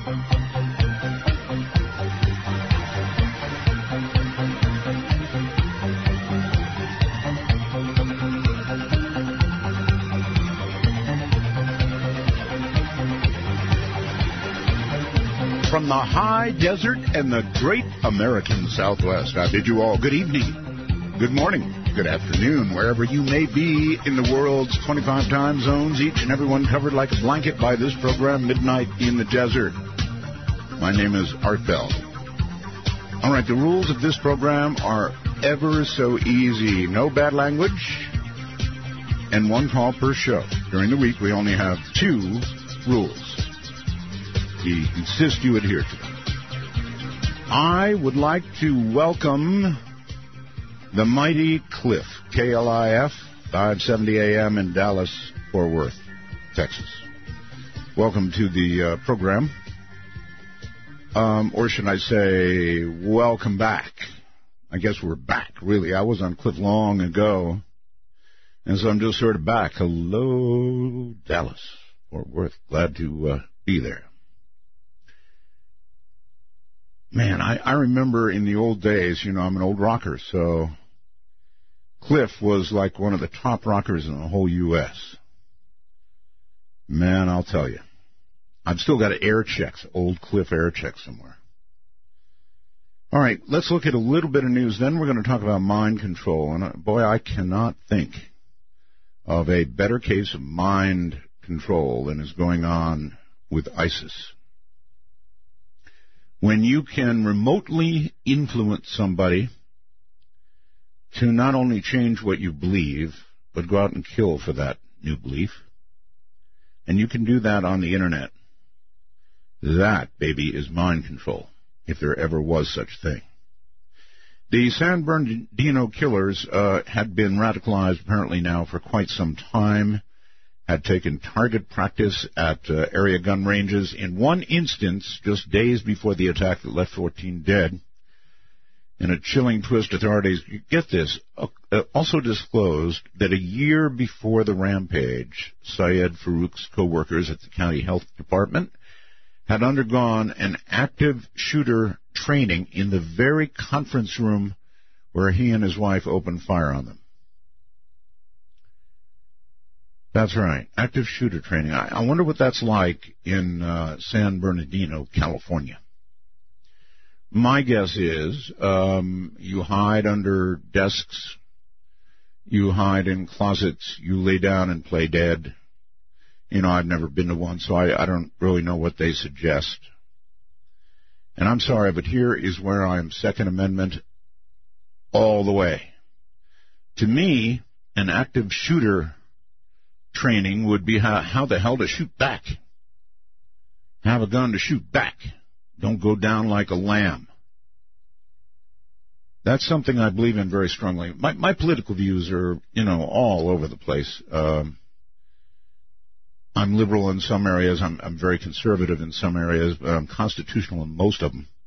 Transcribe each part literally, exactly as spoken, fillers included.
From the high desert and the great American Southwest, I bid you all good evening, good morning, good afternoon, wherever you may be in the world's twenty-five time zones, each and every one covered like a blanket by this program, Midnight in the Desert. My name is Art Bell. All right, the rules of this program are ever so easy. No bad language and one call per show. During the week, we only have two rules. We insist you adhere to them. I would like to welcome the mighty Cliff, K L I F, five seventy A M in Dallas, Fort Worth, Texas. Welcome to the uh, program. Um, or should I say, welcome back. I guess we're back, really. I was on Cliff long ago, and so I'm just sort of back. Hello, Dallas, Fort Worth. Glad to uh, be there. Man, I, I remember in the old days, you know, I'm an old rocker, so Cliff was like one of the top rockers in the whole U S Man, I'll tell you. I've still got an air checks, old Cliff air check somewhere. All right, let's look at a little bit of news. Then we're going to talk about mind control. And, uh, boy, I cannot think of a better case of mind control than is going on with ISIS. When you can remotely influence somebody to not only change what you believe, but go out and kill for that new belief, and you can do that on the Internet, that, baby, is mind control, if there ever was such thing. The San Bernardino killers uh, had been radicalized apparently now for quite some time, had taken target practice at uh, area gun ranges. In one instance, just days before the attack that left fourteen dead, in a chilling twist, authorities, get this, uh, also disclosed that a year before the rampage, Syed Farouk's co-workers at the county health department had undergone an active shooter training in the very conference room where he and his wife opened fire on them. That's right, active shooter training. I, I wonder what that's like in uh, San Bernardino, California. My guess is um, you hide under desks, you hide in closets, you lay down and play dead. You know, I've never been to one, so I, I don't really know what they suggest. And I'm sorry, but here is where I'm Second Amendment all the way. To me, an active shooter training would be how, how the hell to shoot back. Have a gun to shoot back. Don't go down like a lamb. That's something I believe in very strongly. My, my political views are, you know, all over the place. Um, I'm liberal in some areas. I'm, I'm very conservative in some areas. But I'm constitutional in most of them.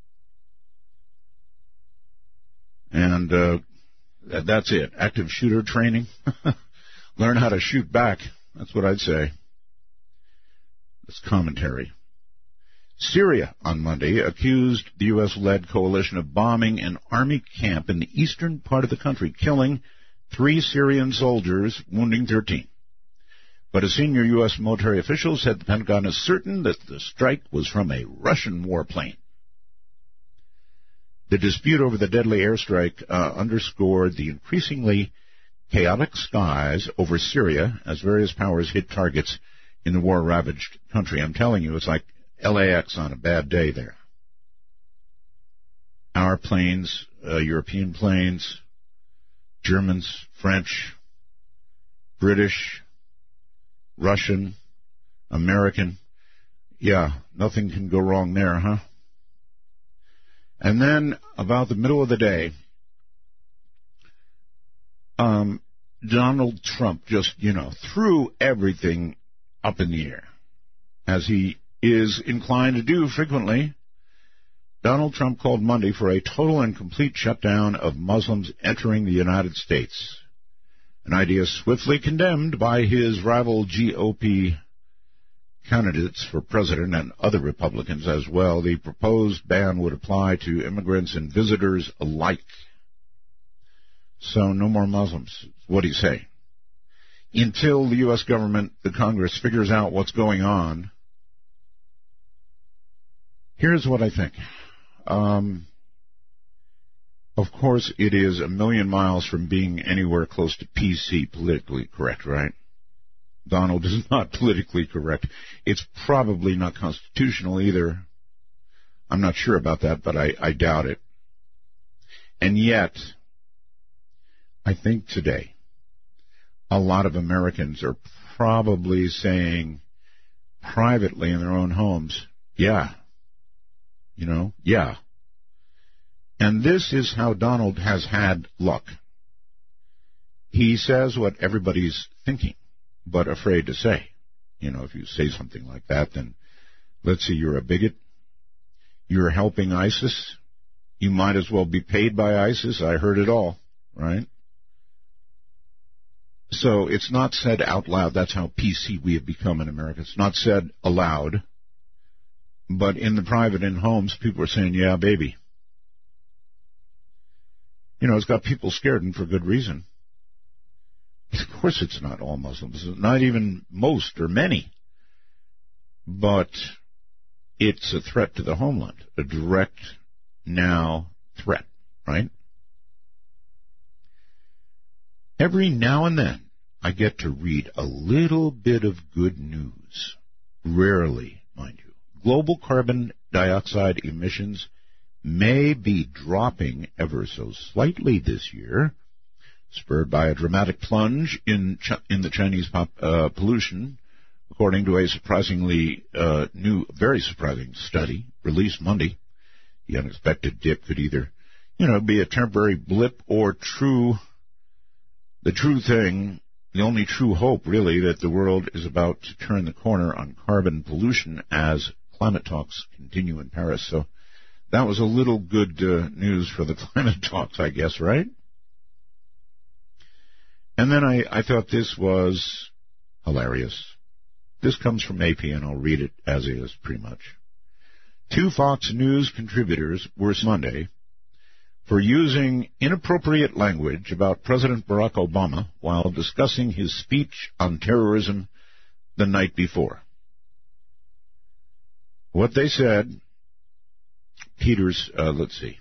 And uh, that, that's it. Active shooter training. Learn how to shoot back. That's what I'd say. That's commentary. Syria on Monday accused the U S-led coalition of bombing an army camp in the eastern part of the country, killing three Syrian soldiers, wounding thirteen. But a senior U S military official said the Pentagon is certain that the strike was from a Russian warplane. The dispute over the deadly airstrike uh, underscored the increasingly chaotic skies over Syria as various powers hit targets in the war-ravaged country. I'm telling you, it's like L A X on a bad day there. Our planes, uh, European planes, Germans, French, British, Russian, American. Yeah, nothing can go wrong there, huh? And then about the middle of the day, um, Donald Trump just, you know, threw everything up in the air, as he is inclined to do frequently. Donald Trump called Monday for a total and complete shutdown of Muslims entering the United States, an idea swiftly condemned by his rival G O P candidates for president and other Republicans as well. The proposed ban would apply to immigrants and visitors alike. So no more Muslims. What do you say? Until the U S government, the Congress, figures out what's going on, here's what I think. Um, of course, it is a million miles from being anywhere close to P C, politically correct, right? Donald is not politically correct. It's probably not constitutional either. I'm not sure about that, but I, I doubt it. And yet, I think today, a lot of Americans are probably saying privately in their own homes, yeah, you know, yeah. And this is how Donald has had luck. He says what everybody's thinking, but afraid to say. You know, if you say something like that, then let's say you're a bigot. You're helping ISIS. You might as well be paid by ISIS. I heard it all, right? So it's not said out loud. That's how P C we have become in America. It's not said aloud. But in the private, in homes, people are saying, yeah, baby. You know, it's got people scared, and for good reason. Of course it's not all Muslims. Not even most or many. But it's a threat to the homeland. A direct, now, threat, right? Every now and then, I get to read a little bit of good news. Rarely, mind you. Global carbon dioxide emissions may be dropping ever so slightly this year, spurred by a dramatic plunge in Ch- in the Chinese pop, uh, pollution, according to a surprisingly uh, new, very surprising study released Monday. The unexpected dip could either, you know, be a temporary blip or true. The true thing, the only true hope, really, that the world is about to turn the corner on carbon pollution as climate talks continue in Paris. So that was a little good uh, news for the climate talks, I guess, right? And then I, I thought this was hilarious. This comes from A P, and I'll read it as is, pretty much. Two Fox News contributors were Monday for using inappropriate language about President Barack Obama while discussing his speech on terrorism the night before. What they said, Peters, uh, let's see.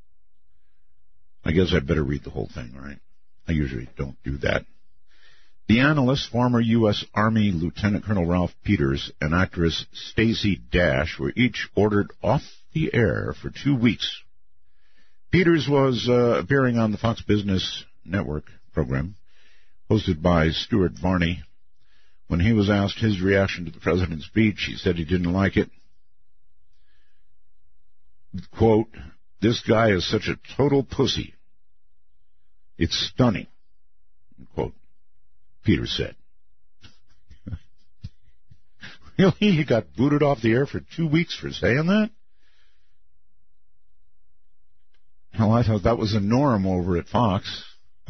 I guess I'd better read the whole thing, right? I usually don't do that. The analyst, former U S Army Lieutenant Colonel Ralph Peters, and actress Stacey Dash were each ordered off the air for two weeks. Peters was uh, appearing on the Fox Business Network program, hosted by Stuart Varney. When he was asked his reaction to the president's speech, he said he didn't like it. Quote, "This guy is such a total pussy. It's stunning," quote, Peters said. Really? He got booted off the air for two weeks for saying that? Hell, I thought that was the norm over at Fox.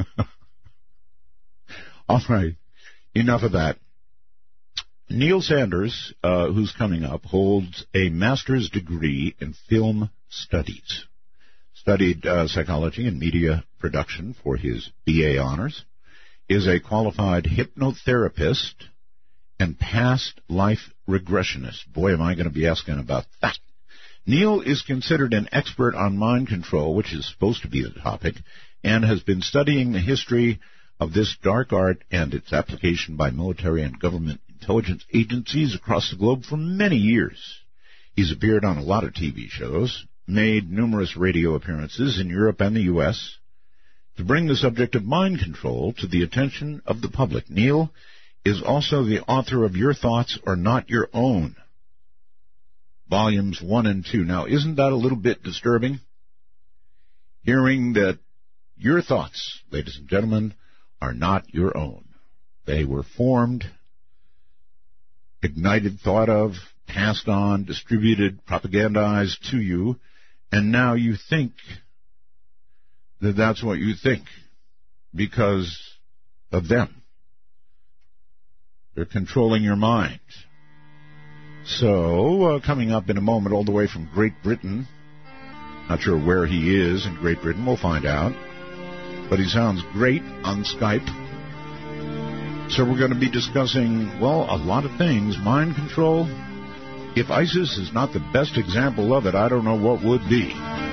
All right, enough of that. Neil Sanders, uh, who's coming up, holds a master's degree in film studies. Studied uh, psychology and media production for his B A honors, is a qualified hypnotherapist and past life regressionist. Boy, am I going to be asking about that. Neil is considered an expert on mind control, which is supposed to be the topic, and has been studying the history of this dark art and its application by military and government intelligence agencies across the globe for many years. He's appeared on a lot of T V shows, made numerous radio appearances in Europe and the U S to bring the subject of mind control to the attention of the public. Neil is also the author of Your Thoughts Are Not Your Own, volumes one and two. Now, isn't that a little bit disturbing? Hearing that your thoughts, ladies and gentlemen, are not your own. They were formed, ignited, thought of, passed on, distributed, propagandized to you, and now you think that that's what you think because of them. They're controlling your mind. So, uh, coming up in a moment all the way from Great Britain. Not sure where he is in Great Britain. We'll find out. But he sounds great on Skype. So we're going to be discussing, well, a lot of things. Mind control. If ISIS is not the best example of it, I don't know what would be.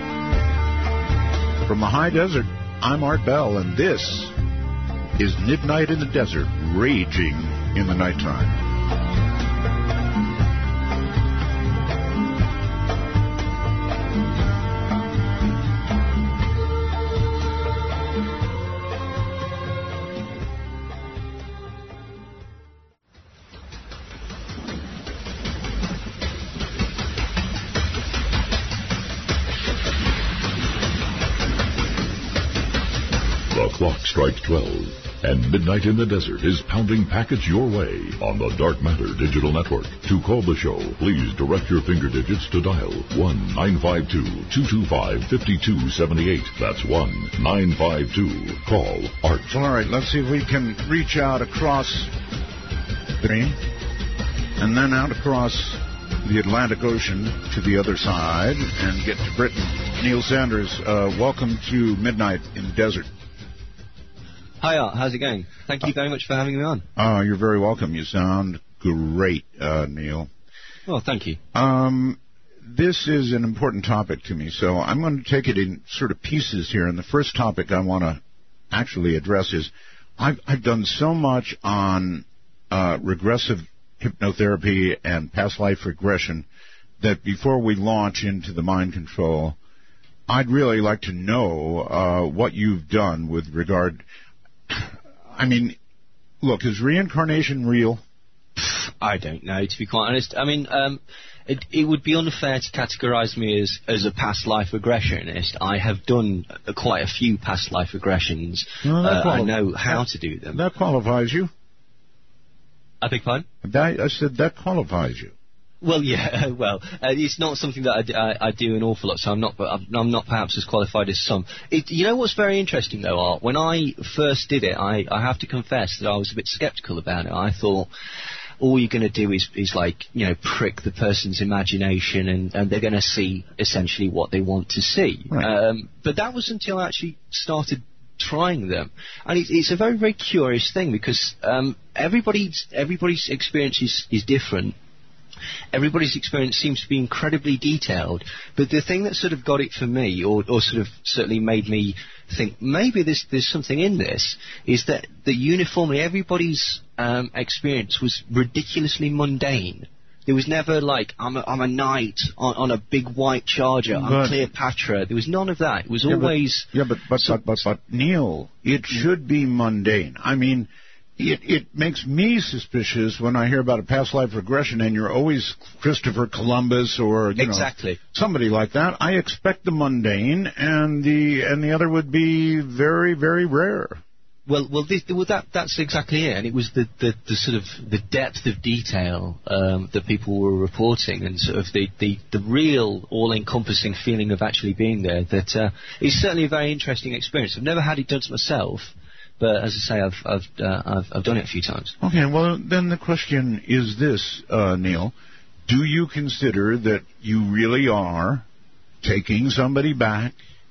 From the high desert, I'm Art Bell, and this is Midnight in the Desert, raging in the nighttime. Clock strikes twelve, and Midnight in the Desert is pounding packets your way on the Dark Matter Digital Network. To call the show, please direct your finger digits to dial one nine five two, two two five, five two seven eight. That's one nine five two. Call Art. All right, let's see if we can reach out across the green and then out across the Atlantic Ocean to the other side and get to Britain. Neil Sanders, uh, welcome to Midnight in the Desert. Hi, Art. How's it going? Thank you very much for having me on. Oh, you're very welcome. You sound great, uh, Neil. Well, thank you. Um, this is an important topic to me, so I'm going to take it in sort of pieces here. And the first topic I want to actually address is I've, I've done so much on uh, regressive hypnotherapy and past life regression that before we launch into the mind control, I'd really like to know uh, what you've done with regard. I mean, look, is reincarnation real? I don't know, to be quite honest. I mean, um, it, it would be unfair to categorize me as, as a past life regressionist. I have done uh, quite a few past life regressions. No, uh, quali- I know how that, to do them. That qualifies you. I beg pardon? That, I said that qualifies you. Well, yeah, well, uh, it's not something that I, I, I do an awful lot, so I'm not I'm, I'm not perhaps as qualified as some. It, you know what's very interesting, though, Art? When I first did it, I, I have to confess that I was a bit sceptical about it. I thought all you're going to do is, is, like, you know, prick the person's imagination, and, and they're going to see essentially what they want to see. Right. Um, but that was until I actually started trying them, and it, it's a very, very curious thing because um, everybody's everybody's experience is, is different. Everybody's experience seems to be incredibly detailed, but the thing that sort of got it for me, or, or sort of certainly made me think maybe there's, there's something in this, is that, that uniformly everybody's um, experience was ridiculously mundane. There was never like, I'm a, I'm a knight on, on a big white charger, I'm but, Cleopatra. There was none of that. It was yeah, always... But, yeah, but, but, so, but, but, but, Neil, it should be mundane. I mean... It, it makes me suspicious when I hear about a past life regression and you're always Christopher Columbus or you exactly. know somebody like that. I expect the mundane, and the and the other would be very, very rare. Well, well, this, well that that's exactly it, and it was the, the, the sort of the depth of detail um, that people were reporting, and sort of the, the, the real all-encompassing feeling of actually being there. That uh, is certainly a very interesting experience. I've never had it done to myself. But as I say, I've I've, uh, I've I've done it a few times. Okay, well then the question is this, uh, Neil: do you consider that you really are taking somebody back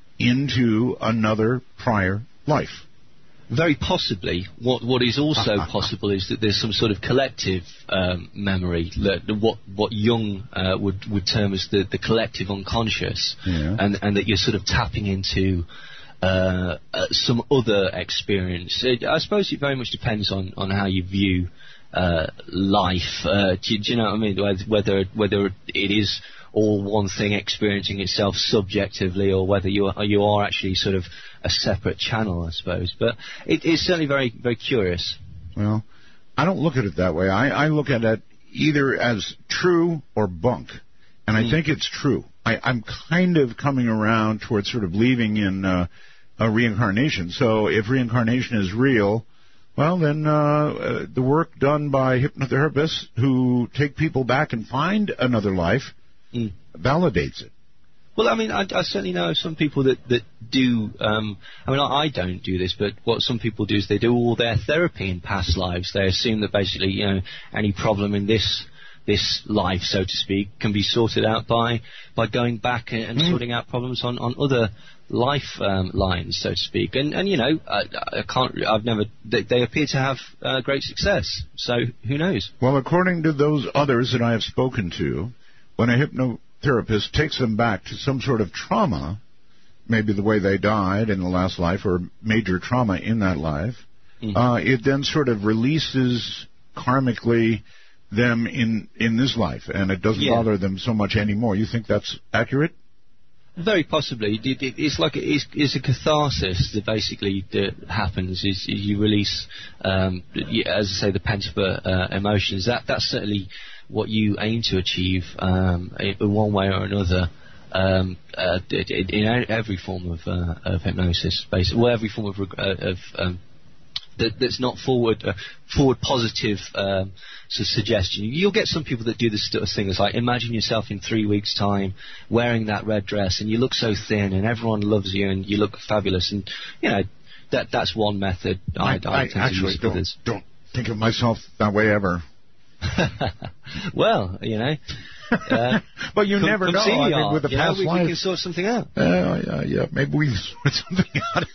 into another prior life? Very possibly. What what is also possible is that there's some sort of collective um, memory, that what what Jung uh, would would term as the, the collective unconscious, yeah. and and that you're sort of tapping into. Uh, uh, some other experience. It, I suppose it very much depends on, on how you view uh, life. Uh, do, do you know what I mean? Whether whether it is all one thing experiencing itself subjectively, or whether you are, you are actually sort of a separate channel, I suppose. But it, it's certainly very very curious. Well, I don't look at it that way. I, I look at it either as true or bunk, and I mm. think it's true. I, I'm kind of coming around towards sort of believing in uh, a reincarnation. So if reincarnation is real, well, then uh, uh, the work done by hypnotherapists who take people back and find another life mm. validates it. Well, I mean, I, I certainly know some people that, that do, um, I mean, I, I don't do this, but what some people do is they do all their therapy in past lives. They assume that basically, you know, any problem in this this life, so to speak, can be sorted out by by going back and, and mm. sorting out problems on, on other life um, lines, so to speak. And and you know, I, I can't. I've never. They, they appear to have uh, great success. So who knows? Well, according to those others that I have spoken to, when a hypnotherapist takes them back to some sort of trauma, maybe the way they died in the last life or major trauma in that life, mm-hmm. uh, it then sort of releases karmically them in in this life, and it doesn't yeah. bother them so much anymore. You think that's accurate? Very possibly. It, it, it's like a, it's, it's a catharsis that basically that happens. Is, is you release, um, as I say, the pent-up uh, emotions. That that's certainly what you aim to achieve um, in one way or another. Um, uh, in every form of, uh, of hypnosis, basically, well, every form of, uh, of um, that, that's not forward, uh, forward positive um, sort of suggestion. You'll get some people that do this sort of thing. It's like, imagine yourself in three weeks' time wearing that red dress, and you look so thin, and everyone loves you, and you look fabulous, and you know that that's one method. I, I, I, I actually don't, don't think of myself that way ever. Well, you know. Uh, but you come, never come know. I mean, with the you past know, we, life, we can sort something out. Uh, yeah, yeah. Maybe we can sort something out.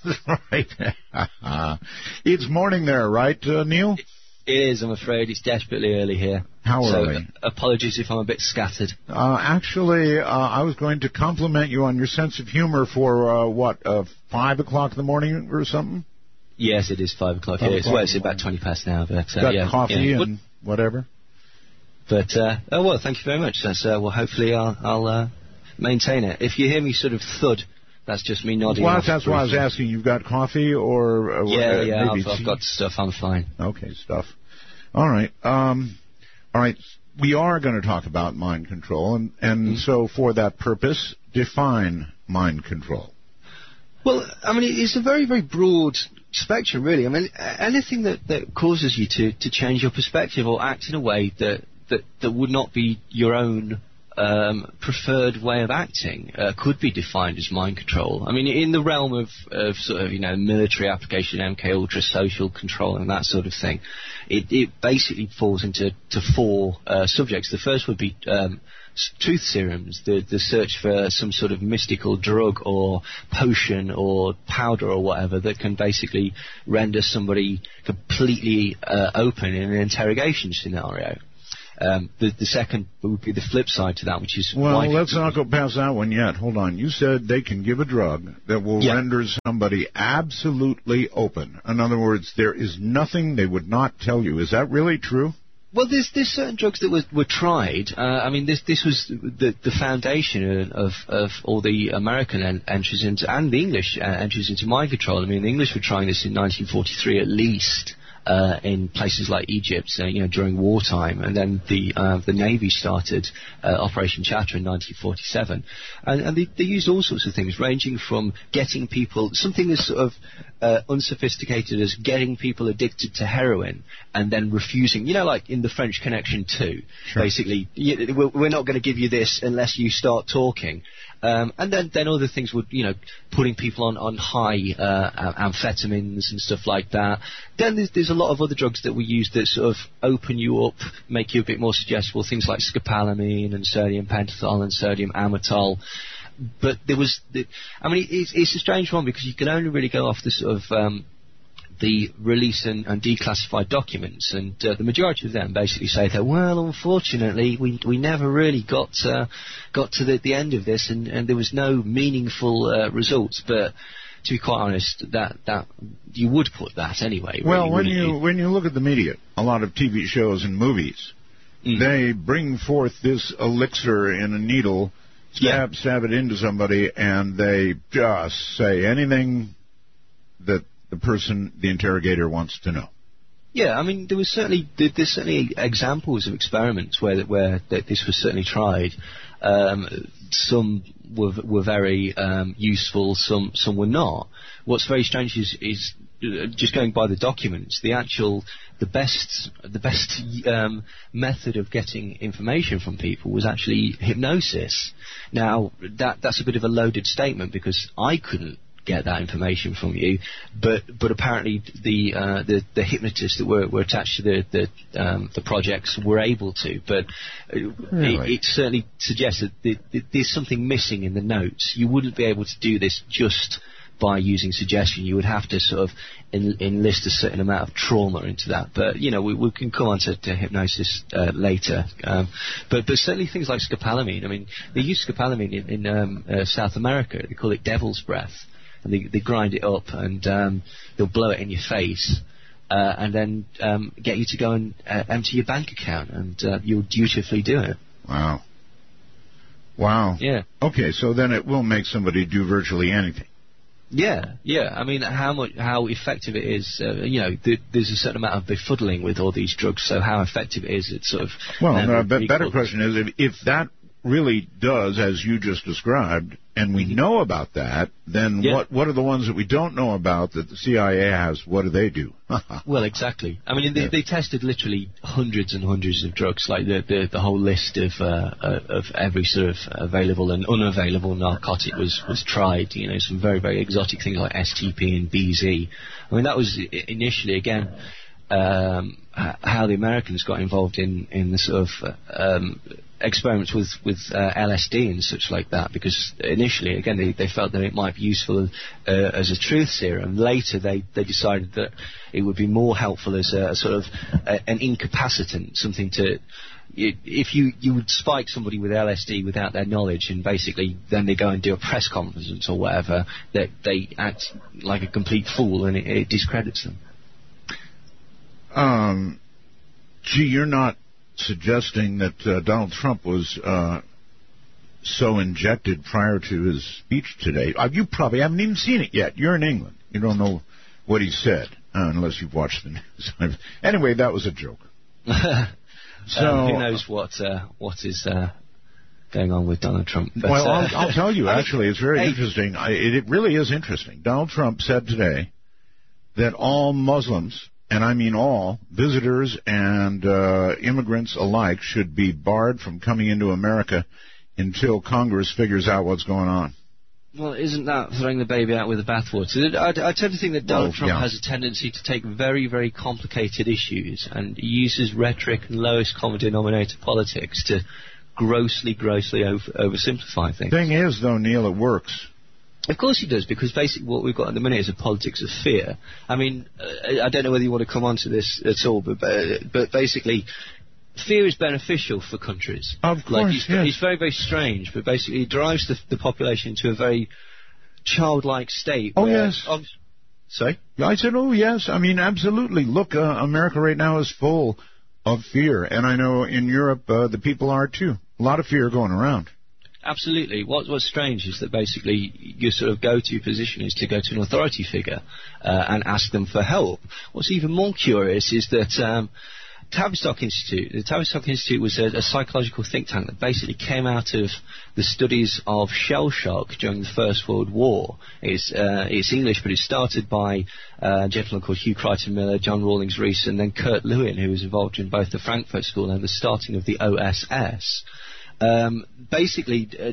Right. It's morning there, right, uh, Neil? It is. I'm afraid it's desperately early here. How so, early? Uh, apologies if I'm a bit scattered. Uh, actually, uh, I was going to compliment you on your sense of humor for uh, what, uh, five o'clock in the morning or something. Yes, it is five o'clock. Five yeah, o'clock it's, well, it's about twenty past now. But uh, got yeah, coffee yeah. and whatever. But, uh, oh, well, thank you very much. That's, uh, well, hopefully I'll, I'll uh, maintain it. If you hear me sort of thud, that's just me nodding Well, off that's why I was asking. You've got coffee or... Uh, yeah, uh, yeah, maybe I've, I've got stuff. I'm fine. Okay, stuff. All right. Um, all right. We are going to talk about mind control, and, and mm-hmm. so for that purpose, define mind control. Well, I mean, it's a very, very broad spectrum, really. I mean, anything that, that causes you to, to change your perspective or act in a way that that, that would not be your own um, preferred way of acting uh, could be defined as mind control. I mean, in the realm of, of sort of, you know, military application, M K Ultra, social control and that sort of thing, it, it basically falls into to four uh, subjects. The first would be um, truth serums, the, the search for some sort of mystical drug or potion or powder or whatever that can basically render somebody completely uh, open in an interrogation scenario. Um, the, the second would be the flip side to that, which is... Well, let's not go past that one yet. Hold on. You said they can give a drug that will yeah. render somebody absolutely open. In other words, there is nothing they would not tell you. Is that really true? Well, there's, there's certain drugs that were, were tried. Uh, I mean, this this was the, the foundation of, of all the American en- entries into, and the English uh, entries into mind control. I mean, the English were trying this in nineteen forty-three at least. Uh, in places like Egypt, uh, you know, during wartime, and then the uh, the Navy started uh, Operation Chatter in nineteen forty-seven, and, and they, they used all sorts of things, ranging from getting people something as sort of uh, unsophisticated as getting people addicted to heroin and then refusing, you know, like in the French Connection two, sure. basically, you, we're, we're not going to give you this unless you start talking. Um, and then, then other things would, you know, putting people on, on high uh, amphetamines and stuff like that. Then there's, there's a lot of other drugs that we use that sort of open you up, make you a bit more suggestible, things like scopolamine and sodium pentothal and sodium amytal. But there was, the, I mean, it's, it's a strange one because you can only really go off the sort of... Um, the release and, and declassified documents, and uh, the majority of them basically say that, well, unfortunately, we we never really got uh, got to the, the end of this, and, and there was no meaningful uh, results. But to be quite honest, that that you would put that anyway. Well, really, when really. you when you look at the media, a lot of T V shows and movies, mm. they bring forth this elixir in a needle, stab yeah. stab it into somebody, and they just say anything that the person, the interrogator, wants to know. Yeah, I mean, there was certainly there's certainly examples of experiments where where this was certainly tried. Um, some were were very um, useful, some some were not. What's very strange is is just going by the documents, the actual the best the best um, method of getting information from people was actually hypnosis. Now that that's a bit of a loaded statement because I couldn't get that information from you, but but apparently the uh, the, the hypnotists that were, were attached to the the, um, the projects were able to. But really? it, it certainly suggests that, the, that there's something missing in the notes. You wouldn't be able to do this just by using suggestion. You would have to sort of en- enlist a certain amount of trauma into that. But, you know, we, we can come on to, to hypnosis uh, later. Um, but, but certainly things like scopolamine. I mean, they use scopolamine in, in um, uh, South America. They call it devil's breath. And they, they grind it up and um, they'll blow it in your face. Uh, and then um, get you to go and uh, empty your bank account. And uh, you'll dutifully do it. Wow. Wow. Yeah. Okay, so then it will make somebody do virtually anything. Yeah, yeah. I mean, how much, how effective it is. Uh, you know, th- there's a certain amount of befuddling with all these drugs. So how effective it is, it's sort of. Well, the be- better question is if, if that really does, as you just described, and we mm-hmm. know about that, then yeah. what what are the ones that we don't know about that the C I A has? What do they do? Well, exactly. I mean, they, Yeah. they tested literally hundreds and hundreds of drugs, like the the, the whole list of uh, of every sort of available and unavailable narcotic was was tried. You know, some very very exotic things like S T P and B Z. I mean, that was initially again. Um, how the Americans got involved in, in the sort of uh, um, experiments with, with uh, L S D and such like that, because initially, again, they, they felt that it might be useful uh, as a truth serum. Later, they, they decided that it would be more helpful as a, a sort of a, an incapacitant, something to... If you, you would spike somebody with L S D without their knowledge, and basically then they go and do a press conference or whatever, that they act like a complete fool and it, it discredits them. Um, gee, you're not suggesting that uh, Donald Trump was uh, so injected prior to his speech today. Uh, you probably haven't even seen it yet. You're in England. You don't know what he said, uh, unless you've watched the news. Anyway, that was a joke. so um, who knows what uh, what is uh, going on with Donald Trump? But, well, uh, I'll, I'll tell you. Actually, it's very hey. interesting. I, it, it really is interesting. Donald Trump said today that all Muslims, and I mean all, visitors and uh, immigrants alike, should be barred from coming into America until Congress figures out what's going on. Well, isn't that throwing the baby out with the bathwater? I, I tend to think that Donald well, Trump yeah. has a tendency to take very, very complicated issues and uses rhetoric and lowest common denominator politics to grossly, grossly over, oversimplify things. Thing is, though, Neil, it works. Of course he does, because basically what we've got at the minute is a politics of fear. I mean, uh, I don't know whether you want to come on to this at all, but uh, but basically, fear is beneficial for countries. Of course, like it's, yes. it's very, very strange, but basically it drives the, the population to a very childlike state. Oh, where, yes. Um, sorry? I said, oh, yes. I mean, absolutely. Look, uh, America right now is full of fear, and I know in Europe uh, the people are too. A lot of fear going around. Absolutely. What, what's strange is that basically your sort of go-to position is to go to an authority figure uh, and ask them for help. What's even more curious is that um, Tavistock Institute, the Tavistock Institute was a, a psychological think tank that basically came out of the studies of shell shock during the First World War. It's, uh, it's English, but it started by uh, a gentleman called Hugh Crichton Miller, John Rawlings Rees, and then Kurt Lewin, who was involved in both the Frankfurt School and the starting of the O S S. Um, basically, uh,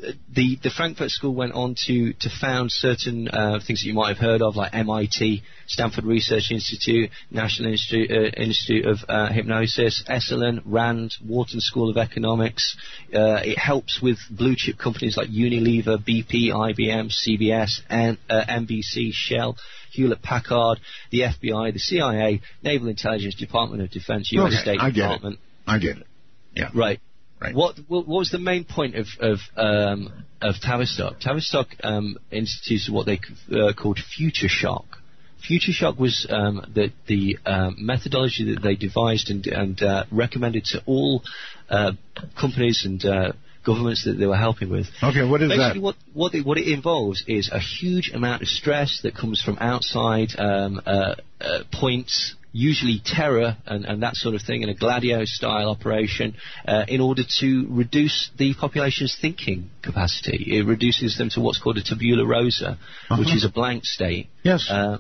the the Frankfurt School went on to to found certain uh, things that you might have heard of, like M I T, Stanford Research Institute, National Institute, uh, Institute of uh, Hypnosis, Esalen, Rand, Wharton School of Economics. Uh, it helps with blue chip companies like Unilever, B P, I B M, C B S, and, uh, N B C, Shell, Hewlett Packard, the F B I, the C I A, Naval Intelligence, Department of Defense, U S Okay, State I get Department. It. I get it. Yeah. Right. Right. What, what what was the main point of of, um, of Tavistock? Tavistock um, instituted what they uh, called future shock. Future shock was um, the the uh, methodology that they devised and and uh, recommended to all uh, companies and uh, governments that they were helping with. Okay, what is Basically that? What what it, what it involves is a huge amount of stress that comes from outside um, uh, uh, points. Usually terror and, and that sort of thing in a Gladio-style operation uh, in order to reduce the population's thinking capacity. It reduces them to what's called a tabula rasa, uh-huh. which is a blank state. Yes. Uh,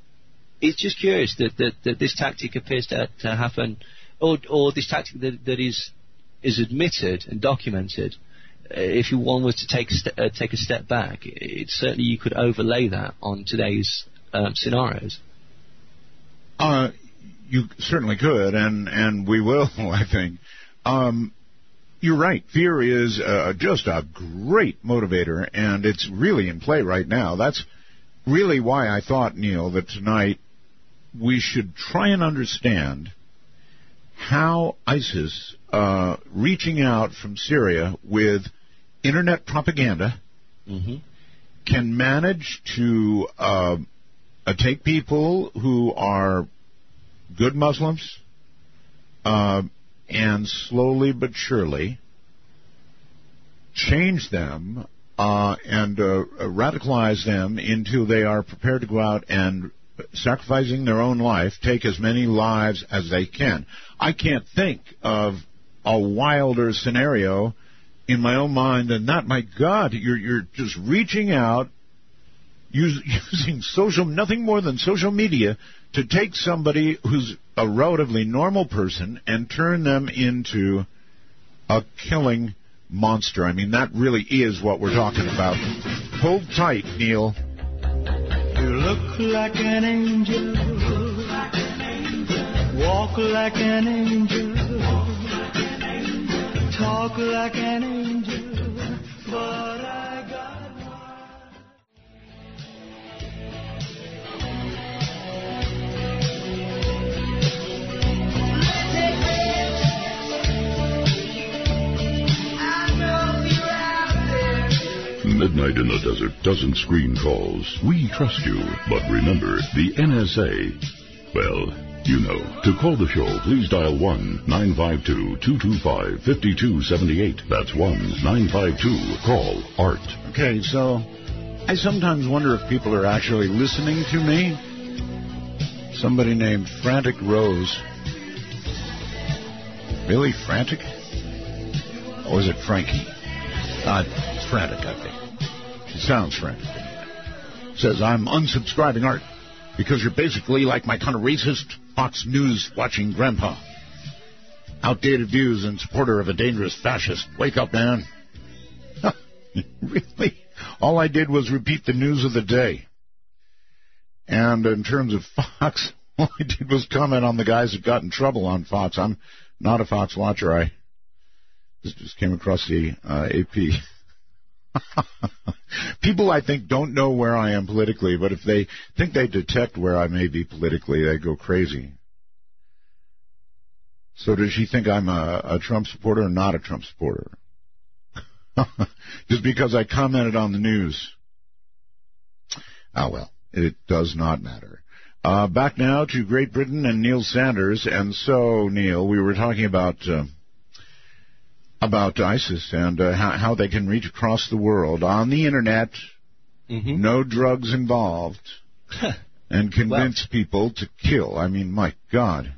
it's just curious that, that, that this tactic appears to, to happen, or, or this tactic that, that is is admitted and documented if you one was to take a, st- uh, take a step back, it, it certainly you could overlay that on today's um, scenarios. Uh, you certainly could, and, and we will, I think. Um, you're right. Fear is uh, just a great motivator, and it's really in play right now. That's really why I thought, Neil, that tonight we should try and understand how ISIS, uh, reaching out from Syria with internet propaganda, mm-hmm. can manage to uh, uh, take people who are good Muslims uh, and slowly but surely change them uh, and uh, radicalize them into they are prepared to go out and, sacrificing their own life, take as many lives as they can. I can't think of a wilder scenario in my own mind than that. My God, you're you're just reaching out, use, using social, nothing more than social media, to take somebody who's a relatively normal person and turn them into a killing monster. I mean, that really is what we're talking about. Hold tight, Neil. You look like an angel, walk like an angel, talk like an angel, but I got Midnight in the Desert doesn't screen calls. We trust you. But remember, the N S A, well, you know. To call the show, please dial one nine five two, two two five, five two seven eight. That's one nine five two, call ART. Okay, so I sometimes wonder if people are actually listening to me. Somebody named Frantic Rose. Really, Frantic? Or is it Frankie? Uh, Frantic, I think. It sounds frantic. Says, I'm unsubscribing, Art, because you're basically like my kind of racist Fox News watching grandpa. Outdated views and supporter of a dangerous fascist. Wake up, man. Really? All I did was repeat the news of the day. And in terms of Fox, all I did was comment on the guys that got in trouble on Fox. I'm not a Fox watcher. I this just came across the uh, A P. People, I think, don't know where I am politically, but if they think they detect where I may be politically, they go crazy. So does she think I'm a, a Trump supporter or not a Trump supporter? Just because I commented on the news. Ah, well, it does not matter. Uh, back now to Great Britain and Neil Sanders. And so, Neil, we were talking about... Uh, about ISIS and uh, how, how they can reach across the world on the internet, mm-hmm. no drugs involved, and convince well, people to kill. I mean, my God.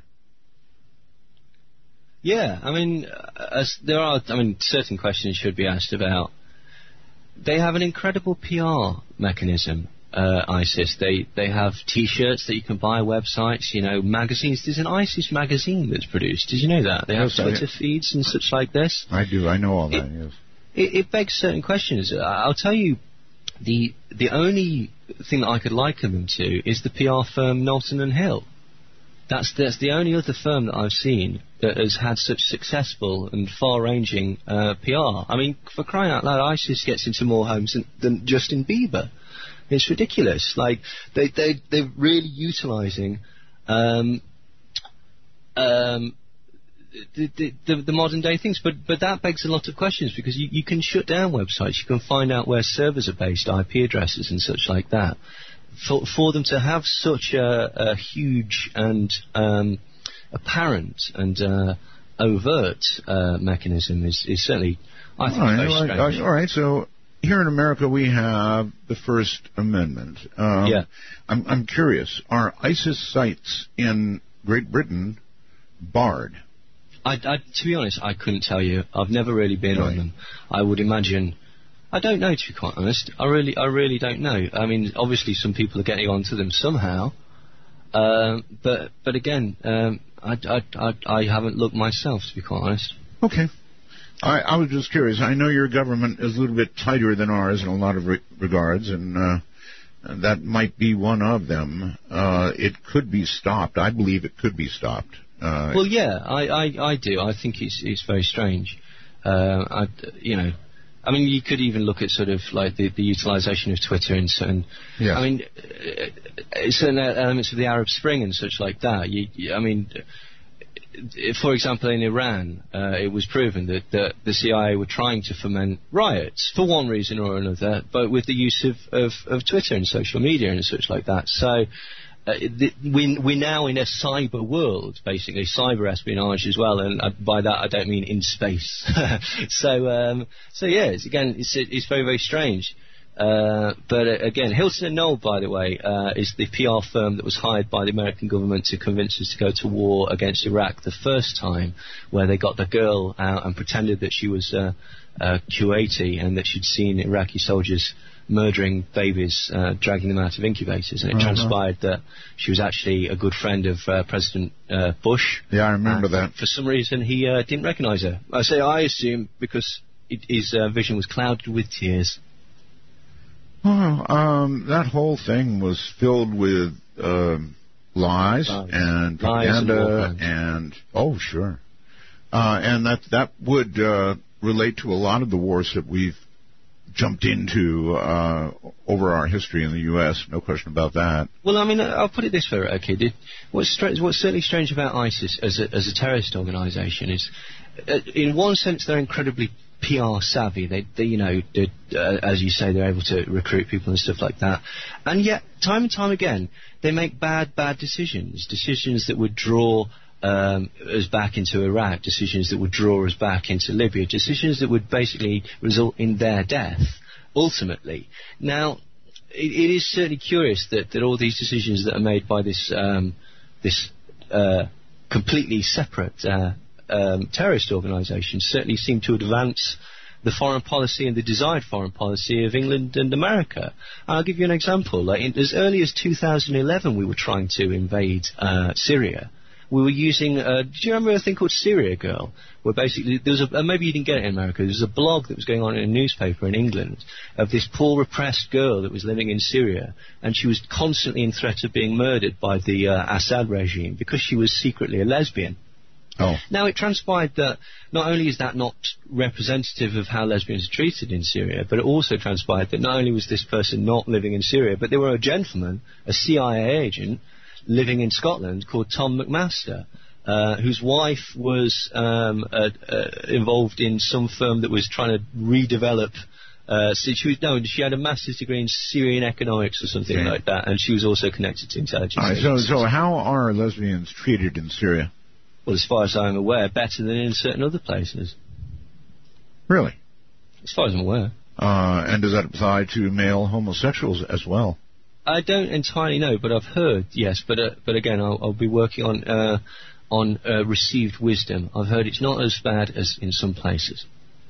Yeah, I mean, uh, as there are, I mean, certain questions should be asked about. They have an incredible P R mechanism. Uh, ISIS. They they have T-shirts that you can buy, websites, you know, magazines. There's an ISIS magazine that's produced. Did you know that? They have yes, Twitter I, feeds and such like this. I do. I know all that. It, yes. It, it begs certain questions. I'll tell you, the the only thing that I could liken them to is the P R firm Knowlton and Hill. That's that's the only other firm that I've seen that has had such successful and far-ranging uh, P R. I mean, for crying out loud, ISIS gets into more homes than, than Justin Bieber. It's ridiculous. Like they they they're really utilising um, um, the, the, the the modern day things, but but that begs a lot of questions because you, you can shut down websites, you can find out where servers are based, I P addresses and such like that. For for them to have such a, a huge and um, apparent and uh, overt uh, mechanism is, is certainly, I think, all right, very all right, strange. All right, so. Here in America, we have the First Amendment. Um, yeah. I'm, I'm curious, are ISIS sites in Great Britain barred? I, I, to be honest, I couldn't tell you. I've never really been really? on them. I would imagine... I don't know, to be quite honest. I really I really don't know. I mean, obviously some people are getting onto them somehow. Uh, but but again, um, I, I, I, I haven't looked myself, to be quite honest. Okay. I, I was just curious. I know your government is a little bit tighter than ours in a lot of re- regards, and uh, that might be one of them. Uh, it could be stopped. I believe it could be stopped. Uh, well, yeah, I, I, I do. I think it's it's very strange. Uh, I, you know, I mean, you could even look at sort of like the, the utilization of Twitter and certain. Yes. I mean, uh, certain elements of the Arab Spring and such like that. You, you, I mean. For example, in Iran, uh, it was proven that, that the C I A were trying to foment riots for one reason or another, but with the use of, of, of Twitter and social media and such like that. So uh, the, we, we're now in a cyber world, basically, cyber espionage as well, and uh, by that I don't mean in space. so, um, so yeah, it's, again, it's, it's very, very strange. Uh, but uh, again, Hilton and Knoll, by the way, uh, is the P R firm that was hired by the American government to convince us to go to war against Iraq the first time, where they got the girl out and pretended that she was uh, uh, Kuwaiti and that she'd seen Iraqi soldiers murdering babies, uh, dragging them out of incubators, and it uh-huh. transpired that she was actually a good friend of uh, President uh, Bush. Yeah, I remember that. For some reason, he uh, didn't recognise her. I say I assume because it, his uh, vision was clouded with tears. Well, um, that whole thing was filled with uh, lies, lies and propaganda, and, and oh, sure, uh, and that that would uh, relate to a lot of the wars that we've jumped into uh, over our history in the U S. No question about that. Well, I mean, I'll put it this way, okay. Did, what's, stra- what's certainly strange about ISIS as a, as a terrorist organisation is, uh, in one sense, they're incredibly P R savvy. They, they you know, uh, as you say, they're able to recruit people and stuff like that. And yet, time and time again, they make bad, bad decisions. Decisions that would draw um, us back into Iraq. Decisions that would draw us back into Libya. Decisions that would basically result in their death, ultimately. Now, it, it is certainly curious that, that all these decisions that are made by this um, this uh, completely separate Uh, Um, terrorist organisations certainly seem to advance the foreign policy and the desired foreign policy of England and America. I'll give you an example. Like in, as early as two thousand eleven, we were trying to invade uh, Syria. We were using. Uh, do you remember a thing called Syria Girl? Where basically there was a, uh, maybe you didn't get it in America. There was a blog that was going on in a newspaper in England of this poor repressed girl that was living in Syria, and she was constantly in threat of being murdered by the uh, Assad regime because she was secretly a lesbian. Oh. Now, it transpired that not only is that not representative of how lesbians are treated in Syria, but it also transpired that not only was this person not living in Syria, but they were a gentleman, a C I A agent, living in Scotland called Tom McMaster, uh, whose wife was um, uh, uh, involved in some firm that was trying to redevelop. Uh, so she was, no, she had a master's degree in Syrian economics or something okay. like that, and she was also connected to intelligence. All right, so, so how are lesbians treated in Syria? Well, as far as I'm aware, better than in certain other places. Really? As far as I'm aware. Uh, and does that apply to male homosexuals as well? I don't entirely know, but I've heard, yes. But uh, but again, I'll, I'll be working on uh, on uh, received wisdom. I've heard it's not as bad as in some places.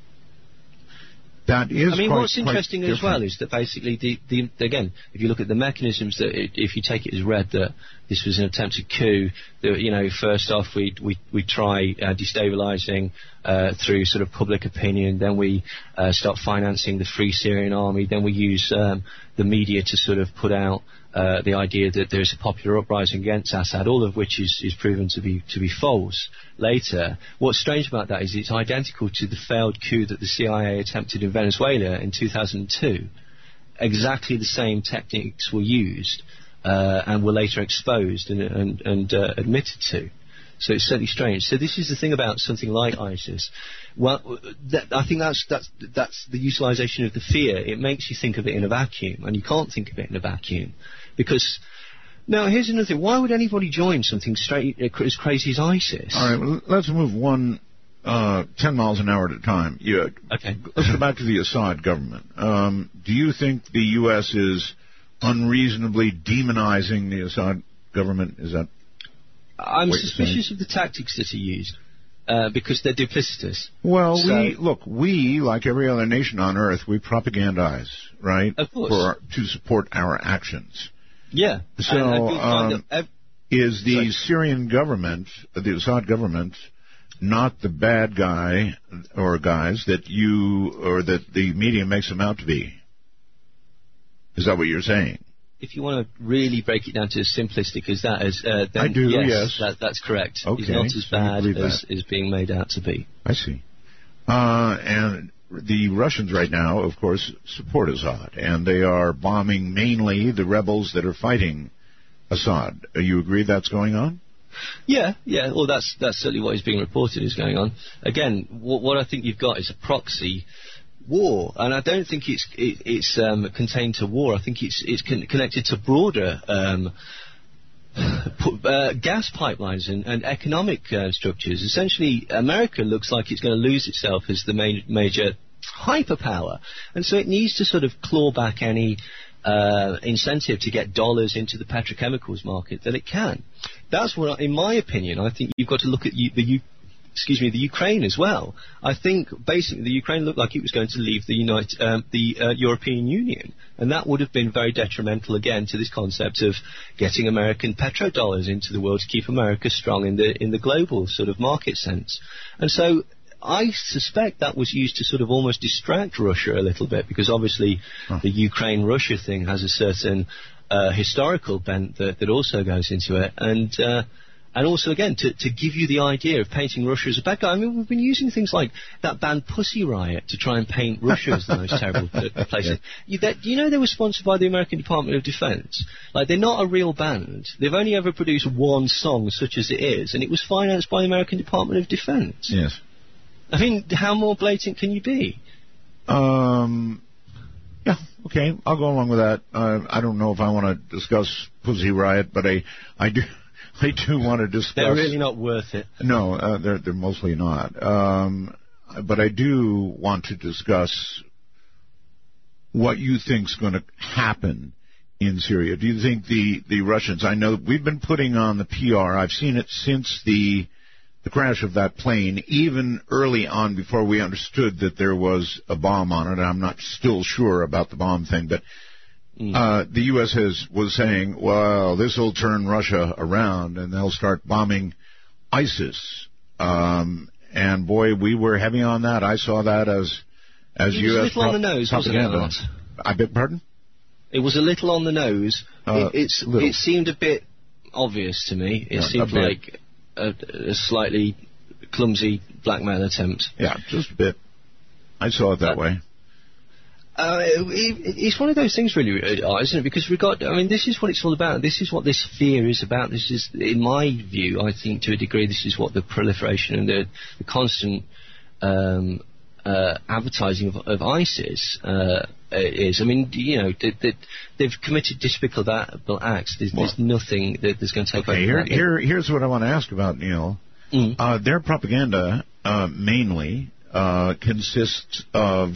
That is. I mean, quite, what's interesting as well is that basically, the, the, again, if you look at the mechanisms that, it, if you take it as read that this was an attempted coup, that, you know, first off we we we try uh, destabilising uh, through sort of public opinion, then we uh, start financing the Free Syrian Army, then we use um, the media to sort of put out uh, the idea that there's a popular uprising against Assad, all of which is, is proven to be to be false later. What's strange about that is it's identical to the failed coup that the C I A attempted in Venezuela in two thousand two. Exactly the same techniques were used uh, and were later exposed and, and, and uh, admitted to. So it's certainly strange. So this is the thing about something like ISIS. Well, that, I think that's that's that's the utilisation of the fear. It makes you think of it in a vacuum, and you can't think of it in a vacuum, because. Now, here's another thing. Why would anybody join something straight as crazy as ISIS? All right, well, let's move one uh, ten miles an hour at a time. Yeah, okay. Let's go back to the Assad government. Um, do you think the U S is unreasonably demonizing the Assad government? Is that? I'm suspicious of the tactics that are used. Uh, because they're duplicitous. Well, so, we look. We, like every other nation on earth, we propagandize, right? Of course. For our, to support our actions. Yeah. So, and, and um, ev- is the sorry. Syrian government, the Assad government, not the bad guy or guys that you or that the media makes them out to be. Is that what you're saying? If you want to really break it down to as simplistic as that, as uh, then I do, yes, yes. That, that's correct. Okay, He's not as so bad you believe as that. is being made out to be. I see. Uh, and the Russians right now, of course, support Assad, and they are bombing mainly the rebels that are fighting Assad. Uh, you agree that's going on? Yeah, yeah. Well, that's that's certainly what is being reported is going on. Again, what, what I think you've got is a proxy war, and I don't think it's it, it's um, contained to war. I think it's it's con- connected to broader um, uh, gas pipelines and, and economic uh, structures. Essentially, America looks like it's going to lose itself as the main, major hyperpower, and so it needs to sort of claw back any uh, incentive to get dollars into the petrochemicals market that it can. That's what, in my opinion, I think you've got to look at U- the U- excuse me, the Ukraine as well. I think basically the Ukraine looked like it was going to leave the United, um, the uh, European Union, and that would have been very detrimental again to this concept of getting American petrodollars into the world to keep America strong in the in the global sort of market sense. And so I suspect that was used to sort of almost distract Russia a little bit, because obviously huh. the Ukraine-Russia thing has a certain uh, historical bent that, that also goes into it, and uh, and also, again, to, to give you the idea of painting Russia as a bad guy. I mean, we've been using things like that band Pussy Riot to try and paint Russia as the most terrible place. Yeah. You, that, you know they were sponsored by the American Department of Defense? Like, they're not a real band. They've only ever produced one song, Such As It Is, and it was financed by the American Department of Defense. Yes. I mean, how more blatant can you be? Um... Yeah, okay, I'll go along with that. Uh, I don't know if I want to discuss Pussy Riot, but I, I do... I do want to discuss... They're really not worth it. No, uh, they're, they're mostly not. Um, but I do want to discuss what you think's going to happen in Syria. Do you think the, the Russians... I know we've been putting on the P R. I've seen it since the the crash of that plane, even early on before we understood that there was a bomb on it. I'm not still sure about the bomb thing, but... Uh, the U S has was saying, well, this will turn Russia around and they'll start bombing ISIS. Um, and boy, we were heavy on that. I saw that as as it U S was a little pro- on the nose, propaganda. Wasn't it? I beg pardon? It was a little on the nose. Uh, it, it's little. it seemed a bit obvious to me. It Yeah, seemed a bit. like a, a slightly clumsy blackmail attempt. Yeah, just a bit. I saw it that Uh, way. Uh, it, it's one of those things, really, uh, isn't it? Because regard, I mean, this is what it's all about. This is what this fear is about. This is, in my view, I think to a degree, this is what the proliferation and the, the constant um, uh, advertising of, of ISIS uh, is. I mean, you know, they, they, they've committed despicable acts. There's, there's nothing that, that's going to take Okay, over. here, here, here's what I want to ask about, Neil. Mm. Uh, their propaganda uh, mainly uh, consists of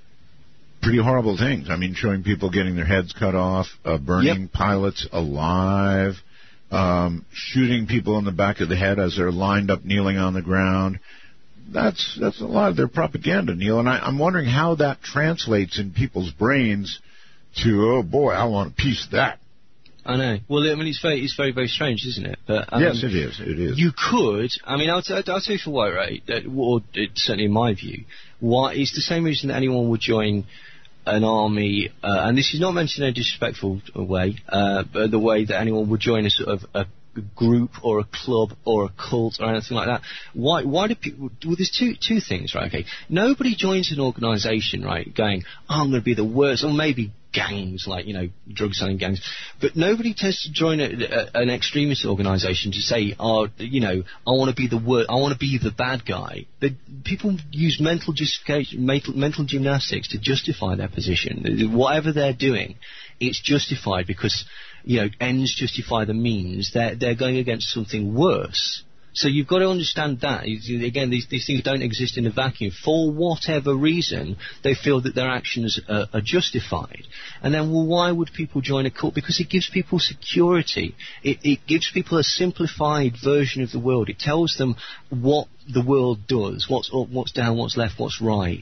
pretty horrible things. I mean, showing people getting their heads cut off, uh, burning Yep. pilots alive, um, shooting people in the back of the head as they're lined up kneeling on the ground. That's that's a lot of their propaganda, Neil. And I, I'm wondering how that translates in people's brains to, oh boy, I want a piece of that. I know. Well, I mean, it's very, it's very, very strange, isn't it? But um, Yes, it is. It is. You could. I mean, I'll, t- I'll tell you for why, right? That, or it, certainly in my view, why it's the same reason that anyone would join an army, uh, and this is not meant in a disrespectful way, uh, but the way that anyone would join a sort of a group or a club or a cult or anything like that. Why? Why do people? Well, there's two two things, right? Okay, nobody joins an organisation, right, going, oh, I'm going to be the worst, or maybe gangs, like, you know, drug selling gangs, but nobody tends to join a, a, an extremist organisation to say, oh, you know, I want to be the worst, I want to be the bad guy. The, people use mental justification, mental, mental gymnastics to justify their position. Whatever they're doing, it's justified because, you know, ends justify the means. They're they're going against something worse. So you've got to understand that. Again, these, these things don't exist in a vacuum. For whatever reason, they feel that their actions are, are justified. And then, well, why would people join a cult? Because it gives people security. It, it gives people a simplified version of the world. It tells them what the world does, what's up, what's down, what's left, what's right.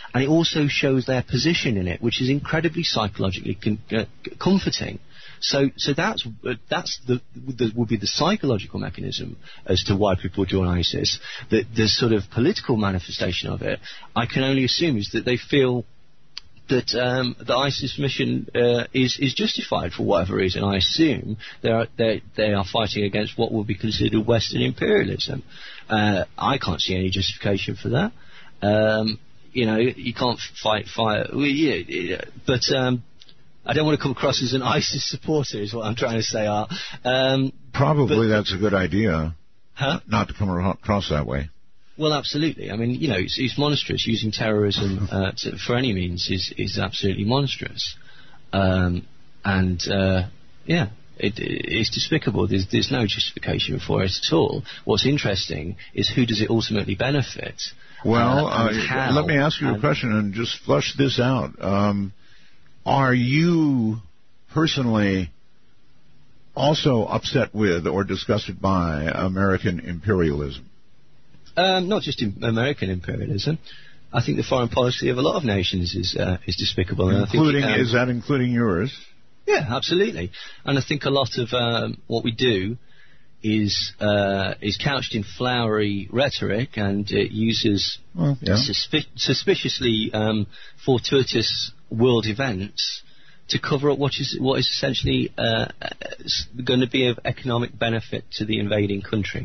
and it also shows their position in it, which is incredibly psychologically con- uh, comforting. So, so that's uh, that's the, the would be the psychological mechanism as to why people join ISIS. The, the sort of political manifestation of it, I can only assume, is that they feel that um, the ISIS mission uh, is is justified for whatever reason. I assume they are they they are fighting against what would be considered Western imperialism. Uh, I can't see any justification for that. Um, you know, you can't fight fire. Well, yeah, yeah, but. Um, I don't want to come across as an ISIS supporter, is what I'm trying to say, Art. Um, Probably but, that's a good idea. Huh? Not to come across that way. Well, absolutely. I mean, you know, it's, it's monstrous. Using terrorism uh, to, for any means is, is absolutely monstrous. Um, and, uh, yeah, it, it's despicable. There's, there's no justification for it at all. What's interesting is who does it ultimately benefit? Well, uh, uh, let me ask you a question and just flush this out. Um, Are you personally also upset with or disgusted by American imperialism? Um, not just in American imperialism. I think the foreign policy of a lot of nations is uh, is despicable. Including, and I think, um, is that including yours? Yeah, absolutely. And I think a lot of um, what we do is uh, is couched in flowery rhetoric, and it uses well, yeah. suspi- suspiciously um, fortuitous world events to cover up what is what is essentially uh, going to be of economic benefit to the invading country.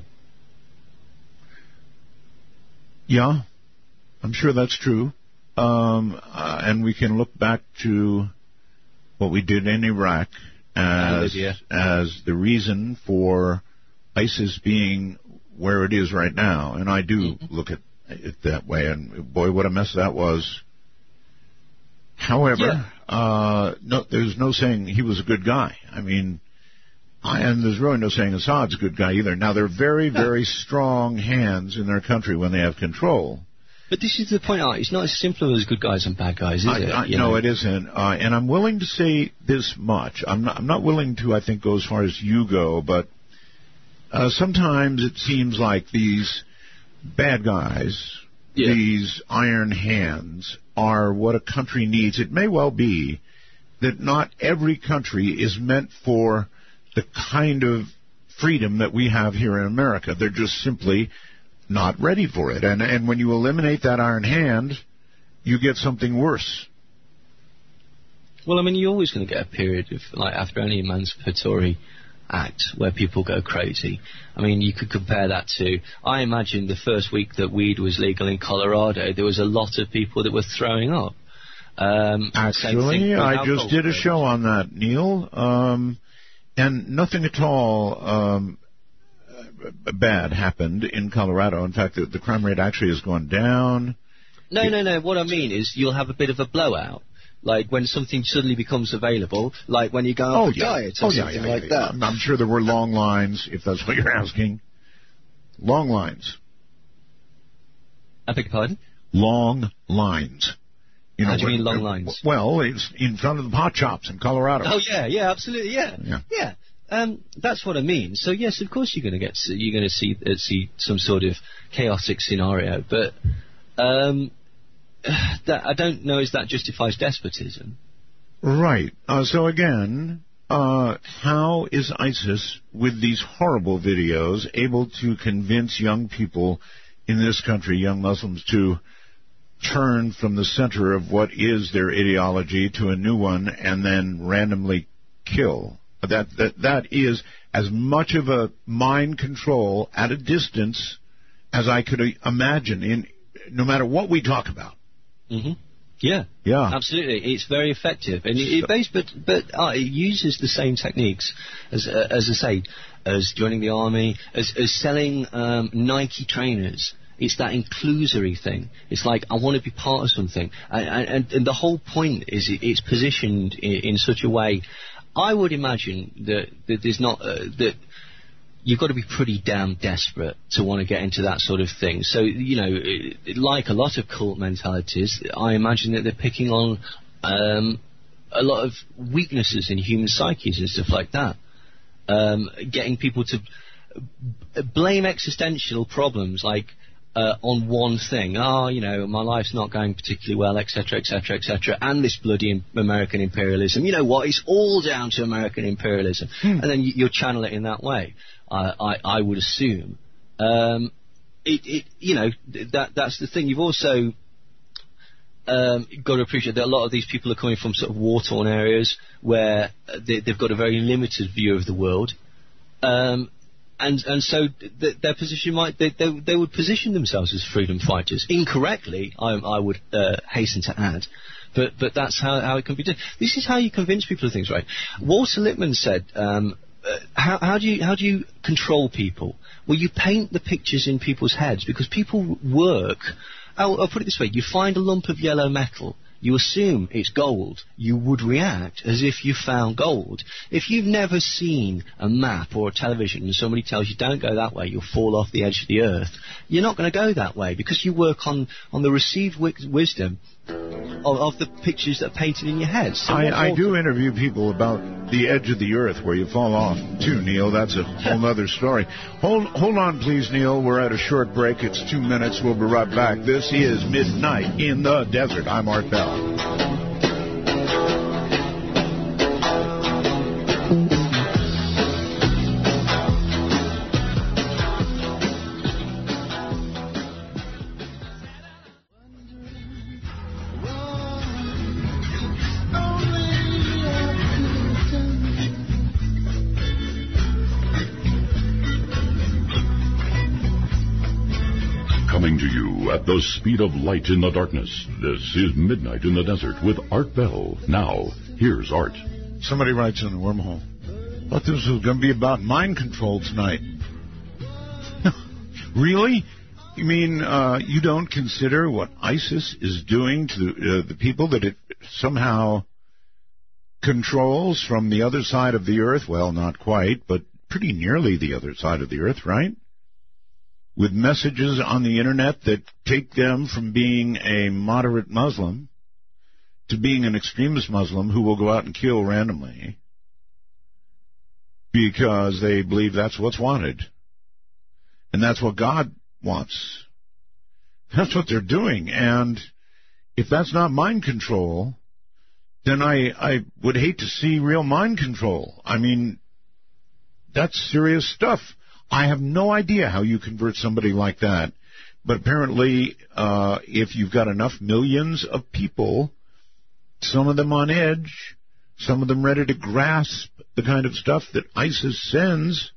Yeah, I'm sure that's true. Um, uh, and we can look back to what we did in Iraq as, as the reason for ISIS being where it is right now. And I do mm-hmm. look at it that way. And boy, what a mess that was. However, yeah. uh, no, there's no saying he was a good guy. I mean, I, and there's really no saying Assad's a good guy either. Now, they're very, very strong hands in their country when they have control. But this is the point, Art. It's not as simple as good guys and bad guys, is I, it? I, you no, know? it isn't. Uh, and I'm willing to say this much. I'm not, I'm not willing to, I think, go as far as you go, but uh, sometimes it seems like these bad guys, yeah. these iron hands, are what a country needs. It may well be that not every country is meant for the kind of freedom that we have here in America. They're just simply not ready for it. And and when you eliminate that iron hand, you get something worse. Well, I mean, you're always going to get a period of, like, after any emancipatory act where people go crazy. I mean, you could compare that to, I imagine the first week that weed was legal in Colorado, there was a lot of people that were throwing up. Um, Actually, I just did a show on that, Neil, um, and nothing at all um, bad happened in Colorado. In fact, the, the crime rate actually has gone down. No, it, no, no. What I mean is you'll have a bit of a blowout. Like when something suddenly becomes available, like when you go off oh, a yeah. diet or oh, something yeah, yeah, like yeah, that. Yeah. I'm sure there were long lines, if that's what you're asking. Long lines. I beg your pardon? Long lines. You How know, do you when, mean long lines? Well, it's in front of the pot shops in Colorado. Oh, yeah, yeah, absolutely, yeah. Yeah. yeah. Um, that's what I mean. So, yes, of course you're going to get, you're going to see uh, see some sort of chaotic scenario, but... Um, That, I don't know if that justifies despotism. Right. Uh, so again, uh, how is ISIS, with these horrible videos, able to convince young people in this country, young Muslims, to turn from the center of what is their ideology to a new one and then randomly kill? That that that is as much of a mind control at a distance as I could imagine, in no matter what we talk about. Mm-hmm. Yeah, yeah, absolutely. It's very effective, and it, it based, but but uh, it uses the same techniques as uh, as I say, as joining the army, as as selling um, Nike trainers. It's that inclusory thing. It's like, I want to be part of something, and and, and the whole point is it, it's positioned in, in such a way. I would imagine that that there's not uh, that. You've got to be pretty damn desperate to want to get into that sort of thing. So, you know, it, like a lot of cult mentalities, I imagine that they're picking on um, a lot of weaknesses in human psyches and stuff like that. Um, getting people to b- blame existential problems like uh, on one thing. Oh, you know, my life's not going particularly well, et cetera, et cetera, et cetera, and this bloody im- American imperialism. You know what? It's all down to American imperialism. Hmm. And then you, you'll channel it in that way, uh, I, I would assume. Um, it, it, you know, that that's the thing. You've also um, got to appreciate that a lot of these people are coming from sort of war-torn areas where they, they've got a very limited view of the world. Um, And and so th- their position might they, they they would position themselves as freedom fighters incorrectly. I, I would uh, hasten to add, but but that's how, how it can be done. This is how you convince people of things, right? Walter Lippmann said, um, uh, how how do you how do you control people? Well, you paint the pictures in people's heads because people work. I'll, I'll put it this way: you find a lump of yellow metal. You assume it's gold. You would react as if you found gold. If you've never seen a map or a television and somebody tells you don't go that way, you'll fall off the edge of the earth, you're not going to go that way because you work on, on the received wi- wisdom of, of the pictures that are painted in your head. So I, I do interview people about the edge of the earth where you fall off, too, Neil. That's a whole other story. Hold, hold on, please, Neil. We're at a short break. It's two minutes. We'll be right back. This is Midnight in the Desert. I'm Art Bell. Coming to you at the speed of light in the darkness, this is Midnight in the Desert with Art Bell. Now, here's Art. Somebody writes in the wormhole, thought this was going to be about mind control tonight. Really? You mean uh, you don't consider what ISIS is doing to uh, the people that it somehow controls from the other side of the earth? Well, not quite, but pretty nearly the other side of the earth, right? With messages on the internet that take them from being a moderate Muslim to being an extremist Muslim who will go out and kill randomly because they believe that's what's wanted. And that's what God wants. That's what they're doing. And if that's not mind control, then I, I would hate to see real mind control. I mean, that's serious stuff. I have no idea how you convert somebody like that. But apparently, uh, if you've got enough millions of people, some of them on edge, some of them ready to grasp the kind of stuff that ISIS sends,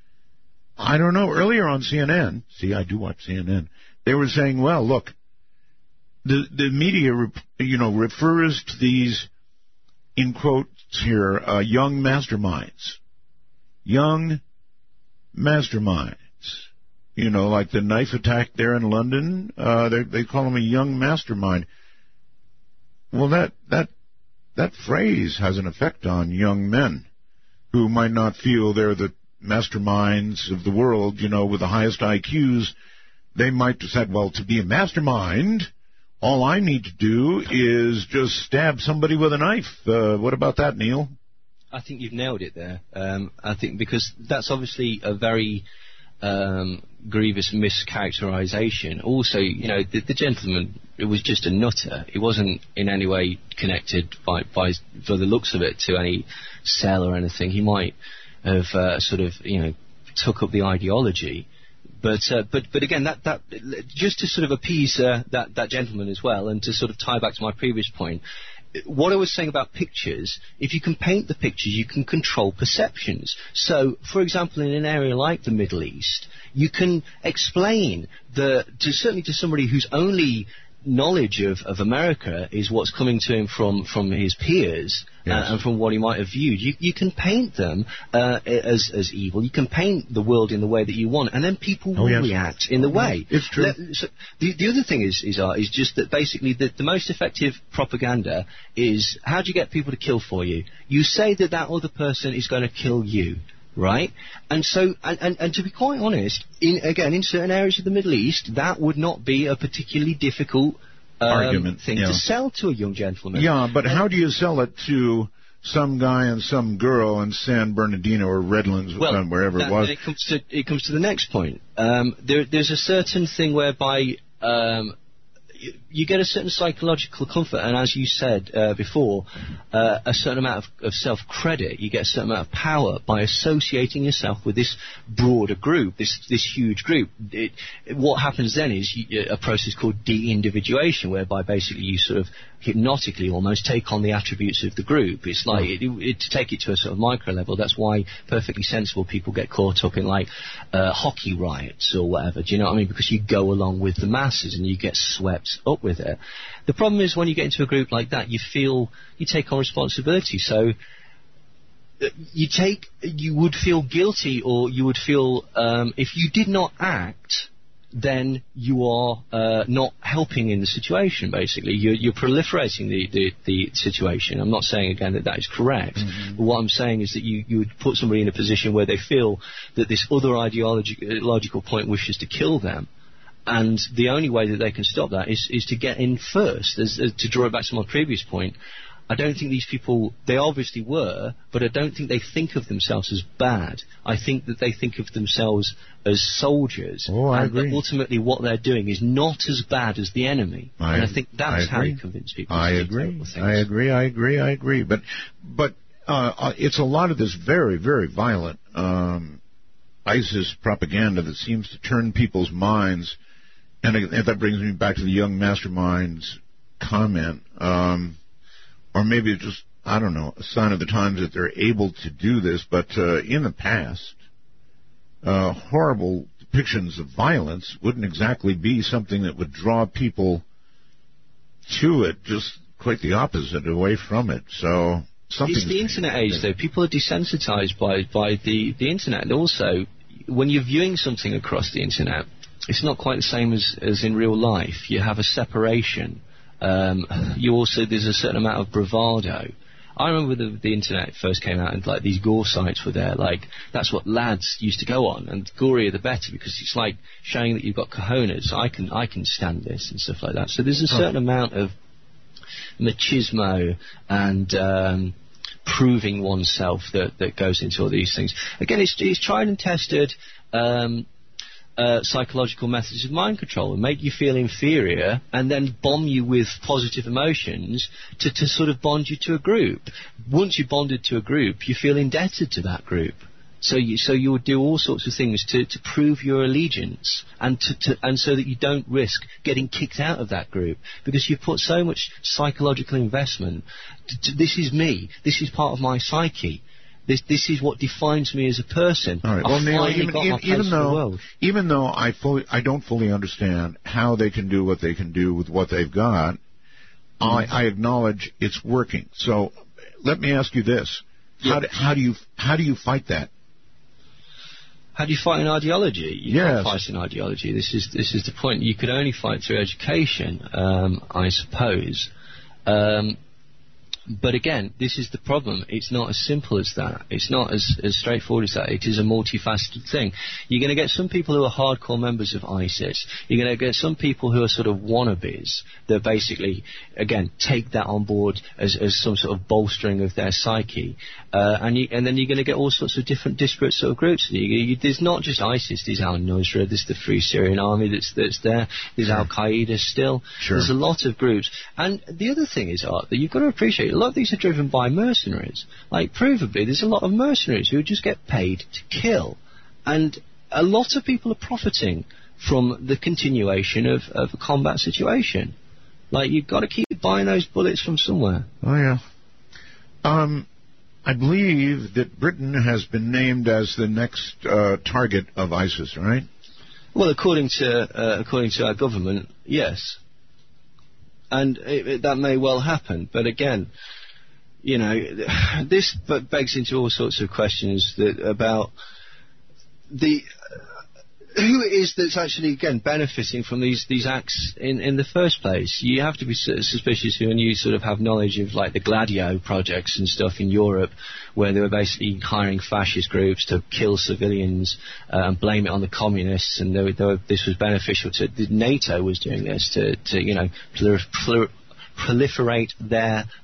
I don't know. Earlier on C N N, see, I do watch C N N, they were saying, well, look, the, the media, you know, refers to these, in quotes here, uh, young masterminds. Young masterminds. You know, like the knife attack there in London, uh, they, they call them a young mastermind. Well, that, that, that phrase has an effect on young men who might not feel they're the masterminds of the world, you know, with the highest I Qs. They might decide, well, to be a mastermind, all I need to do is just stab somebody with a knife. Uh, what about that, Neil? I think you've nailed it there. Um, I think because that's obviously a very um, grievous mischaracterization. Also, you know, the, the gentleman, it was just a nutter. He wasn't in any way connected by, by, for the looks of it, to any cell or anything. He might have uh, sort of, you know, took up the ideology. But uh, but but again, that that just to sort of appease uh, that that gentleman as well, and to sort of tie back to my previous point. What I was saying about pictures, if you can paint the pictures, you can control perceptions. So, for example, in an area like the Middle East, you can explain the, to, certainly to somebody whose only knowledge of, of America is what's coming to him from, from his peers, yes. uh, and from what he might have viewed. You, you can paint them uh, as, as evil. You can paint the world in the way that you want, and then people will oh, yes. react in the way. It's true. Let, so the, the other thing is is, uh, is just that basically the, the most effective propaganda is, how do you get people to kill for you? You say that that other person is going to kill you. Right? And so, and, and, and to be quite honest, in, again, in certain areas of the Middle East, that would not be a particularly difficult um, argument thing yeah. to sell to a young gentleman. Yeah, but and how do you sell it to some guy and some girl in San Bernardino or Redlands, well, uh, wherever that, it was. It comes to it comes to the next point. Um, there, there's a certain thing whereby um, you, you get a certain psychological comfort, and as you said uh, before, uh, a certain amount of, of self-credit. You get a certain amount of power by associating yourself with this broader group, this this huge group. It, it, what happens then is you, a process called de-individuation, whereby basically you sort of hypnotically almost take on the attributes of the group. It's like, it, it, to take it to a sort of micro level, that's why perfectly sensible people get caught up in like uh, hockey riots or whatever, do you know what I mean? Because you go along with the masses and you get swept up with it. The problem is when you get into a group like that, you feel, you take on responsibility, so you take, you would feel guilty, or you would feel, um, if you did not act, then you are uh, not helping in the situation, basically. You're, you're proliferating the, the, the situation. I'm not saying, again, that that is correct. Mm-hmm. But what I'm saying is that you, you would put somebody in a position where they feel that this other ideological point wishes to kill them. And the only way that they can stop that is, is to get in first. As, as, to draw it back to my previous point, I don't think these people, they obviously were, but I don't think they think of themselves as bad. I think that they think of themselves as soldiers. Oh, I and agree. that ultimately what they're doing is not as bad as the enemy. I, and I think that's I how you convince people. I to agree. Do I agree. I agree. I agree. But, but uh, it's a lot of this very, very violent um, ISIS propaganda that seems to turn people's minds. And, and that brings me back to the young masterminds comment. Um, Or maybe it's just, I don't know, a sign of the times that they're able to do this. But uh, in the past, uh, horrible depictions of violence wouldn't exactly be something that would draw people to it. Just quite the opposite, away from it. So something. It's the internet age, though. People are desensitized by by the the internet. And also, when you're viewing something across the internet, it's not quite the same as as in real life. You have a separation. Um, you also, there's a certain amount of bravado. I remember the, the internet first came out and like these gore sites were there. Like that's what lads used to go on, and the gorier the better, because it's like showing that you've got cojones. I can I can stand this and stuff like that. So there's a certain oh. amount of machismo and um, proving oneself that that goes into all these things. Again, it's it's tried and tested. Um, Uh, psychological methods of mind control and make you feel inferior and then bomb you with positive emotions to, to sort of bond you to a group. Once you're bonded to a group, you feel indebted to that group. So you, so you would do all sorts of things to, to prove your allegiance and to, to and so that you don't risk getting kicked out of that group, because you've put so much psychological investment. To, to, this is me. This is part of my psyche. This this is what defines me as a person. All right. Well, Neil, even, even, even though even though I fully I don't fully understand how they can do what they can do with what they've got, mm-hmm. I, I acknowledge it's working. So let me ask you this: yeah. how do, how do you how do you fight that? How do you fight an ideology? You yes. can't fight an ideology. This is this is the point. You could only fight through education, um, I suppose. Um, But again, this is the problem. It's not as simple as that. It's not as, as straightforward as that. It is a multifaceted thing. You're going to get some people who are hardcore members of ISIS. You're going to get some people who are sort of wannabes that basically, again, take that on board as, as some sort of bolstering of their psyche. Uh, and, you, and then you're going to get all sorts of different disparate sort of groups. You, you, there's not just ISIS. There's al-Nusra. There's the Free Syrian Army that's, that's there. There's sure. Al-Qaeda still. Sure. There's a lot of groups. And the other thing is, Art, that you've got to appreciate, a lot of these are driven by mercenaries. Like, provably, there's a lot of mercenaries who just get paid to kill. And a lot of people are profiting from the continuation of, of a combat situation. Like, you've got to keep buying those bullets from somewhere. Oh, yeah. Um, I believe that Britain has been named as the next uh, target of ISIS, right? Well, according to uh, according to our government, yes. And it, it, that may well happen. But again, you know, this begs into all sorts of questions that about the uh, who it is that's actually, again, benefiting from these, these acts in, in the first place. You have to be suspicious when you sort of have knowledge of, like, the Gladio projects and stuff in Europe, where they were basically hiring fascist groups to kill civilians uh, and blame it on the communists, and they were, they were, this was beneficial to... NATO was doing this to, to you know, prolifer, proliferate their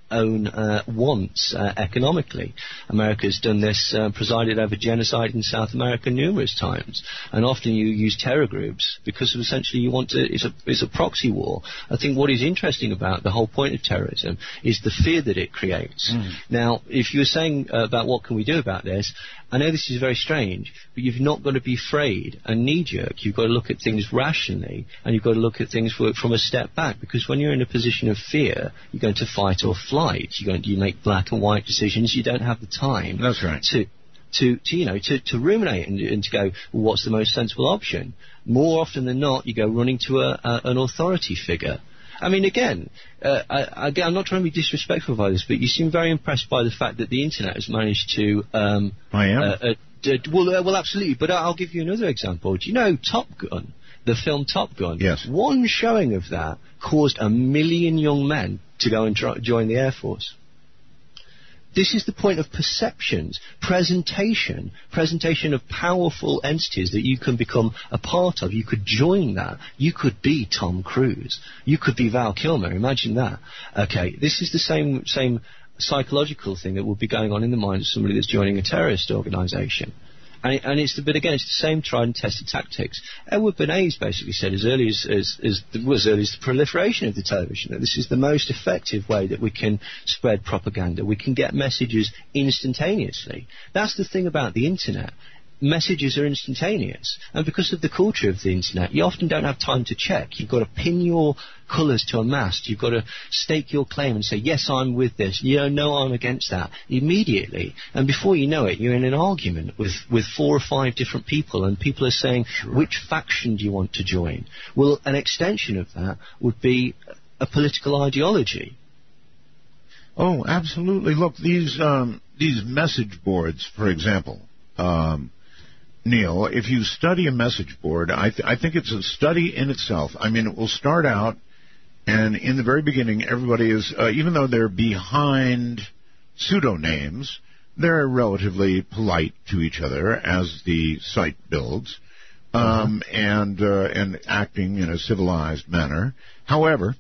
own uh, wants uh, economically. America's done this, uh, presided over genocide in South America numerous times, and often you use terror groups because of essentially you want to, it's a, it's a proxy war. I think what is interesting about the whole point of terrorism is the fear that it creates. Mm. Now, if you were saying uh, about what can we do about this, I know this is very strange, but you've not got to be afraid and knee-jerk. You've got to look at things rationally, and you've got to look at things for, from a step back, because when you're in a position of fear, you're going to fight or flight. You're going to, you make black and white decisions. You don't have the time That's right. to... To, to you know to, to ruminate and, and to go, well, what's the most sensible option? More often than not, you go running to a, a, an authority figure. I mean, again, uh, I, again, I'm not trying to be disrespectful by this, but you seem very impressed by the fact that the internet has managed to. Um, I am. Uh, uh, d- well, uh, well, absolutely. But I'll give you another example. Do you know Top Gun, the film Top Gun? Yes. One showing of that caused a million young men to go and try, join the Air Force. This is the point of perceptions, presentation, presentation of powerful entities that you can become a part of. You could join that. You could be Tom Cruise. You could be Val Kilmer. Imagine that. Okay, this is the same same psychological thing that would be going on in the mind of somebody that's joining a terrorist organisation. And, it, and it's the, but again, it's the same tried and tested tactics. Edward Bernays basically said as early as, as, as, the, well, as early as the proliferation of the television that this is the most effective way that we can spread propaganda. We can get messages instantaneously. That's the thing about the internet. Messages are instantaneous, and because of the culture of the internet, you often don't have time to check. You've got to pin your colours to a mast. You've got to stake your claim and say, yes, I'm with this. You know, no, I'm against that. Immediately, and before you know it, you're in an argument with, with four or five different people, and people are saying, sure, which faction do you want to join? Well, an extension of that would be a political ideology. Oh, absolutely. Look, these um, these message boards, for example. Um, Neil, if you study a message board, I, th- I think it's a study in itself. I mean, it will start out, and in the very beginning, everybody is, uh, even though they're behind pseudonames, they're relatively polite to each other as the site builds, um, uh-huh. and uh, and acting in a civilized manner. However,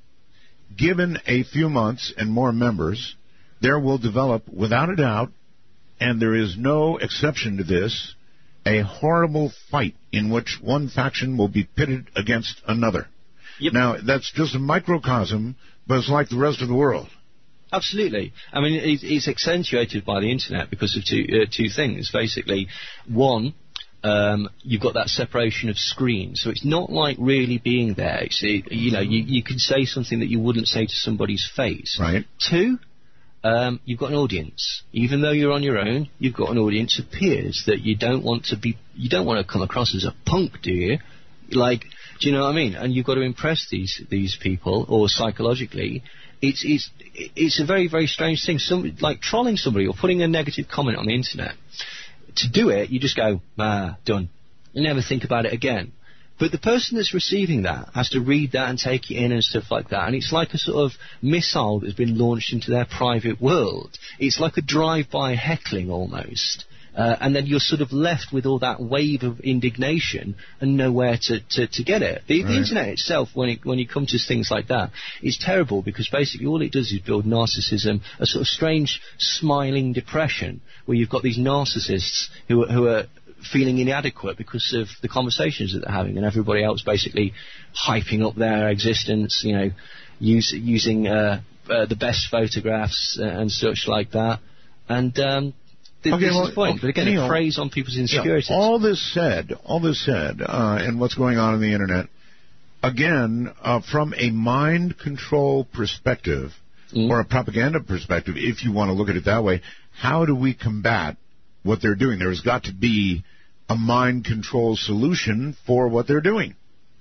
given a few months and more members, there will develop, without a doubt, and there is no exception to this, a horrible fight in which one faction will be pitted against another. Yep. Now, that's just a microcosm, but it's like the rest of the world. Absolutely. I mean, it's, it's accentuated by the internet because of two, uh, two things. Basically, one, um, you've got that separation of screens, so it's not like really being there. It's, it, you know, you, you can say something that you wouldn't say to somebody's face. Right. Two, Um, you've got an audience. Even though you're on your own, you've got an audience of peers that you don't want to be. You don't want to come across as a punk, do you? Like, do you know what I mean? And you've got to impress these these people, or psychologically, it's it's it's a very very strange thing. Some like trolling somebody or putting a negative comment on the internet. To do it, you just go, ah, done. You never think about it again. But the person that's receiving that has to read that and take it in and stuff like that. And it's like a sort of missile that's been launched into their private world. It's like a drive-by heckling almost. Uh, and then you're sort of left with all that wave of indignation and nowhere to, to, to get it. The, right. the internet itself, when it, when you come to things like that, is terrible because basically all it does is build narcissism, a sort of strange smiling depression where you've got these narcissists who are, who are feeling inadequate because of the conversations that they're having, and everybody else basically hyping up their existence, you know, use, using uh, uh, the best photographs uh, and such like that. And um, th- okay, this well, is the point. But again, Neil, it preys on people's insecurities. Yeah, all this said, all this said, uh, and what's going on in the internet, again, uh, from a mind control perspective, mm. or a propaganda perspective, if you want to look at it that way, how do we combat what they're doing? There's got to be a mind control solution for what they're doing.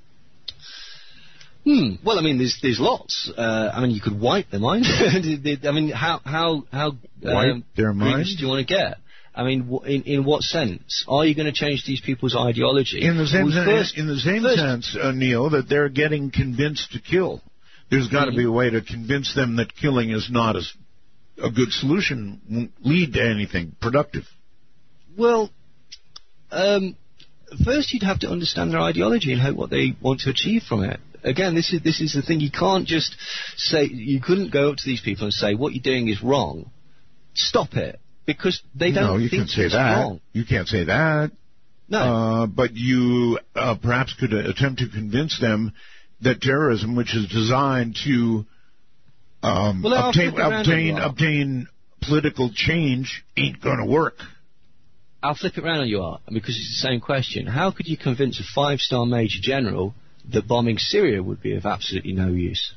Hmm. Well, I mean, there's there's lots. Uh, I mean, you could wipe their mind. I mean, how how how wipe um, their mind? do you want to get? I mean, w- in in what sense are you going to change these people's ideology? In the same well, sen- first, in the same first, sense, uh, Neil, that they're getting convinced to kill. There's got to mm-hmm. be a way to convince them that killing is not as a good solution, won't lead to anything productive. Well, um, first you'd have to understand their ideology and hope what they want to achieve from it. again, this is this is the thing. You can't just say, you couldn't go up to these people and say, what you're doing is wrong. Stop it. Because they don't no, you think can't say it's that. wrong. You can't say that. No. Uh, but you uh, perhaps could uh, attempt to convince them that terrorism, which is designed to um, well, obtain obtain obtain political change, ain't going to work. I'll flip it around on you, Art, because it's the same question. How could you convince a five-star major general that bombing Syria would be of absolutely no use?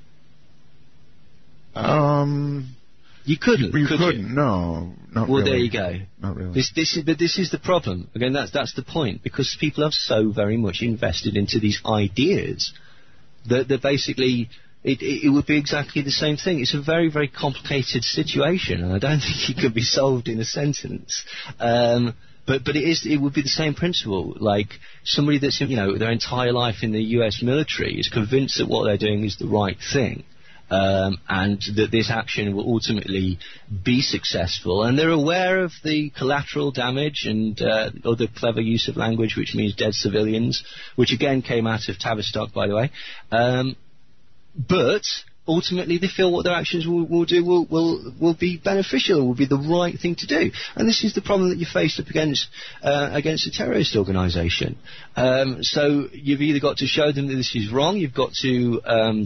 Um, you couldn't. You could couldn't. You? No, not well, really. there you go. Not really. This, this is, but this is the problem. Again, that's that's the point, because people are so very much invested into these ideas that that basically. It, it, it would be exactly the same thing. It's a very, very complicated situation, and I don't think it could be solved in a sentence. Um, but but it is. It would be the same principle. Like somebody that's, you know, their entire life in the U S military is convinced that what they're doing is the right thing, um, and that this action will ultimately be successful, and they're aware of the collateral damage and uh, other clever use of language, which means dead civilians, which again came out of Tavistock, by the way. Um, But ultimately, they feel what their actions will, will do will, will will be beneficial, will be the right thing to do. And this is the problem that you're faced up against uh, against a terrorist organisation. Um, so you've either got to show them that this is wrong. You've got to um,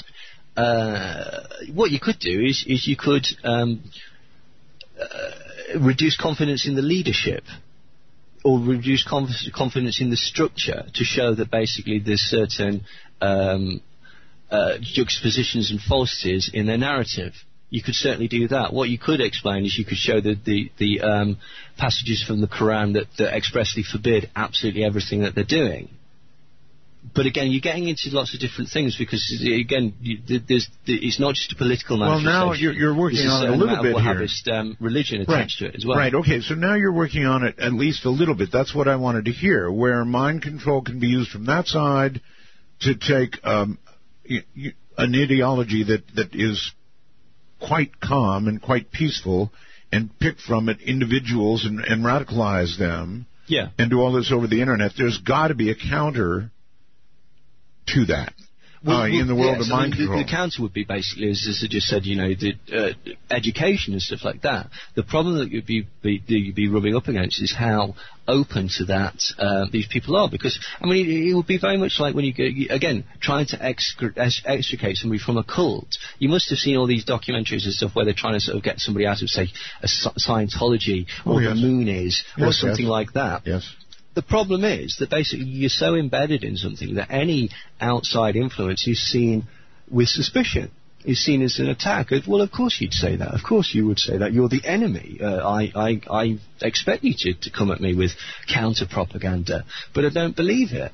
uh, what you could do is is you could um, uh, reduce confidence in the leadership, or reduce conf- confidence in the structure, to show that basically there's certain um, Uh, juxtapositions and falsities in their narrative. You could certainly do that. What you could explain is you could show the the, the um, passages from the Quran that, that expressly forbid absolutely everything that they're doing. But again, you're getting into lots of different things, because again, you, there's, it's not just a political manifestation. Well, now you're, you're working on it a little bit here. Wahhabist um, religion attached right. to it as well. Right. Okay. So now you're working on it at least a little bit. That's what I wanted to hear, where mind control can be used from that side to take Um, an ideology that, that is quite calm and quite peaceful, and pick from it individuals and, and radicalize them, yeah, and do all this over the internet. There's got to be a counter to that. Well, uh, well, in the world yes, of mind I mean, control. The, the counter would be basically, as, as I just said, you know, the uh, education and stuff like that. The problem that you'd be, be you'd be rubbing up against is how open to that uh, these people are. Because I mean, it, it would be very much like when you go, you, again, trying to excre- extricate somebody from a cult. You must have seen all these documentaries and stuff where they're trying to sort of get somebody out of, say, a Scientology, or oh, yes. the moon is, yes, or something yes. like that. Yes. The problem is that basically you're so embedded in something that any outside influence is seen with suspicion, is seen as an attack. Well, of course you'd say that. Of course you would say that. You're the enemy. Uh, I, I, I expect you to, to come at me with counter-propaganda, but I don't believe it.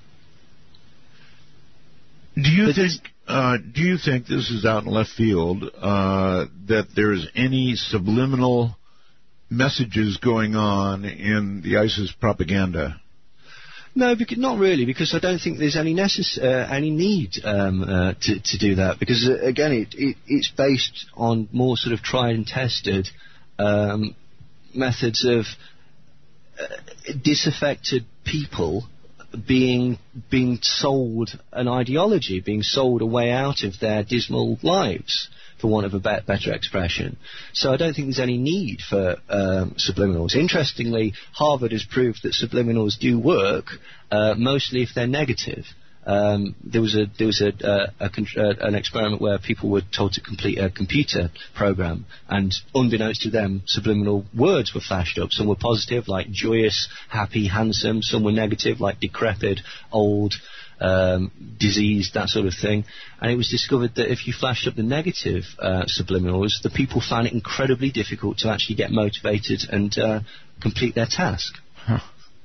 Do you but think? Uh, do you think, this is out in left field, uh, that there's any subliminal messages going on in the ISIS propaganda? No, because, not really, because I don't think there's any necess- uh, any need um, uh, to, to do that. Because uh, again, it, it, it's based on more sort of tried and tested um, methods of uh, disaffected people being being sold an ideology, being sold a way out of their dismal lives, for want of a be- better expression. So I don't think there's any need for um, subliminals. Interestingly, Harvard has proved that subliminals do work, uh, mostly if they're negative. Um, there was a there was a, uh, a con- uh, an experiment where people were told to complete a computer program, and unbeknownst to them, subliminal words were flashed up. Some were positive, like joyous, happy, handsome. Some were negative, like decrepit, old, um, diseased, that sort of thing. And it was discovered that if you flashed up the negative uh, subliminals, the people found it incredibly difficult to actually get motivated and uh, complete their task. Huh.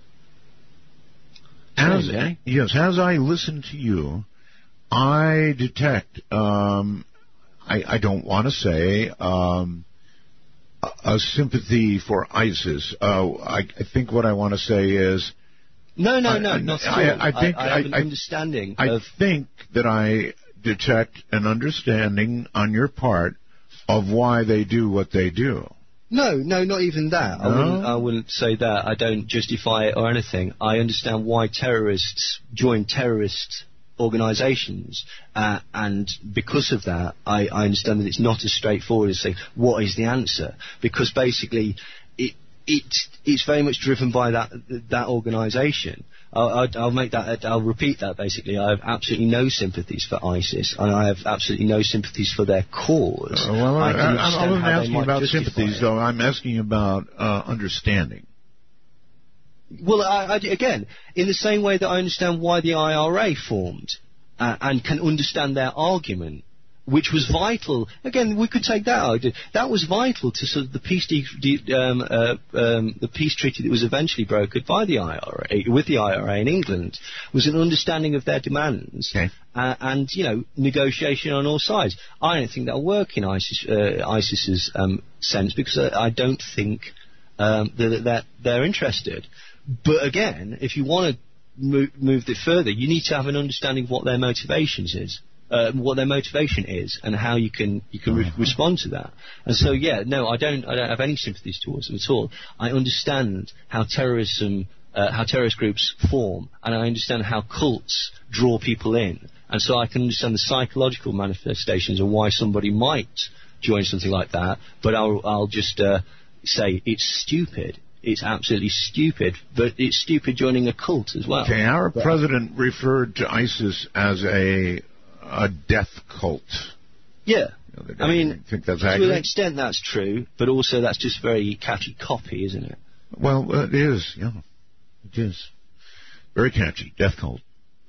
As, eh? Yes, as I listen to you, I detect, um, I, I don't want to say, um, a, a sympathy for ISIS. Uh, I, I think what I want to say is... No, no, no, I, not at I, all. I, think, I, I have an I, understanding I of... think that I detect an understanding on your part of why they do what they do. No, no, not even that. No? I wouldn't, I wouldn't say that. I don't justify it or anything. I understand why terrorists join terrorist organisations, uh, and because of that, I, I understand that it's not as straightforward as saying what is the answer, because basically it it it's very much driven by that that organisation. I'll, I'll, I'll make that. I'll repeat that. Basically, I have absolutely no sympathies for ISIS, and I have absolutely no sympathies for their cause. Uh, well, I, I, I, I wasn't asking about sympathies, though. I'm asking about uh, understanding. Well, I, I, again, in the same way that I understand why the I R A formed uh, and can understand their argument, which was vital. Again, we could take that idea. That was vital to sort of the peace, de- de- um, uh, um, the peace treaty that was eventually brokered by the I R A with the I R A in England, was an understanding of their demands okay. uh, and you know negotiation on all sides. I don't think that'll work in ISIS, uh, ISIS's um, sense, because I, I don't think um, that, that they're interested. But again, if you want to move, move it further, you need to have an understanding of what their motivations is, uh, what their motivation is, and how you can you can re- respond to that. And so, yeah, no, I don't I don't have any sympathies towards them at all. I understand how terrorism, uh, how terrorist groups form, and I understand how cults draw people in, and so I can understand the psychological manifestations of why somebody might join something like that. But I'll I'll just uh, say it's stupid. It's absolutely stupid, but it's stupid joining a cult as well. Okay, our but, president referred to ISIS as a a death cult. Yeah. I mean, think that's to accurate? an extent that's true, but also that's just very catchy copy, isn't it? Well, uh, it is, yeah. It is. Very catchy, death cult.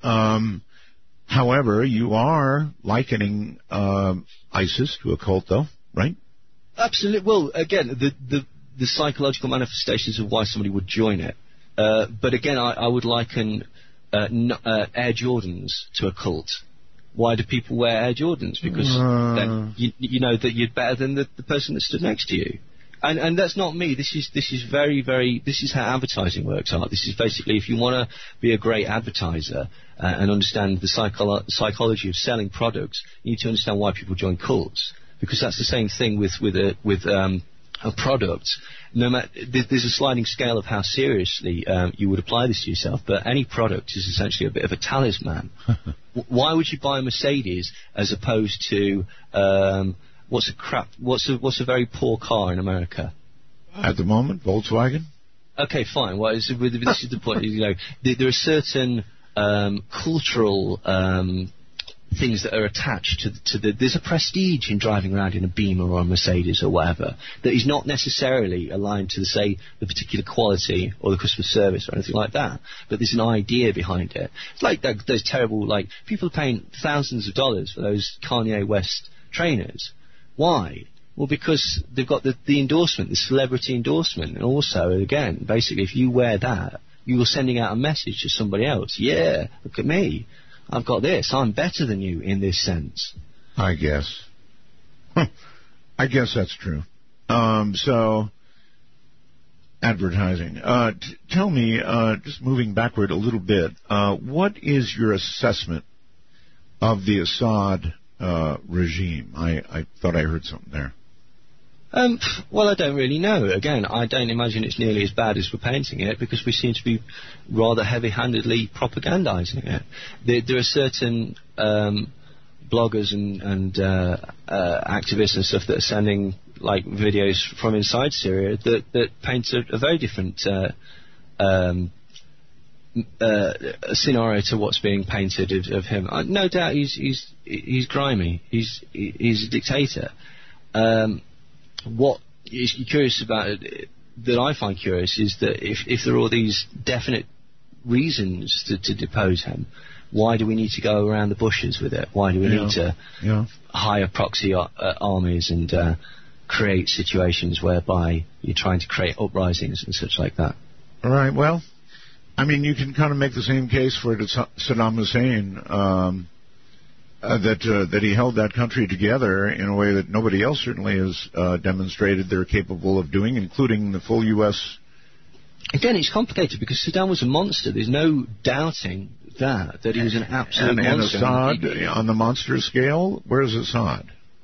Um, however, you are likening um, ISIS to a cult, though, right? Absolutely. Well, again, the... the the psychological manifestations of why somebody would join it. Uh, but again, I, I would liken uh, n- uh, Air Jordans to a cult. Why do people wear Air Jordans? Because uh. then you, you know that you're better than the, the person that stood next to you. And, and that's not me. This is this is very, very... This is how advertising works, Art. This is basically, if you want to be a great advertiser uh, and understand the psycholo- psychology of selling products, you need to understand why people join cults. Because that's the same thing with, with, a, with um, a product. No matter, there's a sliding scale of how seriously um, you would apply this to yourself, but any product is essentially a bit of a talisman. Why would you buy a Mercedes as opposed to um, what's a crap? What's a what's a very poor car in America? At the moment, Volkswagen. Okay, fine. Well, this is the point. You know, there are certain um, cultural um, things that are attached to the, to the... There's a prestige in driving around in a Beamer or a Mercedes or whatever that is not necessarily aligned to, say, the particular quality or the customer service or anything like that. But there's an idea behind it. It's like that, those terrible... like people are paying thousands of dollars for those Kanye West trainers. Why? Well, because they've got the, the endorsement, the celebrity endorsement. And also, again, basically, if you wear that, you're sending out a message to somebody else. Yeah, look at me. I've got this. I'm better than you in this sense. I guess. I guess that's true. Um, so, advertising. Uh, t- tell me, uh, just moving backward a little bit, uh, what is your assessment of the Assad uh, regime? I, I thought I heard something there. Um, well, I don't really know. Again, I don't imagine it's nearly as bad as we're painting it, because we seem to be rather heavy-handedly propagandizing it. There, there are certain um, bloggers and, and uh, uh, activists and stuff that are sending like videos from inside Syria that, that paint a, a very different uh, um, uh, scenario to what's being painted of, of him. Uh, no doubt he's he's he's grimy. He's he's a dictator. Um, What is curious about it, that I find curious, is that if, if there are all these definite reasons to, to depose him, why do we need to go around the bushes with it? Why do we yeah. need to yeah. hire proxy uh, armies and uh, create situations whereby you're trying to create uprisings and such like that? All right, well, I mean, you can kind of make the same case for Saddam Hussein, um, Uh, that uh, that he held that country together in a way that nobody else certainly has uh, demonstrated they're capable of doing, including the full U S. Again, it's complicated because Saddam was a monster. There's no doubting that, that he was an absolute and, and monster. Assad, on the monster scale, where's Assad?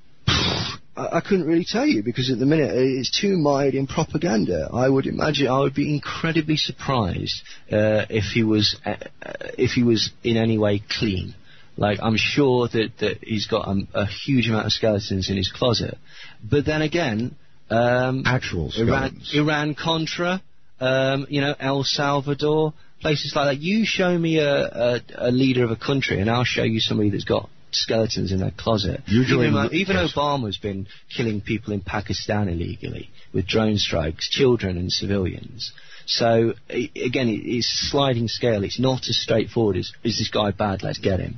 I, I couldn't really tell you, because at the minute it's too mired in propaganda. I would imagine I would be incredibly surprised uh, if he was uh, if he was in any way clean. Like, I'm sure that, that he's got a, a huge amount of skeletons in his closet. But then again, um, actual skeletons. Iran, Iran-Contra, um, you know, El Salvador, places like that. You show me a, a, a leader of a country, and I'll show you somebody that's got skeletons in their closet. Usually, even, even yes. Obama's been killing people in Pakistan illegally with drone strikes, children and civilians. So, I, again, it, it's a sliding scale. It's not as straightforward as, is this guy bad, let's get him.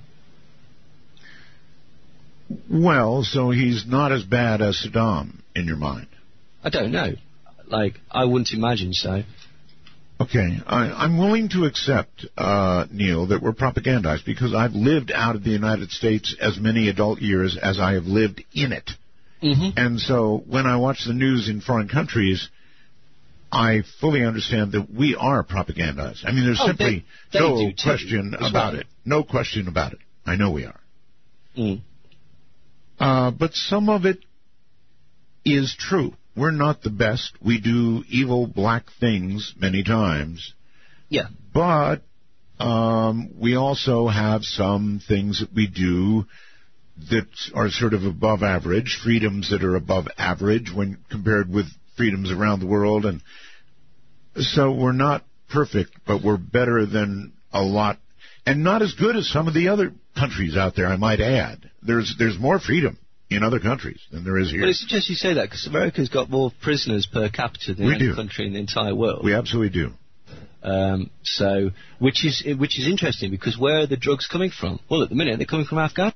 Well, so he's not as bad as Saddam, in your mind? I don't know. Like, I wouldn't imagine so. Okay, I, I'm willing to accept, uh, Neil, that we're propagandized because I've lived out of the United States as many adult years as I have lived in it. Mm-hmm. And so when I watch the news in foreign countries, I fully understand that we are propagandized. I mean, there's oh, simply they, they no question too, about well. it. No question about it. I know we are. Mm. Uh, but some of it is true. We're not the best. We do evil, black things many times. Yeah. But um, we also have some things that we do that are sort of above average, freedoms that are above average when compared with freedoms around the world. And so we're not perfect, but we're better than a lot, and not as good as some of the other countries out there, I might add. There's there's more freedom in other countries than there is here. Well, it's interesting you say that, because America's got more prisoners per capita than we any do. country in the entire world. We absolutely do. Um, so, which is which is interesting, because where are the drugs coming from? Well, at the minute, they're coming from Afghanistan.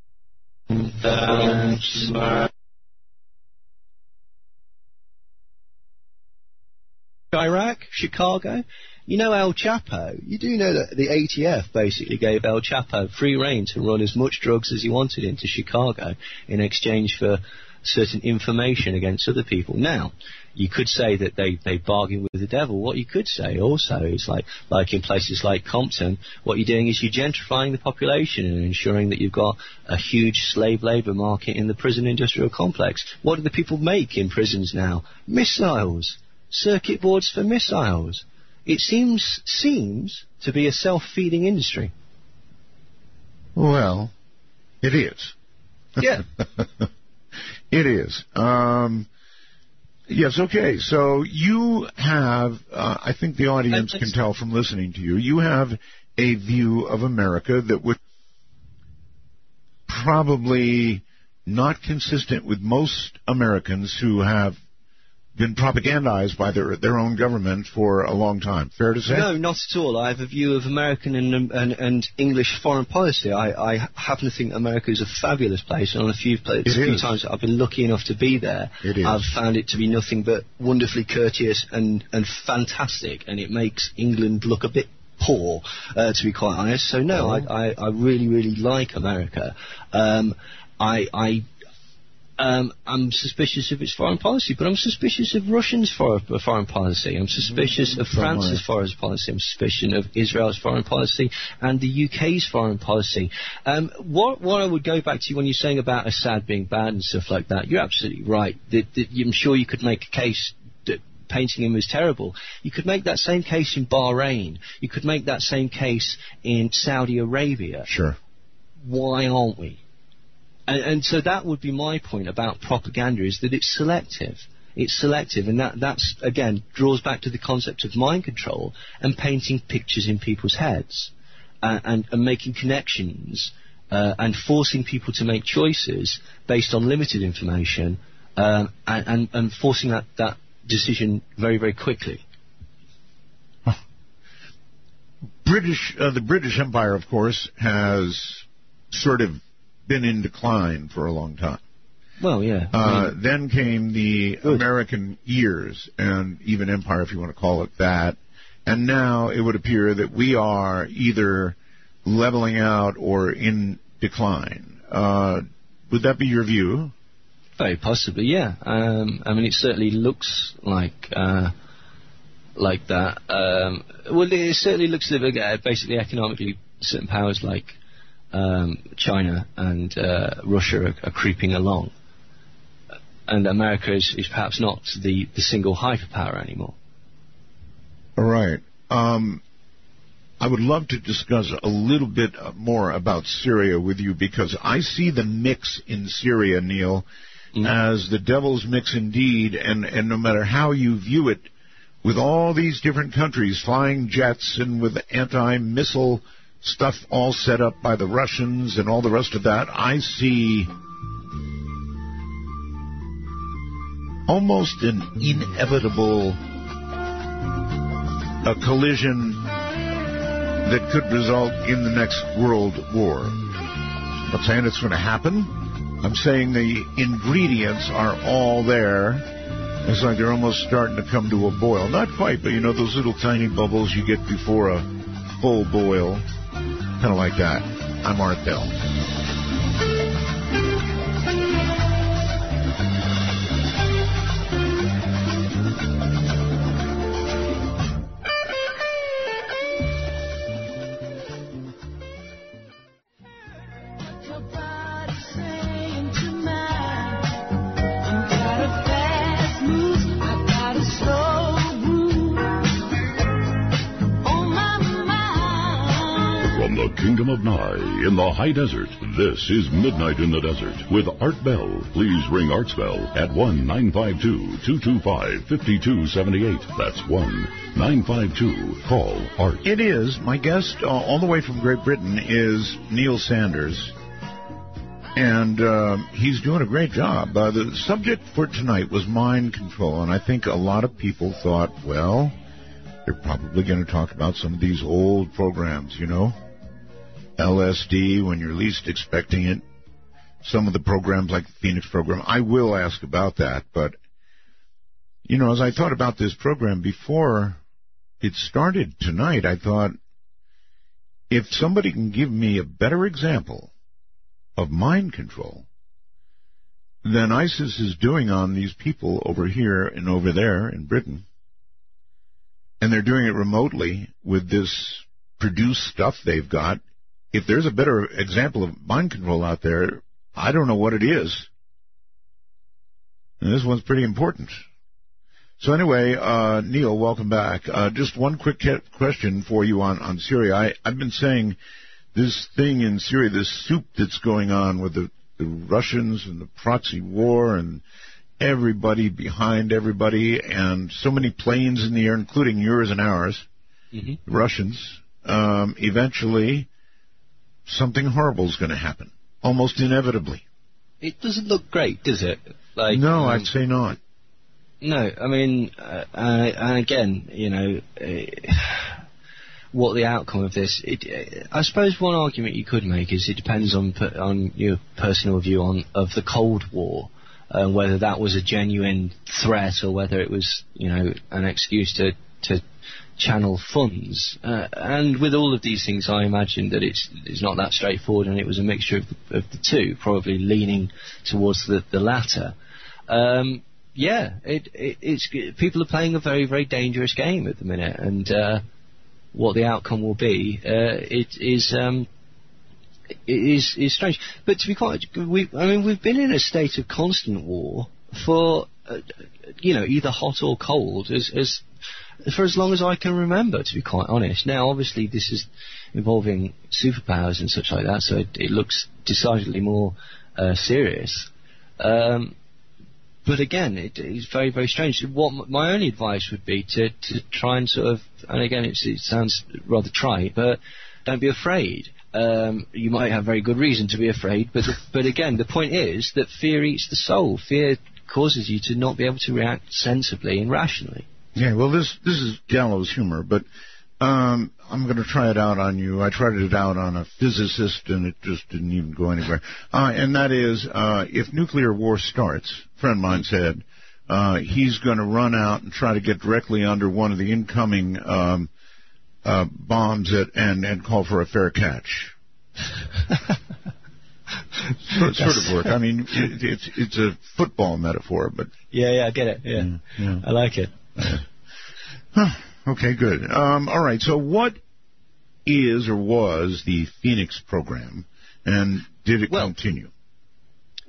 Uh, Iraq, Chicago. You know El Chapo. You do know that the A T F basically gave El Chapo free rein to run as much drugs as he wanted into Chicago in exchange for certain information against other people. Now, you could say that they, they bargain with the devil. What you could say also is like, like in places like Compton, what you're doing is you're gentrifying the population and ensuring that you've got a huge slave labour market in the prison industrial complex. What do the people make in prisons now? Missiles. Circuit boards for missiles. It seems seems to be a self-feeding industry. Well, it is. Yeah. It is. Um, yes, okay. So you have, uh, I think the audience can tell from listening to you, you have a view of America that would probably not consistent with most Americans who have been propagandized by their their own government for a long time. Fair to say? No, not at all. I have a view of American and and, and English foreign policy. I, I happen to think America is a fabulous place, and on a few, places, a few times I've been lucky enough to be there, it is. I've found it to be nothing but wonderfully courteous and, and fantastic, and it makes England look a bit poor, uh, to be quite honest. So no, oh. I, I, I really, really like America. Um, I... I Um, I'm suspicious of its foreign policy, but I'm suspicious of Russians' for, uh, foreign policy. I'm suspicious of France's foreign policy. I'm suspicious of Israel's foreign policy and the U K's foreign policy. Um, what, what I would go back to when you're saying about Assad being bad and stuff like that, you're absolutely right. That, that I'm sure you could make a case that painting him as terrible. You could make that same case in Bahrain. You could make that same case in Saudi Arabia. Sure. Why aren't we? And, and so that would be my point about propaganda, is that it's selective. It's selective, and that that's again draws back to the concept of mind control and painting pictures in people's heads, uh, and, and making connections, uh, and forcing people to make choices based on limited information, um, and, and, and forcing that, that decision very, very quickly. British, uh, the British Empire, of course, has sort of been in decline for a long time. Well, yeah. Uh, I mean, then came the good. American years, and even empire, if you want to call it that. And now it would appear that we are either leveling out or in decline. Uh, would that be your view? Very possibly, yeah. Um, I mean, it certainly looks like uh, like that. Um, well, it certainly looks like uh, basically economically certain powers like Um, China and uh, Russia are, are creeping along, and America is, is perhaps not the, the single hyperpower anymore. All right. Um, I would love to discuss a little bit more about Syria with you, because I see the mix in Syria, Neil, mm. as the devil's mix indeed, and, and no matter how you view it, with all these different countries flying jets and with anti-missile stuff all set up by the Russians and all the rest of that, I see almost an inevitable a collision that could result in the next world war. I'm not saying it's going to happen. I'm saying the ingredients are all there. It's like they're almost starting to come to a boil. Not quite, but you know those little tiny bubbles you get before a full boil? Kind of like that. I'm Art Bell. Kingdom of Nye, in the high desert, this is Midnight in the Desert with Art Bell. Please ring Art's Bell at one nine five two, two two five, five two seven eight. That's one nine five two. Call Art. It is. My guest uh, all the way from Great Britain is Neil Sanders, and uh, he's doing a great job. Uh, the subject for tonight was mind control, and I think a lot of people thought, well, they're probably going to talk about some of these old programs, you know? L S D when you're least expecting it. Some of the programs like the Phoenix program. I will ask about that, but, you know, as I thought about this program before it started tonight, I thought, if somebody can give me a better example of mind control than ISIS is doing on these people over here and over there in Britain, and they're doing it remotely with this produced stuff they've got, if there's a better example of mind control out there, I don't know what it is. And this one's pretty important. So anyway, uh, Neil, welcome back. Uh, just one quick question for you on, on Syria. I, I've been saying this thing in Syria, this soup that's going on with the, the Russians and the proxy war and everybody behind everybody and so many planes in the air, including yours and ours, mm-hmm. the Russians, um, eventually something horrible is going to happen, almost inevitably. It doesn't look great, does it? Like, no, um, I'd say not. No, I mean, uh, and again, you know, uh, what the outcome of this, it, uh, I suppose one argument you could make is it depends on on your personal view on of the Cold War, uh, whether that was a genuine threat or whether it was, you know, an excuse to, to channel funds. Uh, and with all of these things, I imagine that it's it's not that straightforward, and it was a mixture of the, of the two, probably leaning towards the, the latter. Um, yeah, it, it, it's people are playing a very, very dangerous game at the minute, and uh, what the outcome will be, uh, it is um, it is is strange. But to be quite, we I mean, we've been in a state of constant war for uh, you know, either hot or cold as as for as long as I can remember, to be quite honest. Now, obviously, this is involving superpowers and such like that, so it, it looks decidedly more uh, serious. Um, but again, it is very, very strange. What my only advice would be to, to try and sort of, and again, it's, it sounds rather trite, but don't be afraid. Um, you might have very good reason to be afraid, but the, but again, the point is that fear eats the soul. Fear causes you to not be able to react sensibly and rationally. Yeah, well, this this is gallows humor, but um, I'm going to try it out on you. I tried it out on a physicist, and it just didn't even go anywhere. Uh, and that is, uh, if nuclear war starts, a friend of mine said, uh, he's going to run out and try to get directly under one of the incoming um, uh, bombs at, and, and call for a fair catch. sort, sort of work. I mean, it, it's it's a football metaphor, but yeah, yeah, I get it. Yeah, yeah, yeah. I like it. Huh. Okay, good. Um, all right, so what is or was the Phoenix program, and did it well, continue?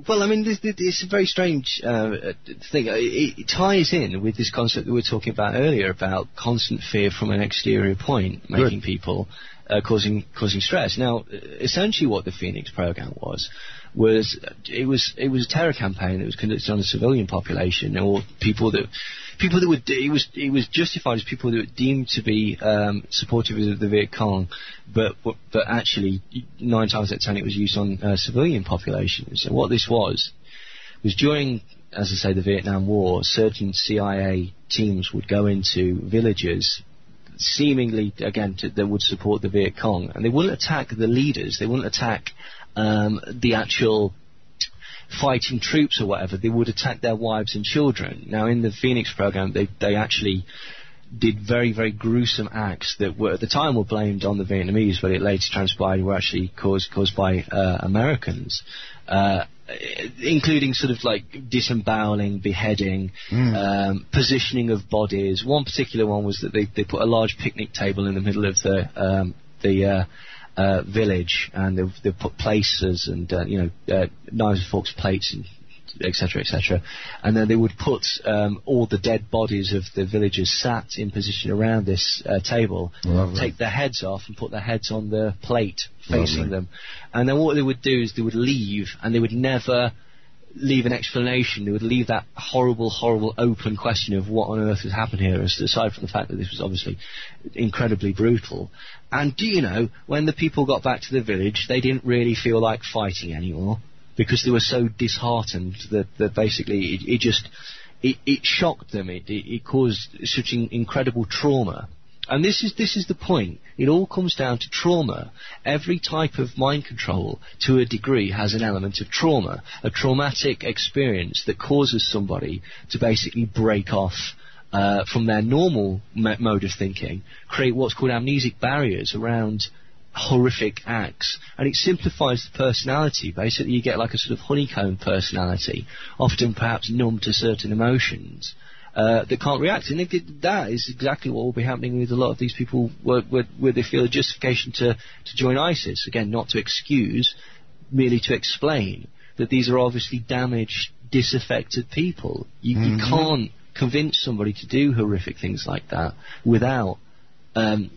Well, I mean, this, this, it's a very strange uh, thing. It, it ties in with this concept that we were talking about earlier about constant fear from an exterior point, making Good. people uh, causing causing stress. Now, essentially, what the Phoenix program was was it was it was a terror campaign that was conducted on the civilian population, or people that people that would it was it was justified as people that were deemed to be um, supportive of the Viet Cong, but but actually nine times out of ten it was used on uh, civilian populations. So what this was was during, as I say, the Vietnam War, certain C I A teams would go into villages, seemingly again to, that would support the Viet Cong, and they wouldn't attack the leaders. They wouldn't attack um, the actual fighting troops or whatever. They would attack their wives and children. Now, in the Phoenix program, they they actually did very, very gruesome acts that were at the time were blamed on the Vietnamese, but it later transpired were actually caused caused by uh, Americans, uh, including sort of like disemboweling, beheading, mm. um, positioning of bodies. One particular one was that they they put a large picnic table in the middle of the um, the uh, Uh, village, and they they put places and uh, you know uh, knives and forks, plates, and et cetera, et cetera. And then they would put um, all the dead bodies of the villagers sat in position around this uh, table, Lovely. take their heads off and put their heads on the plate facing Lovely. them. And then what they would do is they would leave, and they would never leave an explanation. They would leave that horrible, horrible open question of what on earth has happened here, aside from the fact that this was obviously incredibly brutal. And do you know, when the people got back to the village, they didn't really feel like fighting anymore, because they were so disheartened that, that basically it, it just, it, it shocked them. It, it, it caused such an incredible trauma. And this is this is the point. It all comes down to trauma. Every type of mind control, to a degree, has an element of trauma, a traumatic experience that causes somebody to basically break off uh, from their normal me- mode of thinking, create what's called amnesic barriers around horrific acts, and it simplifies the personality. Basically, you get like a sort of honeycomb personality, often perhaps numb to certain emotions. Uh, that can't react, and it, that is exactly what will be happening with a lot of these people where, where, where they feel a justification to, to join ISIS. Again, not to excuse, merely to explain that these are obviously damaged, disaffected people. You, mm-hmm. you can't convince somebody to do horrific things like that without um,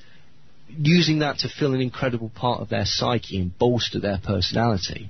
using that to fill an incredible part of their psyche and bolster their personality.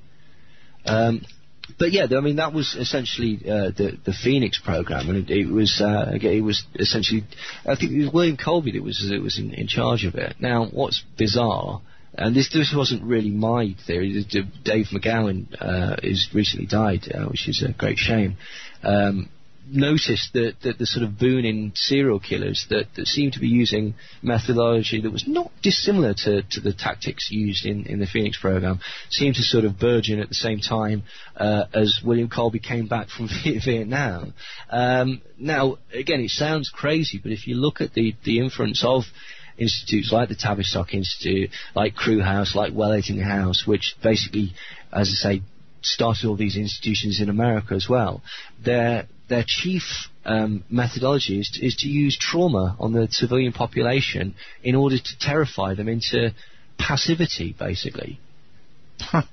Um, But yeah, I mean that was essentially uh, the the Phoenix program, and it, it was uh, again, it was essentially, I think it was William Colby that was it was in, in charge of it. Now, what's bizarre, and this this wasn't really my theory. Dave McGowan uh, is recently died, uh, which is a great shame. Um, noticed that, that the sort of booning serial killers that, that seemed to be using methodology that was not dissimilar to, to the tactics used in, in the Phoenix program seemed to sort of burgeon at the same time uh, as William Colby came back from Vietnam. Um, now, again, it sounds crazy, but if you look at the, the influence of institutes like the Tavistock Institute, like Crewe House, like Wellington House, which basically, as I say, started all these institutions in America as well, their their chief um, methodology is to, is to use trauma on the civilian population in order to terrify them into passivity, basically. Huh.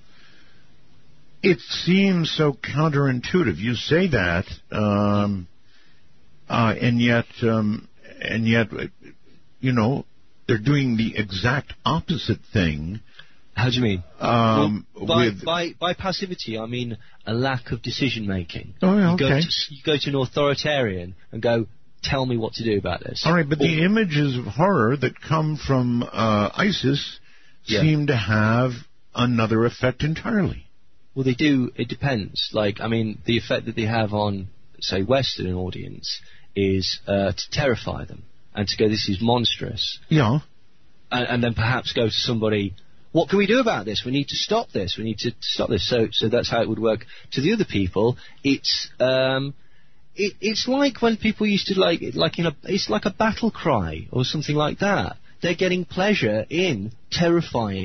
It seems so counterintuitive. You say that, um, uh, and yet, um, and yet, you know, they're doing the exact opposite thing. How do you mean? Um, well, by, with by, by passivity, I mean a lack of decision-making. Oh, yeah, you, okay. go to, you go to an authoritarian and go, tell me what to do about this. All right, but or, the images of horror that come from uh, ISIS yeah. seem to have another effect entirely. Well, they do. It depends. Like, I mean, the effect that they have on, say, Western audience is uh, to terrify them and to go, this is monstrous. Yeah. And, and then perhaps go to somebody, what can we do about this? We need to stop this. We need to stop this. So, so that's how it would work. To the other people, it's um, it, it's like when people used to like like in a it's like a battle cry or something like that. They're getting pleasure in terrifying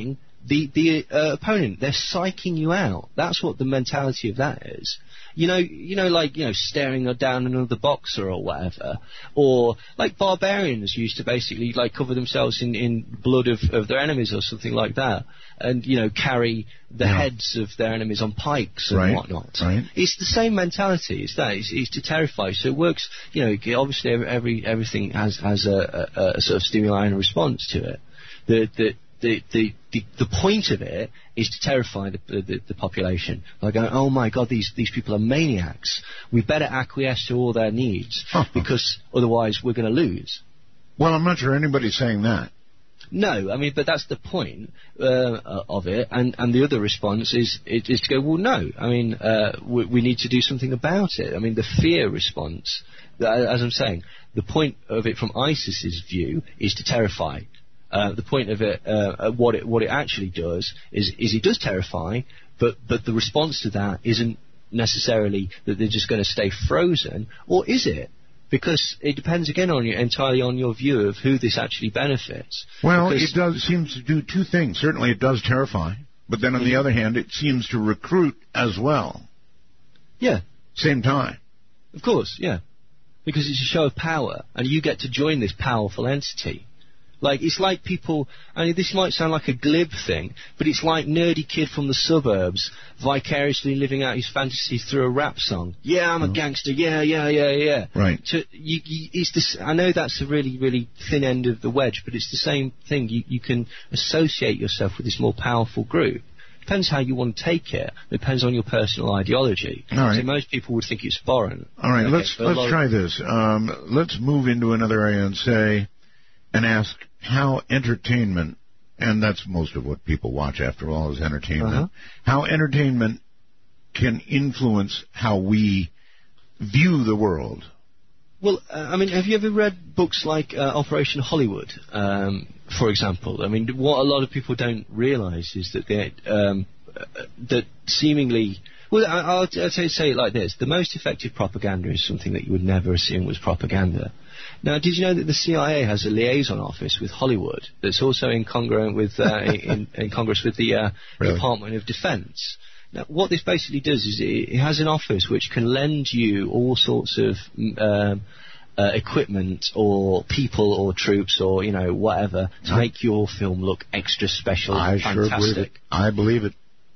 the the uh, opponent, they're psyching you out. That's what the mentality of that is. You know, you know, like, you know, staring down another boxer or whatever. Or, like, barbarians used to basically, like, cover themselves in, in blood of, of their enemies or something like that. And, you know, carry the yeah. heads of their enemies on pikes and right. whatnot. Right. It's the same mentality. It's that. It's, it's to terrify. So it works, you know, obviously every, every everything has, has a, a, a sort of stimuli and a response to it. The, the, The, the, the, the point of it is to terrify the, the, the population. By going, oh my God, these, these people are maniacs. We better acquiesce to all their needs huh. because otherwise we're going to lose. Well, I'm not sure anybody's saying that. No, I mean, but that's the point uh, of it. And, and the other response is, is to go, well, no. I mean, uh, we, we need to do something about it. I mean, the fear response, as I'm saying, the point of it from ISIS's view is to terrify. Uh, the point of it, uh, what it what it actually does is is it does terrify, but but the response to that isn't necessarily that they're just going to stay frozen, or is it? Because it depends again on you entirely on your view of who this actually benefits. Well, because it does seems to do two things. Certainly, it does terrify, but then on mm-hmm. the other hand, it seems to recruit as well. Yeah. Same time. Of course, yeah, because it's a show of power, and you get to join this powerful entity. Like, it's like people, I mean, this might sound like a glib thing, but it's like nerdy kid from the suburbs vicariously living out his fantasy through a rap song. Yeah, I'm a oh. gangster. Yeah, yeah, yeah, yeah. Right. So you, you, it's this. I know that's a really, really thin end of the wedge, but it's the same thing. You, you can associate yourself with this more powerful group. Depends how you want to take it. It depends on your personal ideology. All right. So most people would think it's foreign. All right, okay, let's let's try this. Um, let's move into another area and say, and ask how entertainment, and that's most of what people watch after all is entertainment, uh-huh. how entertainment can influence how we view the world. Well, uh, I mean, have you ever read books like uh, Operation Hollywood, um, for example? I mean, what a lot of people don't realise is that they, um, uh, that seemingly... Well, I'll, I'll say, say it like this. The most effective propaganda is something that you would never assume was propaganda. Now, did you know that the C I A has a liaison office with Hollywood that's also incongruent with, uh, in, in Congress with the uh, really? Department of Defense? Now, what this basically does is it, it has an office which can lend you all sorts of um, uh, equipment or people or troops or, you know, whatever to I, make your film look extra special I and fantastic. Sure believe it. I believe it.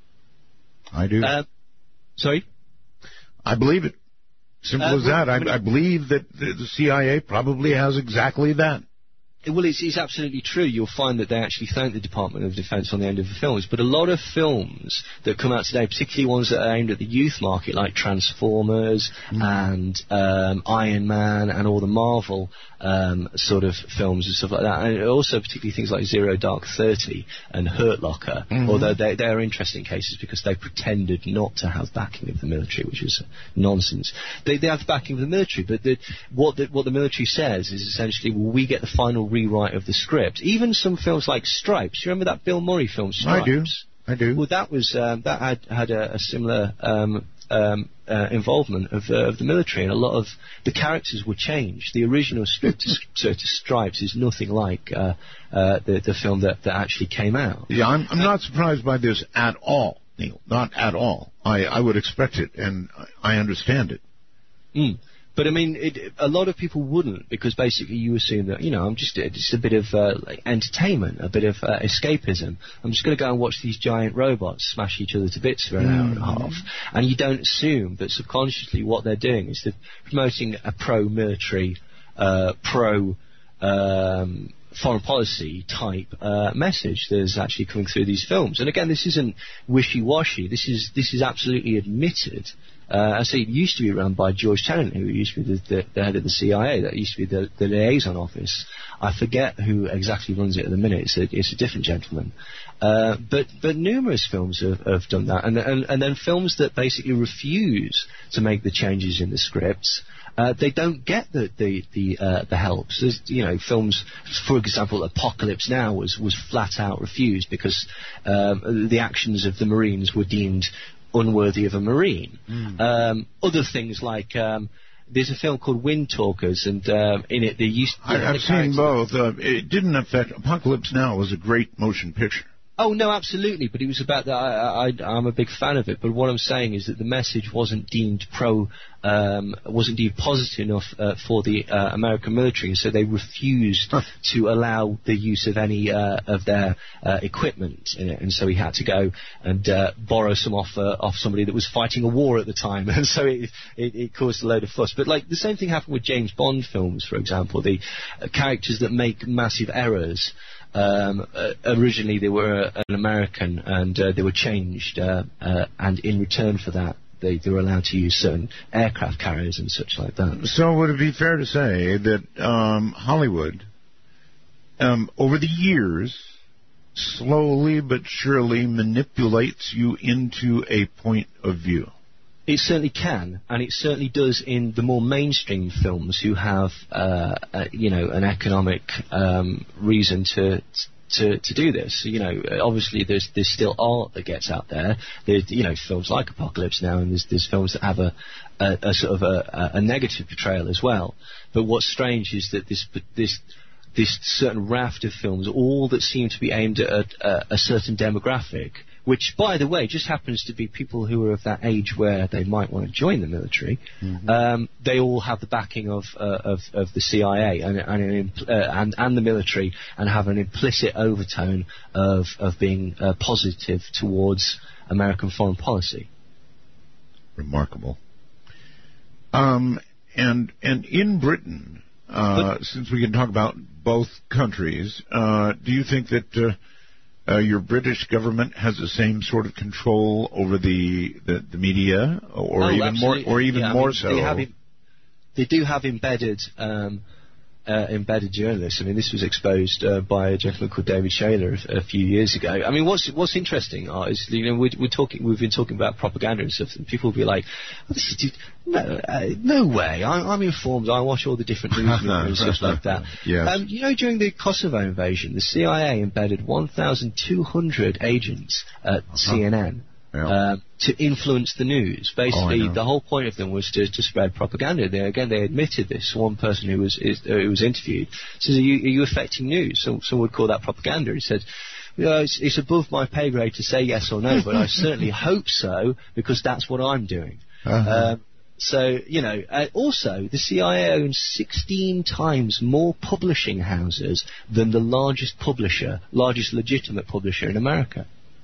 I do. Uh, sorry? I believe it. Simple uh, as that. well, I, I believe that the, the C I A probably has exactly that. Well, it's, it's absolutely true. You'll find that they actually thank the Department of Defense on the end of the films. But a lot of films that come out today, particularly ones that are aimed at the youth market, like Transformers mm. and um, Iron Man and all the Marvel um, sort of films and stuff like that, and also particularly things like Zero Dark Thirty and Hurt Locker, mm-hmm. although they, they are interesting cases because they pretended not to have backing of the military, which is nonsense. They, they have the backing of the military, but the, what, the, what the military says is essentially, well, we get the final rewrite of the script. Even some films like Stripes. You remember that Bill Murray film, Stripes? I do. I do. Well, that was um, that had had a, a similar um, um, uh, involvement of, uh, of the military, and a lot of the characters were changed. The original script to, to Stripes is nothing like uh, uh, the the film that, that actually came out. Yeah, I'm, I'm not surprised by this at all, Neil. Not at all. I, I would expect it, and I understand it. Mm. But I mean, it, a lot of people wouldn't, because basically you assume that, you know, I'm just it's a bit of uh, like entertainment, a bit of uh, escapism. I'm just going to go and watch these giant robots smash each other to bits for an mm. hour and a half, and you don't assume that subconsciously what they're doing is they're promoting a pro-military, uh, pro. Um, foreign policy type uh, message that is actually coming through these films. And again, this isn't wishy-washy. This is this is absolutely admitted. Uh, I say it used to be run by George Tenet, who used to be the, the, the head of the C I A. That used to be the, the liaison office. I forget who exactly runs it at the minute. It's a, it's a different gentleman. Uh, but but numerous films have, have done that, and, and and then films that basically refuse to make the changes in the scripts. Uh, they don't get the the the, uh, the help. So there's, you know, films, for example, Apocalypse Now was was flat out refused because um, the actions of the Marines were deemed unworthy of a Marine. Mm. Um, other things like um, there's a film called Wind Talkers, and um, in it they used. I, I've seen both. Uh, it didn't affect Apocalypse Now was a great motion picture. Oh, no, absolutely, but it was about that. I, I, I'm a big fan of it, but what I'm saying is that the message wasn't deemed pro, um, wasn't deemed positive enough uh, for the uh, American military, so they refused huh. to allow the use of any uh, of their uh, equipment in it, and so he had to go and uh, borrow some off uh, off somebody that was fighting a war at the time, and so it, it, it caused a load of fuss. But like the same thing happened with James Bond films, for example, the uh, characters that make massive errors. Um, uh, originally, they were uh, an American, and uh, they were changed, uh, uh, and in return for that, they, they were allowed to use certain aircraft carriers and such like that. So, would it be fair to say that um, Hollywood, um, over the years, slowly but surely manipulates you into a point of view? It certainly can, and it certainly does in the more mainstream films who have, uh, uh, you know, an economic um, reason to to to do this. You know, obviously there's there's still art that gets out there. There's, you know, films like Apocalypse Now, and there's there's films that have a a, a sort of a, a negative portrayal as well. But what's strange is that this this this certain raft of films, all that seem to be aimed at a, a certain demographic, which, by the way, just happens to be people who are of that age where they might want to join the military. Mm-hmm. Um, they all have the backing of uh, of, of the C I A and and, an impl- uh, and and the military, and have an implicit overtone of of being uh, positive towards American foreign policy. Remarkable. Um, and and in Britain, uh, but, since we can talk about both countries, uh, do you think that Uh, Uh, your British government has the same sort of control over the the, the media, or oh, even absolutely. more, or even yeah, more I mean, so. They, have em- they do have embedded um, uh, embedded journalists. I mean, this was exposed uh, by a gentleman called David Shayler a, a few years ago. I mean, what's what's interesting uh, is, you know, we're, we're talking, we've been talking about propaganda and stuff, and people will be like, oh, this is, no, uh, no way. I'm, I'm informed. I watch all the different news and stuff like that. Yes. Um, you know, during the Kosovo invasion, the C I A embedded one thousand two hundred agents at uh-huh. C N N. Yeah. Uh, to influence the news. Basically, oh, the whole point of them was to, to spread propaganda. They, again, they admitted this. One person who was is, uh, who was interviewed says, are you, are you affecting news? So, some would call that propaganda. He said, well, it's, it's above my pay grade to say yes or no, but I certainly hope so, because that's what I'm doing. Uh-huh. Um, so, you know, uh, also, the C I A owns sixteen times more publishing houses than the largest publisher, largest legitimate publisher in America.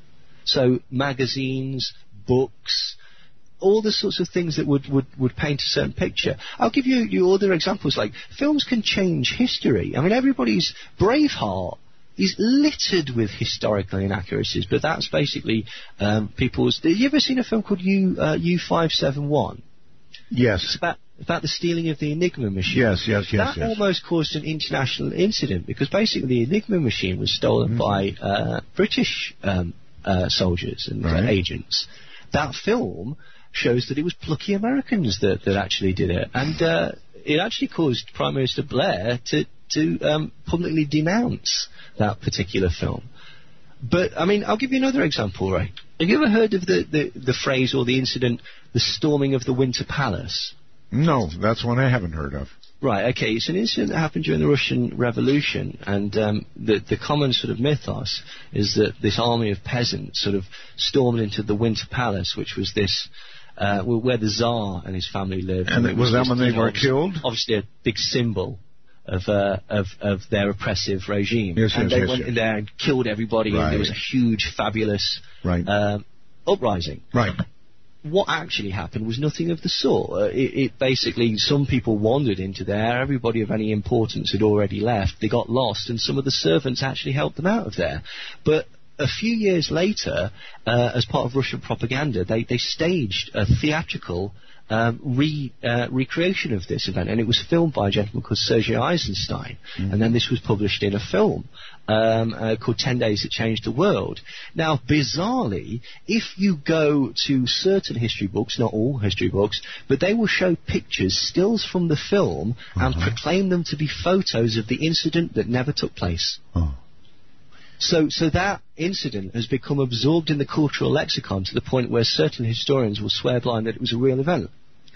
So magazines, books, all the sorts of things that would, would, would paint a certain picture. I'll give you, you other examples, like films can change history. I mean, everybody's Braveheart is littered with historical inaccuracies, but that's basically um, people's... Have you ever seen a film called U, uh, U five seventy-one? Yes. It's about, about the stealing of the Enigma machine. Yes, yes, yes. That yes. almost caused an international incident, because basically the Enigma machine was stolen mm-hmm. by uh, British um Uh, soldiers and right. uh, agents. That film shows that it was plucky Americans that, that actually did it, and uh, it actually caused Prime Minister Blair to to um, publicly denounce that particular film. But I mean, I'll give you another example, Ray. Have you ever heard of the, the, the phrase or the incident, the storming of the Winter Palace? No, that's one I haven't heard of. Right, okay, it's an incident that happened during the Russian Revolution, and um, the, the common sort of mythos is that this army of peasants sort of stormed into the Winter Palace, which was this, uh, where the Tsar and his family lived. And, and it was, was that when they were obviously, killed? Obviously a big symbol of uh, of, of their oppressive regime. Yes, and yes, they yes, went yes. in there and killed everybody, right. and there was a huge, fabulous right. um, uprising. Right. What actually happened was nothing of the sort. Uh, it, it basically, some people wandered into there, everybody of any importance had already left, they got lost, and some of the servants actually helped them out of there. But a few years later, uh, as part of Russian propaganda, they, they staged a theatrical um, re, uh, recreation of this event, and it was filmed by a gentleman called Sergei Eisenstein, mm-hmm. and then this was published in a film um, uh, called Ten Days That Changed the World. Now, bizarrely, if you go to certain history books, not all history books, but they will show pictures, stills from the film, uh-huh. and proclaim them to be photos of the incident that never took place. Oh. So, so that incident has become absorbed in the cultural lexicon to the point where certain historians will swear blind that it was a real event.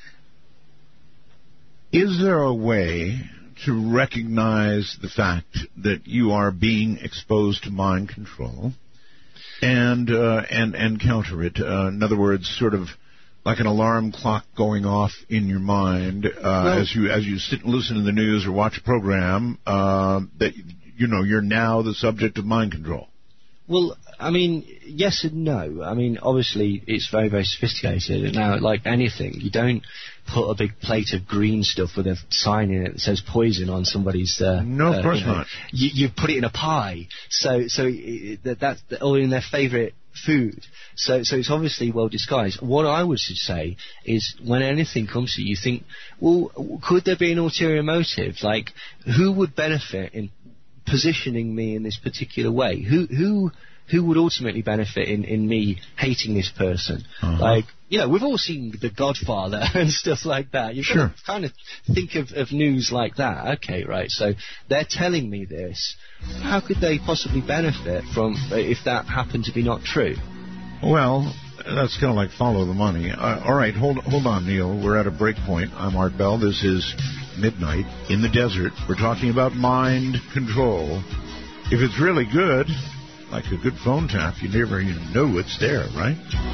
Is there a way to recognize the fact that you are being exposed to mind control and uh, and and counter it. Uh, in other words, sort of like an alarm clock going off in your mind uh, well, as you as you sit and listen to the news or watch a program uh, that you know you're now the subject of mind control. Well, I mean, yes and no. I mean, obviously, it's very, very sophisticated. Now, like anything, you don't put a big plate of green stuff with a sign in it that says poison on somebody's... Uh, no, of course uh, you know, not. You, you put it in a pie. So so it, that, that's or in their favourite food. So so it's obviously well disguised. What I would say is when anything comes to you, you think, well, could there be an ulterior motive? Like, who would benefit in positioning me in this particular way? Who who who would ultimately benefit in, in me hating this person? Uh-huh. Like, you know, we've all seen The Godfather and stuff like that. You've sure. got to kind of think of, of news like that. Okay, right, so they're telling me this. How could they possibly benefit from if that happened to be not true? Well, that's kind of like follow the money. Uh, all right, hold hold on, Neil. We're at a break point. I'm Art Bell. This is Midnight in the Desert. We're talking about mind control. If it's really good, like a good phone tap, you never even know it's there, right?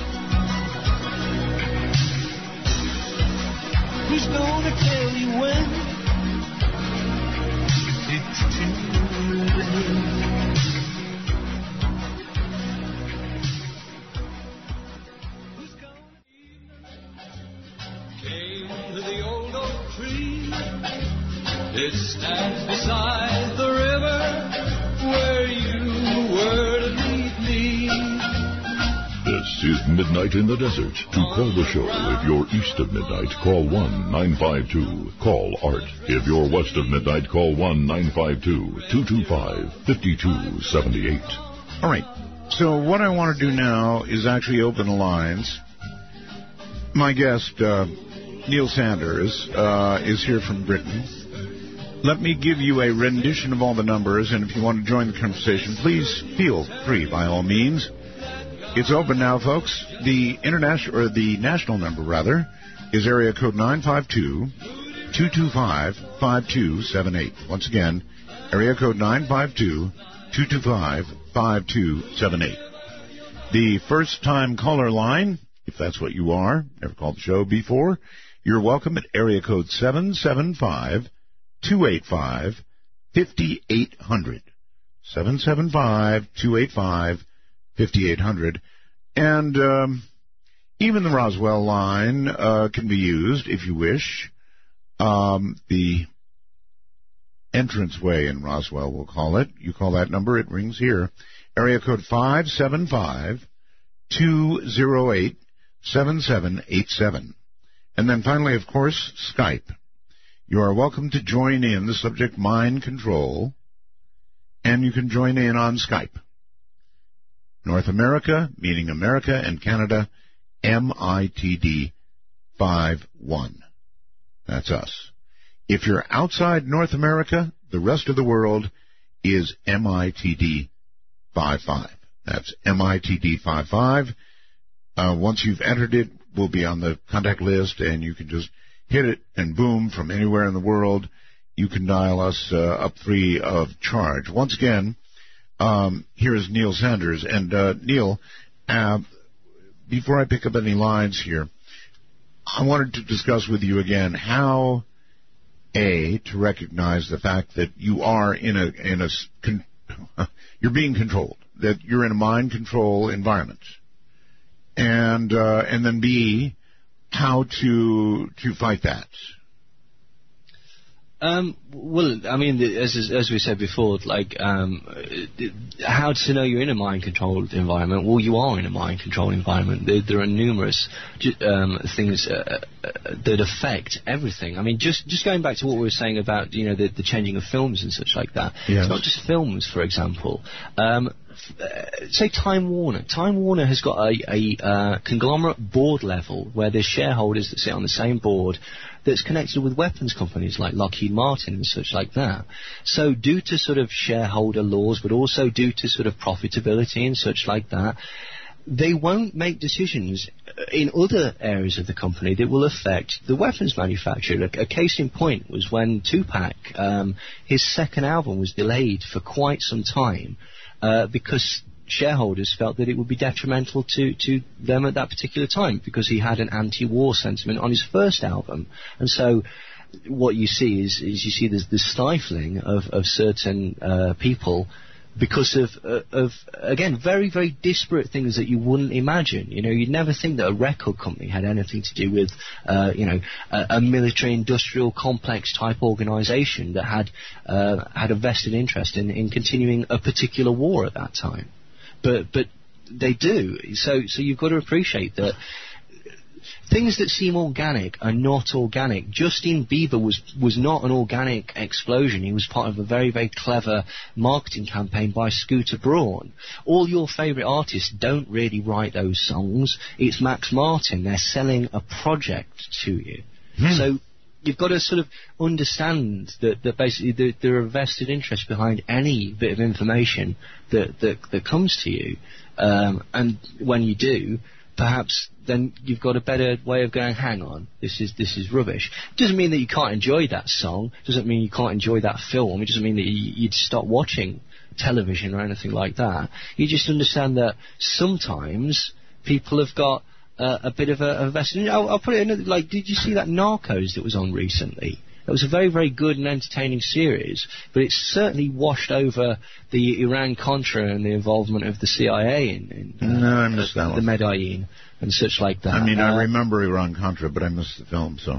Who's gonna tell you when it's too late? Who's gonna came to the old oak tree? It stands beside the river where you were to meet me. This is Midnight in the Desert. To call the show, if you're east of midnight, call one nine five two. Call Art. If you're west of midnight, call one nine five two, two two five, five two seven eight. All right. So what I want to do now is actually open the lines. My guest, uh, Neil Sanders, uh, is here from Britain. Let me give you a rendition of all the numbers, and if you want to join the conversation, please feel free by all means. It's open now, folks. The international, or the national number, rather, is area code nine five two, two two five, five two seven eight. Once again, area code nine five two, two two five, five two seven eight. The first-time caller line, if that's what you are, never called the show before, you're welcome at area code seven seven five, two eight five, five eight zero zero. seven seven five, two eight five, five eight zero zero. And um, even the Roswell line uh, can be used if you wish. Um, the entranceway in Roswell, we'll call it. You call that number, it rings here. Area code five seven five, two zero eight, seven seven eight seven. And then finally, of course, Skype. You are welcome to join in the subject mind control, and you can join in on Skype. North America, meaning America and Canada, M I T D five one. That's us. If you're outside North America, the rest of the world is M I T D five five. That's M I T D five five. Uh, once you've entered it, we'll be on the contact list, and you can just hit it, and boom, from anywhere in the world, you can dial us uh, up free of charge. Once again, um, here is Neil Sanders. And, uh, Neil, uh, before I pick up any lines here, I wanted to discuss with you again how, A, to recognize the fact that you are in a, in a, con- you're being controlled, that you're in a mind control environment. And, uh, and then B, how to to fight that? Um, well, I mean, as as we said before, like um, how to know you're in a mind-controlled environment? Well, you are in a mind-controlled environment. There, there are numerous um, things uh, that affect everything. I mean, just just going back to what we were saying about, you know, the, the changing of films and such like that. Yes. It's not just films, for example. Um, Uh, say Time Warner. Time Warner has got a, a uh, conglomerate board level where there's shareholders that sit on the same board that's connected with weapons companies like Lockheed Martin and such like that. So due to sort of shareholder laws, but also due to sort of profitability and such like that, they won't make decisions in other areas of the company that will affect the weapons manufacturer. A, a case in point was when Tupac, um, his second album was delayed for quite some time. Uh, because shareholders felt that it would be detrimental to, to them at that particular time because he had an anti-war sentiment on his first album. And so what you see is, is you see the, the stifling of, of certain uh, people because of, uh, of, again, very, very disparate things that you wouldn't imagine. You know, you'd never think that a record company had anything to do with, uh, you know, a, a military-industrial complex type organisation that had uh, had a vested interest in, in continuing a particular war at that time. But but they do. So so you've got to appreciate that things that seem organic are not organic. Justin Bieber was, was not an organic explosion. He was part of a very, very clever marketing campaign by Scooter Braun. All your favourite artists don't really write those songs. It's Max Martin. They're selling a project to you. Hmm. So you've got to sort of understand that, that basically there, there are vested interests behind any bit of information that, that, that comes to you. Um, and when you do, perhaps then you've got a better way of going, hang on, this is this is rubbish. It doesn't mean that you can't enjoy that song. It doesn't mean you can't enjoy that film. It doesn't mean that you, you'd stop watching television or anything like that. You just understand that sometimes people have got uh, a bit of a, a vested... I'll, I'll put it in, like, did you see that Narcos that was on recently? It was a very, very good and entertaining series, but it's certainly washed over the Iran-Contra and the involvement of the C I A in, in uh, no, I missed the, that one. the Medellin and such like that. I mean, uh, I remember Iran-Contra, but I missed the film, so...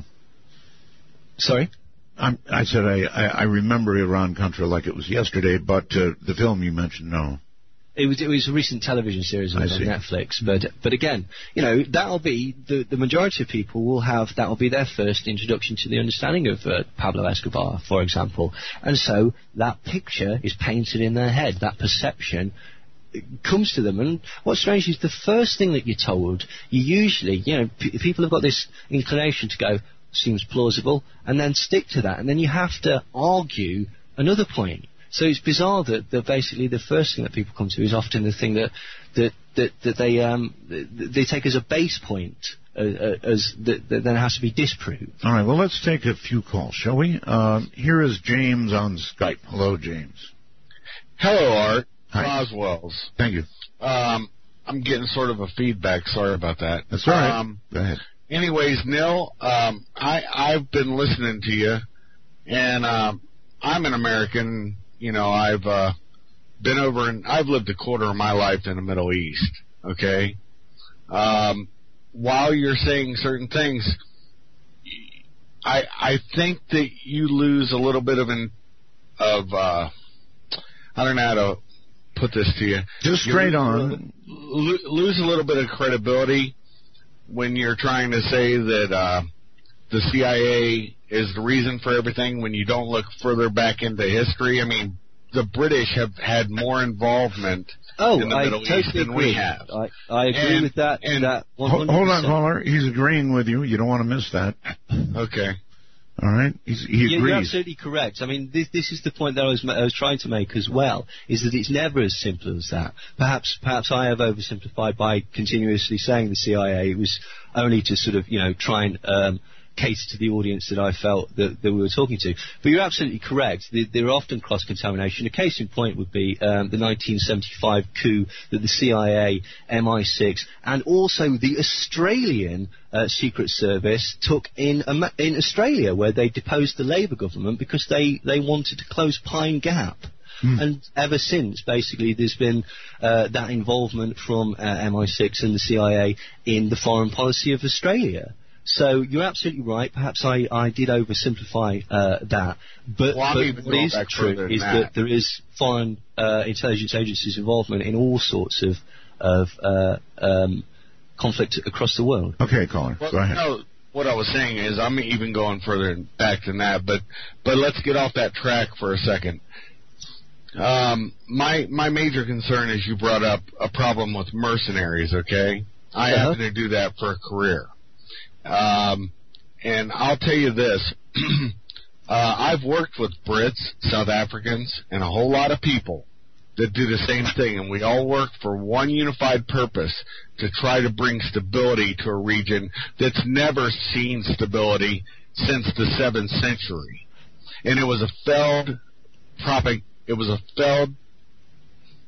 Sorry? I'm, I said I, I, I remember Iran-Contra like it was yesterday, but uh, the film you mentioned, no. It was it was a recent television series on Netflix, but but again, you know, that'll be the the majority of people will have that'll be their first introduction to the understanding of uh, Pablo Escobar, for example, and so that picture is painted in their head. That perception comes to them, and what's strange is the first thing that you're told, you usually, you know, p- people have got this inclination to go, seems plausible, and then stick to that, and then you have to argue another point. So it's bizarre that, that basically the first thing that people come to is often the thing that that that, that they um they take as a base point, uh, uh, as that, that then has to be disproved. All right. Well, let's take a few calls, shall we? Uh, here is James on Skype. Hello, James. Hello, Art. Hi. Roswells. Thank you. Um, I'm getting sort of a feedback. Sorry about that. That's all right. Um, Go ahead. Anyways, Neil, um, I I've been listening to you, and um, I'm an American. You know, I've uh, been over and I've lived a quarter of my life in the Middle East, okay? Um, while you're saying certain things, I I think that you lose a little bit of an, of, uh, I don't know how to put this to you. Just straight you on. Lose, lose a little bit of credibility when you're trying to say that uh, the C I A is the reason for everything when you don't look further back into history. I mean, the British have had more involvement oh, in the I Middle totally East than agree. we have. I, I agree and, with that. And that hold on, caller. He's agreeing with you. You don't want to miss that. Okay. All right. He's, he agrees. You're absolutely correct. I mean, this, this is the point that I was, I was trying to make as well, is that it's never as simple as that. Perhaps perhaps I have oversimplified by continuously saying the C I A. It was only to sort of, you know, try and um, cater to the audience that I felt that, that we were talking to. But you're absolutely correct. There, there are often cross-contamination. A case in point would be um, the nineteen seventy-five coup that the C I A, M I six, and also the Australian uh, Secret Service took in um, in Australia, where they deposed the Labour government because they, they wanted to close Pine Gap. Mm. And ever since, basically, there's been uh, that involvement from uh, M I six and the C I A in the foreign policy of Australia. So you're absolutely right. Perhaps I, I did oversimplify uh, that. But, well, but what is true is that. that there is foreign uh, intelligence agencies' involvement in all sorts of, of uh, um, conflict across the world. Okay, Colin, well, go ahead. No, what I was saying is I'm even going further back than that, but but let's get off that track for a second. Um, my my major concern is you brought up a problem with mercenaries, okay? I uh-huh. happen to do that for a career. Um, and I'll tell you this, uh, I've worked with Brits, South Africans, and a whole lot of people that do the same thing, and we all work for one unified purpose, to try to bring stability to a region that's never seen stability since the seventh century. And it was a failed propag- it was a failed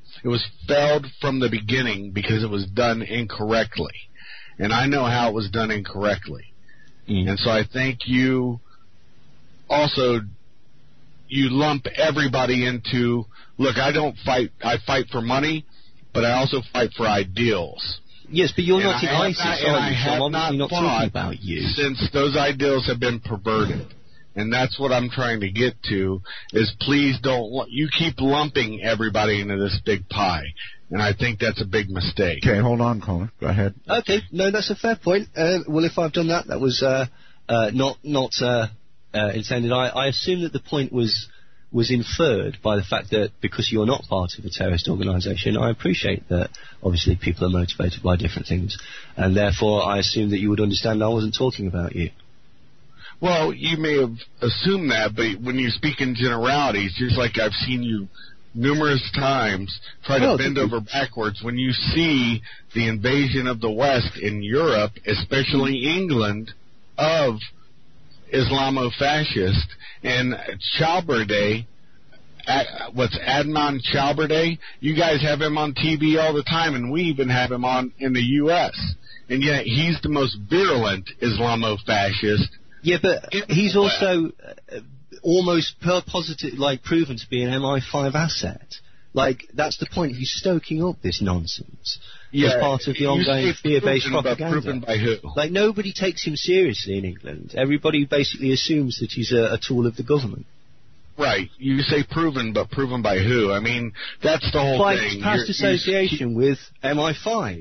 it was failed from the beginning because it was done incorrectly. And I know how it was done incorrectly. Mm. And so I think you also, you lump everybody into, look, I don't fight, I fight for money, but I also fight for ideals. Yes, but you're and not in I ISIS, not, are you? I have So I'm obviously not not talking about you. Since those ideals have been perverted. And that's what I'm trying to get to, is please don't, you keep lumping everybody into this big pie. And I think that's a big mistake. Okay, hold on, caller. Go ahead. Okay, no, that's a fair point. Uh, well, if I've done that, that was uh, uh, not not uh, uh, intended. I, I assume that the point was was inferred by the fact that because you're not part of a terrorist organisation, I appreciate that obviously people are motivated by different things, and therefore I assume that you would understand I wasn't talking about you. Well, you may have assumed that, but when you speak in generalities, just like I've seen you numerous times try to oh, bend over backwards when you see the invasion of the West in Europe, especially England, of Islamo-fascist, and Chalberde, what's Adnan Chalberde, you guys have him on T V all the time, and we even have him on in the U S, and yet he's the most virulent Islamo-fascist. Yeah, but he's also uh, almost per positive, like proven to be an M I five asset. Like, that's the point. He's stoking up this nonsense yeah, as part of the ongoing fear-based propaganda. Proven by who? Like, nobody takes him seriously in England. Everybody basically assumes that he's a, a tool of the government. Right. You say proven, but proven by who? I mean, that's the whole by thing. By past you're, association you're, with M I five.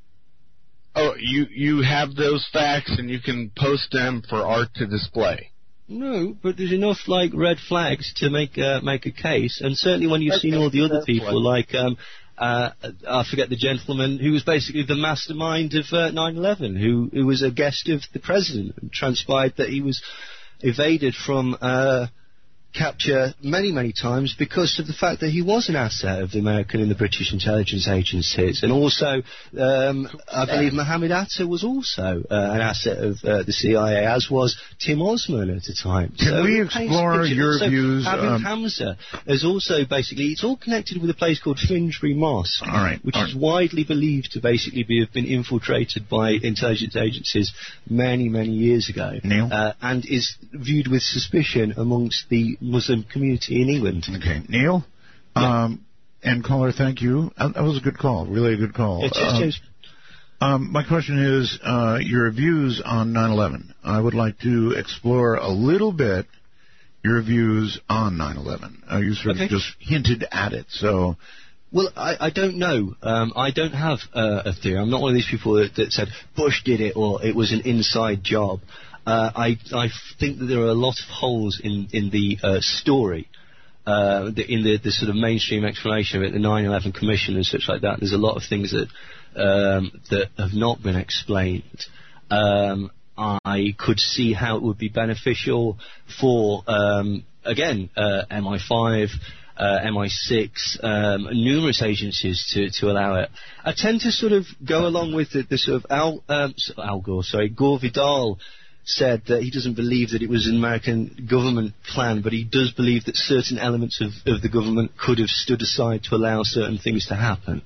Oh, you you have those facts and you can post them for art to display. No, but there's enough like red flags to make uh, make a case, and certainly when you've seen all the other people, like um, uh, I forget the gentleman who was basically the mastermind of uh, nine eleven, who who was a guest of the president, and transpired that he was evaded from uh, capture many, many times because of the fact that he was an asset of the American and the British intelligence agencies. And also, um, I believe Mohammed Atta was also uh, an asset of uh, the C I A, as was Tim Osman at the time. Can so we explore your so views? Abu um, Hamza is also basically, it's all connected with a place called Finsbury Mosque, all right, which all is right. widely believed to basically be, have been infiltrated by intelligence agencies many, many years ago. Neil? Uh, and is viewed with suspicion amongst the Muslim community in England. Okay, Neil, yeah. um, and caller, thank you. Uh, that was a good call, really a good call. Yeah, cheers, um, James. Um, my question is uh, your views on nine eleven. I would like to explore a little bit your views on nine eleven. Uh, you sort okay. of just hinted at it, so. Well, I, I don't know. Um, I don't have uh, a theory. I'm not one of these people that, that said Bush did it or it was an inside job. Uh, I, I think that there are a lot of holes in, in the uh, story, uh, the, in the, the sort of mainstream explanation of it, the nine eleven Commission and such like that. There's a lot of things that um, that have not been explained. Um, I could see how it would be beneficial for, um, again, uh, M I five, uh, M I six, um, numerous agencies to, to allow it. I tend to sort of go along with the, the sort of Al, um, Al Gore, sorry, Gore Vidal said that he doesn't believe that it was an American government plan, but he does believe that certain elements of, of the government could have stood aside to allow certain things to happen.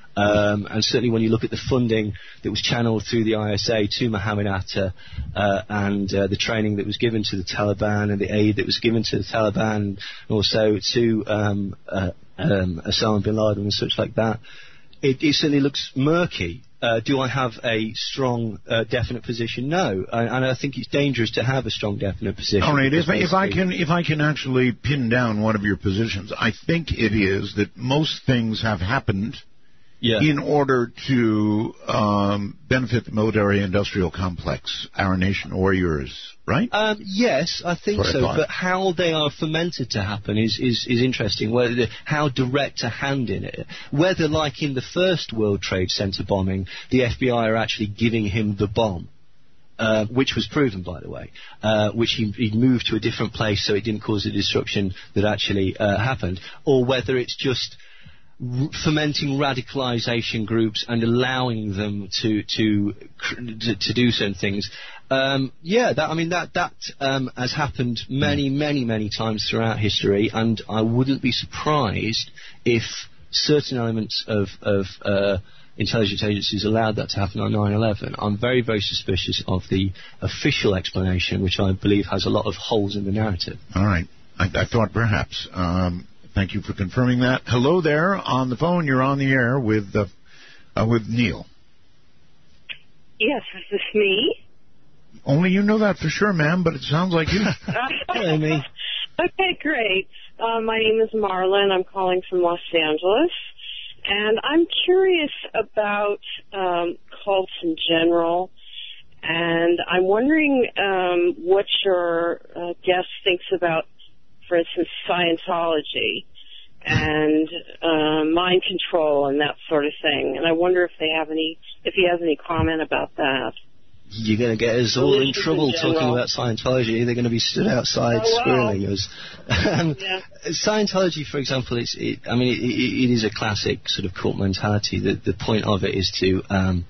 Um, and certainly when you look at the funding that was channeled through the I S A to Mohammed Atta uh, and uh, the training that was given to the Taliban and the aid that was given to the Taliban and also to um, uh, um, Osama bin Laden and such like that, it, it certainly looks murky. Uh, do I have a strong, uh, definite position? No, and, and I think it's dangerous to have a strong, definite position. All right, if, if I can, if I can actually pin down one of your positions, I think it is that most things have happened yeah. in order to um, benefit the military-industrial complex, our nation or yours, right? Um, yes, I think so. I but how they are fomented to happen is, is, is interesting. Whether how direct a hand in it. Whether, like in the first World Trade Center bombing, the F B I are actually giving him the bomb. Uh, which was proven, by the way, uh, which he, he moved to a different place so it didn't cause the disruption that actually uh, happened, or whether it's just fomenting radicalization groups and allowing them to to to, to do certain things. Um, yeah, that I mean that that um, has happened many, many, many times throughout history, and I wouldn't be surprised if certain elements of, of uh, intelligence agencies allowed that to happen on nine eleven, I'm very, very suspicious of the official explanation, which I believe has a lot of holes in the narrative. All right. I, I thought perhaps. Um, thank you for confirming that. Hello there on the phone. You're on the air with uh, uh, with Neil. Yes, is this me? Only you know that for sure, ma'am, but it sounds like you. Hi, Amy. Okay, great. Uh, my name is Marla, and I'm calling from Los Angeles. And I'm curious about um, cults in general, and I'm wondering um, what your uh, guest thinks about, for instance, Scientology and uh, mind control and that sort of thing. And I wonder if they have any, if he has any comment about that. You're going to get us all in trouble in talking about Scientology. They're going to be stood outside oh, wow. squirreling us. um, yeah. Scientology, for example, it's, it, I mean, it, it, it is a classic sort of cult mentality. The, the point of it is to um,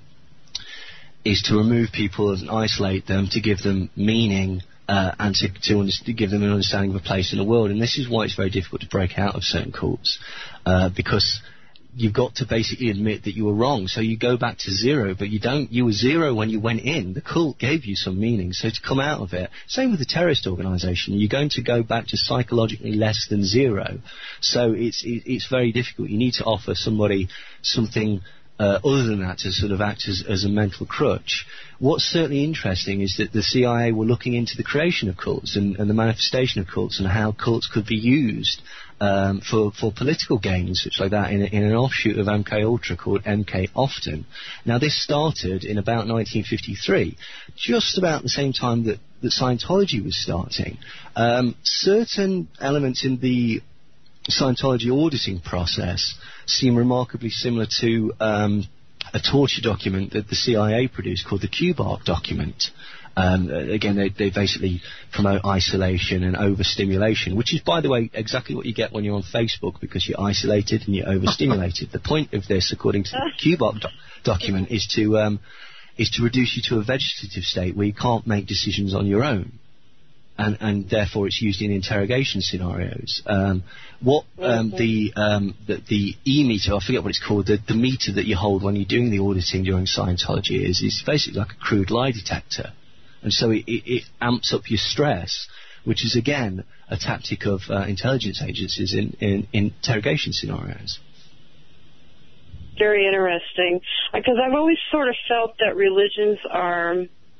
is to remove people and isolate them, to give them meaning, uh, and to, to, under- to give them an understanding of a place in the world. And this is why it's very difficult to break out of certain cults, uh, because you've got to basically admit that you were wrong. So you go back to zero, but you don't. You were zero when you went in. The cult gave you some meaning. So to come out of it, same with the terrorist organisation, you're going to go back to psychologically less than zero. So it's it, it's very difficult. You need to offer somebody something uh, other than that to sort of act as, as a mental crutch. What's certainly interesting is that the C I A were looking into the creation of cults and, and the manifestation of cults and how cults could be used Um, for, for political gain, such like that, in, a, in an offshoot of M K Ultra called M K Often. Now, this started in about nineteen fifty-three, just about the same time that, that Scientology was starting. Um, certain elements in the Scientology auditing process seem remarkably similar to um, a torture document that the C I A produced called the Q-Bark document. Um, again, they, they basically promote isolation and overstimulation, which is, by the way, exactly what you get when you're on Facebook, because you're isolated and you're overstimulated. The point of this, according to the Q-Bark do- document, is to um, is to reduce you to a vegetative state where you can't make decisions on your own, and, and therefore it's used in interrogation scenarios. Um, what um, the, um, the the e-meter, I forget what it's called, the, the meter that you hold when you're doing the auditing during Scientology is, is basically like a crude lie detector. And so it, it, it amps up your stress, which is, again, a tactic of uh, intelligence agencies in, in, in interrogation scenarios. Very interesting. Because I've always sort of felt that religions are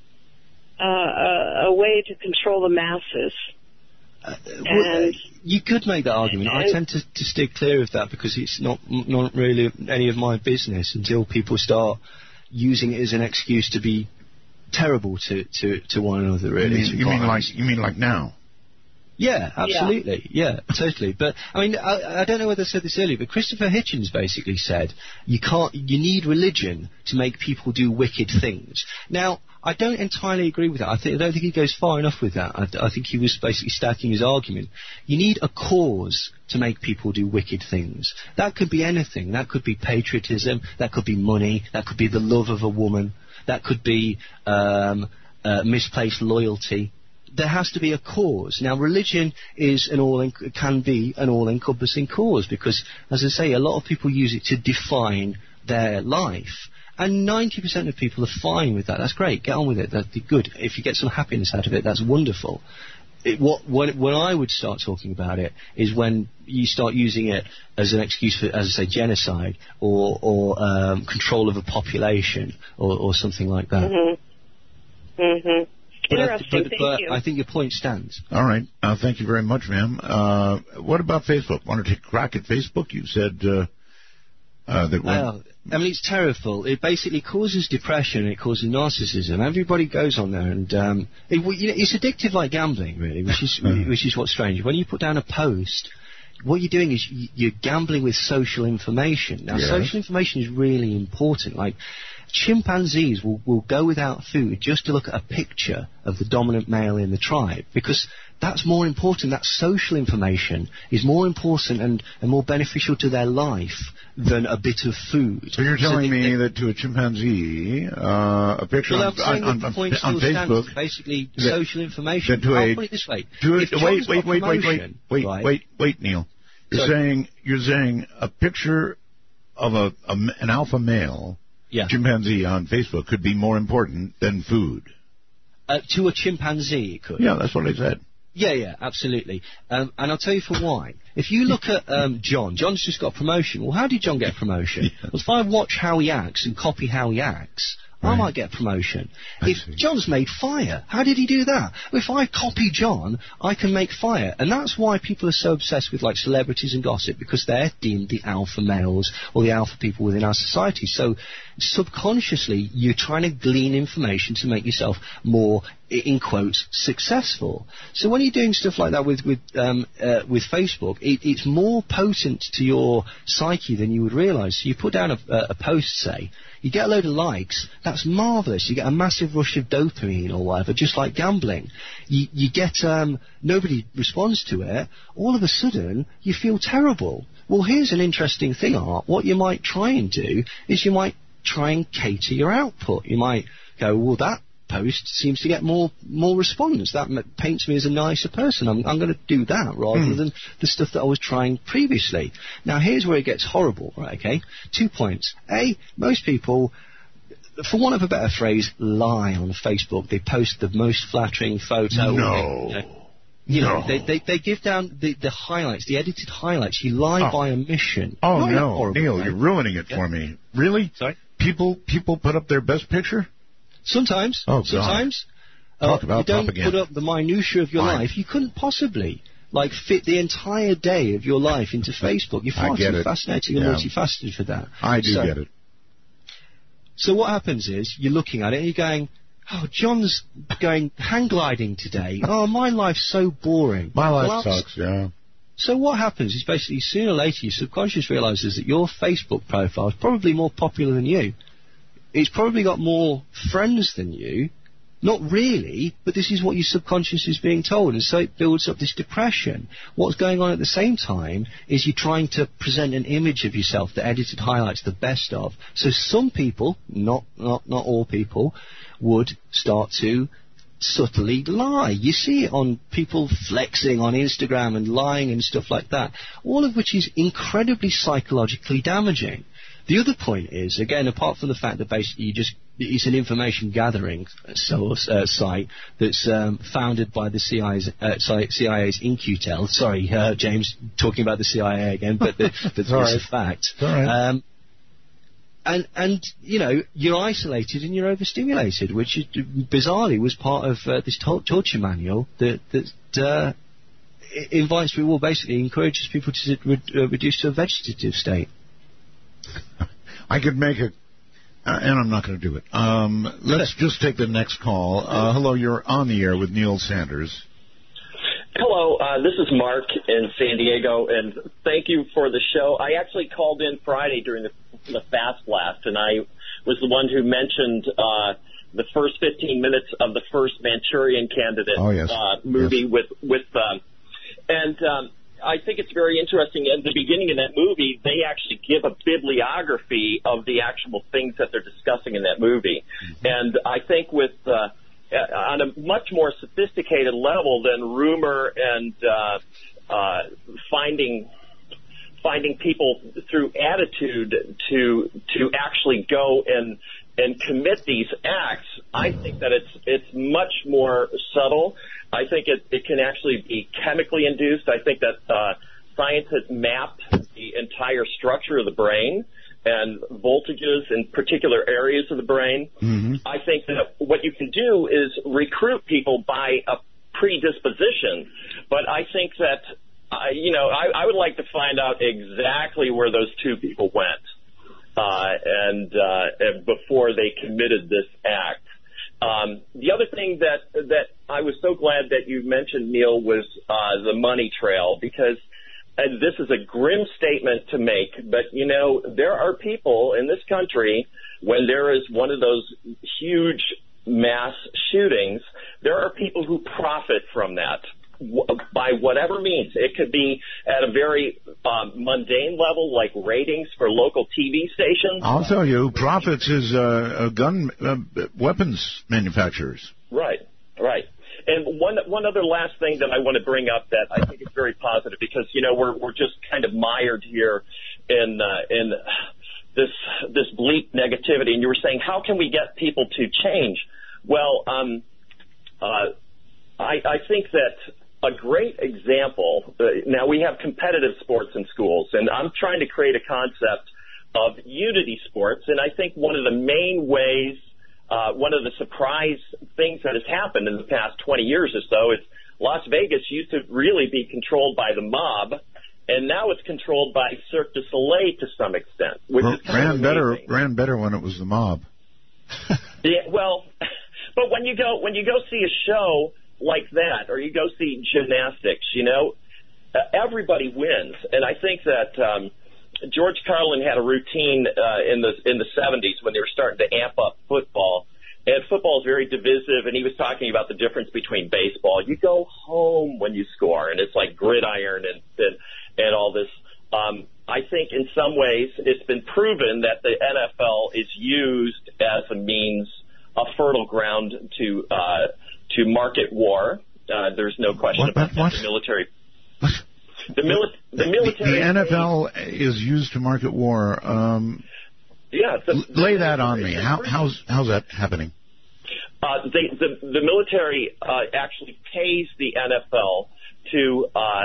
uh, a, a way to control the masses. Uh, well, and, you could make that argument. I tend to, to stay clear of that because it's not not really any of my business until people start using it as an excuse to be terrible to, to, to one another, really. You mean, you mean like you mean like now? Yeah, absolutely. Yeah, yeah totally. But I mean, I, I don't know whether I said this earlier, but Christopher Hitchens basically said you can't. You need religion to make people do wicked things. Now, I don't entirely agree with that. I, think, I don't think he goes far enough with that. I, I think he was basically stacking his argument. You need a cause to make people do wicked things. That could be anything. That could be patriotism. That could be money. That could be the love of a woman. That could be um, uh, misplaced loyalty. There has to be a cause. Now, religion is an all can be an all-encompassing cause because, as I say, a lot of people use it to define their life. And ninety percent of people are fine with that. That's great. Get on with it. That's good. If you get some happiness out of it, that's wonderful. It, what, when, when I would start talking about it is when you start using it as an excuse for, as I say, genocide or, or um, control of a population or, or something like that. Mm-hmm. Mm-hmm. But, Interesting. I, but, Thank but you. I think your point stands. All right. Uh, thank you very much, ma'am. Uh, what about Facebook? Want to take a crack at Facebook? You said uh, uh, that when... Well, I mean, it's terrible. It basically causes depression. It causes narcissism. Everybody goes on there, and um, it, you know, it's addictive like gambling, really, which is Mm-hmm. which is what's strange. When you put down a post, what you're doing is you're gambling with social information. Now, Yes. social information is really important. Like, chimpanzees will, will go without food just to look at a picture of the dominant male in the tribe because that's more important. That social information is more important and, and more beneficial to their life than a bit of food. So you're telling they, me they, that to a chimpanzee, uh, a picture well, on, I'm saying on, that on, the point on still Facebook... stands, basically that, social information. that to I'll a, put it this way. To a, If wait, John's wait, got wait, wait, wait, promotion, wait, right, wait, wait, Neil. You're So- saying you're saying a picture of a, a an alpha male Yeah. chimpanzee on Facebook could be more important than food. Uh, to a chimpanzee, it could. Yeah, that's what I said. Yeah, yeah, absolutely. Um, and I'll tell you for why. If you look at um, John, John's just got a promotion. Well, how did John get a promotion? Yeah. Well, if I watch how he acts and copy how he acts, I Right. might get a promotion. I If see. John's made fire, how did he do that? If I copy John, I can make fire. And that's why people are so obsessed with like celebrities and gossip, because they're deemed the alpha males or the alpha people within our society. So subconsciously, you're trying to glean information to make yourself more, i- in quotes, successful. So when you're doing stuff like that with with um, uh, with Facebook, it, it's more potent to your psyche than you would realise. So you put down a, a, a post, say, you get a load of likes, that's marvellous. You get a massive rush of dopamine or whatever, just like gambling. You, you get, um, nobody responds to it, all of a sudden you feel terrible. Well, here's an interesting thing, Art. What you might try and do is you might try and cater your output. You might go, well, that post seems to get more more response. That m- paints me as a nicer person. I'm, I'm going to do that rather Hmm. than the stuff that I was trying previously. Now, here's where it gets horrible, right, okay? Two points. A, most people, for want of a better phrase, lie on Facebook. They post the most flattering photo. No. You know, you know, No. they, they they give down the, the highlights, the edited highlights. You lie Oh. by omission. Oh Not no, horrible, Neil, right? you're ruining it Yeah. for me. Really? Sorry? People people put up their best picture? Sometimes. Oh, God. Sometimes. Talk uh, about you don't propaganda. put up the minutiae of your Fine. life. You couldn't possibly like fit the entire day of your life into Facebook. You're I far get too it. fascinating and Yeah. multifaceted for that. I do So- get it. So what happens is you're looking at it and you're going, oh, John's going hang gliding today. Oh, my life's so boring. My life Well, that's- sucks, yeah. So what happens is basically sooner or later your subconscious realises that your Facebook profile is probably more popular than you. It's probably got more friends than you. Not really, but this is what your subconscious is being told, and so it builds up this depression. What's going on at the same time is you're trying to present an image of yourself, the edited highlights, the best of. So some people, not not not all people, would start to subtly lie. You see it on people flexing on Instagram and lying and stuff like that, all of which is incredibly psychologically damaging. The other point is, again, apart from the fact that basically you just it's an information gathering source uh, site that's um, founded by the C I A's, uh, sorry, C I A's In-Q-Tel. Sorry, uh, James, talking about the C I A again, but, the, but it's all a right. fact. It's all right. Um, and and you know you're isolated and you're overstimulated, which is, bizarrely was part of uh, this tor- torture manual that that uh, i- invites people, basically encourages people to re- uh, reduce to a vegetative state. I could make a, uh, and I'm not going to do it. Um, let's just take the next call. Uh, hello, you're on the air with Neil Sanders. Hello, uh, this is Mark in San Diego, and thank you for the show. I actually called in Friday during the, the Fast Blast, and I was the one who mentioned uh, the first fifteen minutes of the first Manchurian Candidate Oh, yes. uh, movie Yes. with with um, and um, I think it's very interesting. At the beginning of that movie, they actually give a bibliography of the actual things that they're discussing in that movie, Mm-hmm. and I think with uh, on a much more sophisticated level than rumor and uh, uh, finding finding people through attitude to to actually go and and commit these acts. I think that it's it's much more subtle. I think it, it can actually be chemically induced. I think that uh, science has mapped the entire structure of the brain and voltages in particular areas of the brain. Mm-hmm. I think that what you can do is recruit people by a predisposition, but I think that, uh, you know, I, I would like to find out exactly where those two people went uh, and, uh, and before they committed this act. Um, the other thing that that I was so glad that you mentioned, Neil, was uh, the money trail, because and this is a grim statement to make, but, you know, there are people in this country, when there is one of those huge mass shootings, there are people who profit from that w- by whatever means. It could be at a very um, mundane level, like ratings for local T V stations. I'll tell you, Profits is uh, a gun uh, weapons manufacturers. Right, right. and one one other last thing that I want to bring up that I think is very positive, because you know we're we're just kind of mired here in uh, in this this bleak negativity. And you were saying, how can we get people to change? Well, um, uh, I, I think that a great example. Uh, now we have competitive sports in schools, and I'm trying to create a concept of unity sports. And I think one of the main ways. Uh, one of the surprise things that has happened in the past twenty years or so is Las Vegas used to really be controlled by the mob, and now it's controlled by Cirque du Soleil to some extent. Which R- is kind ran of better, amazing. ran better when it was the mob. Yeah, well, but when you go when you go see a show like that, or you go see gymnastics, you know, uh, everybody wins, and I think that. Um, George Carlin had a routine uh, in the in the seventies when they were starting to amp up football, and football is very divisive. And he was talking about the difference between baseball. You go home when you score, and it's like gridiron and and, and all this. Um, I think in some ways it's been proven that the N F L is used as a means, a fertile ground to uh, to market war. Uh, there's no question What- about what- that. The military. What? The, mili- the military. The N F L is used to market war. Um, Yeah, the, l- lay that on me. How, how's how's that happening? Uh, they, the the military uh, actually pays the N F L to uh,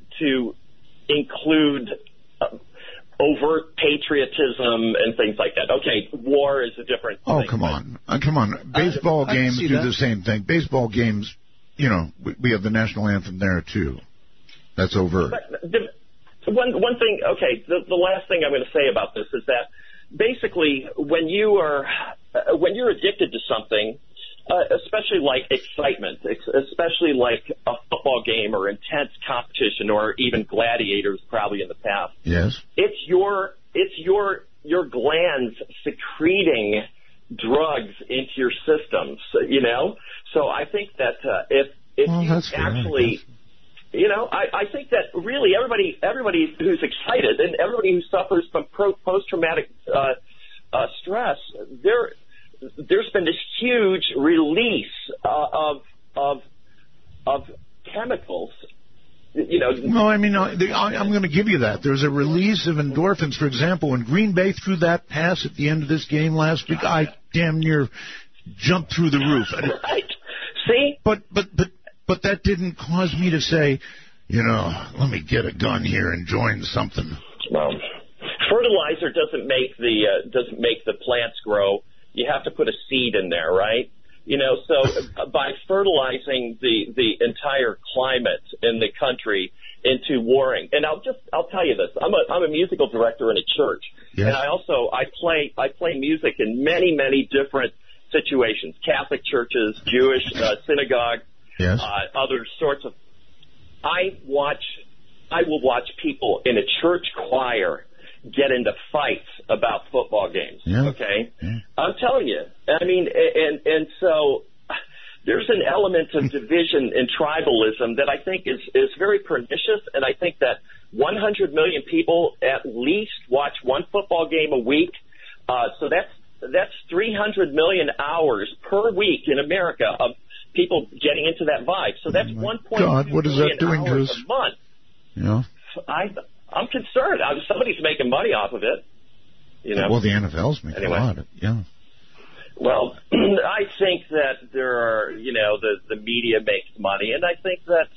to include uh, overt patriotism and things like that. Okay, war is a different. Oh, thing, come but- on, uh, come on. Baseball I can games see do that. the same thing. Baseball games, you know, we, we have the national anthem there too. That's overt. But the, one one thing, okay, the, the last thing I'm going to say about this is that basically when you are uh, when you're addicted to something, uh, especially like excitement, ex- especially like a football game or intense competition or even gladiators, probably in the past. Yes. It's your it's your your glands secreting drugs into your systems, you know. So I think that uh, if if Well, you that's fair, I actually guess. You know, I, I think that really everybody, everybody who's excited and everybody who suffers from pro, post-traumatic uh, uh, stress, there, there's been this huge release uh, of of of chemicals. You know. No, I mean, uh, the, I, I'm going to give you that. There's a release of endorphins. For example, when Green Bay threw that pass at the end of this game last week, I damn near jumped through the roof. Right. See? But but but. But that didn't cause me to say, you know, let me get a gun here and join something. Well, fertilizer doesn't make the uh, doesn't make the plants grow. You have to put a seed in there, right? You know, so by fertilizing the the entire climate in the country into warring. And I'll just I'll tell you this. I'm a I'm a musical director in a church, Yes. and I also I play I play music in many many different situations: Catholic churches, Jewish uh, synagogues. Yes. Uh, other sorts of. I watch. I will watch people in a church choir get into fights about football games. Yeah. Okay. Yeah. I'm telling you. I mean, and and so there's an element of division and tribalism that I think is is very pernicious, and I think that one hundred million people at least watch one football game a week. Uh, so that's that's three hundred million hours per week in America of people getting into that vibe. So that's Oh my one point God, two what is that million doing to hours us? a month. Yeah. I, I'm concerned. I, somebody's making money off of it. You know. Well, the N F L's making Anyway. a lot of yeah. Well, I think that there are, you know, the the media makes money, and I think that,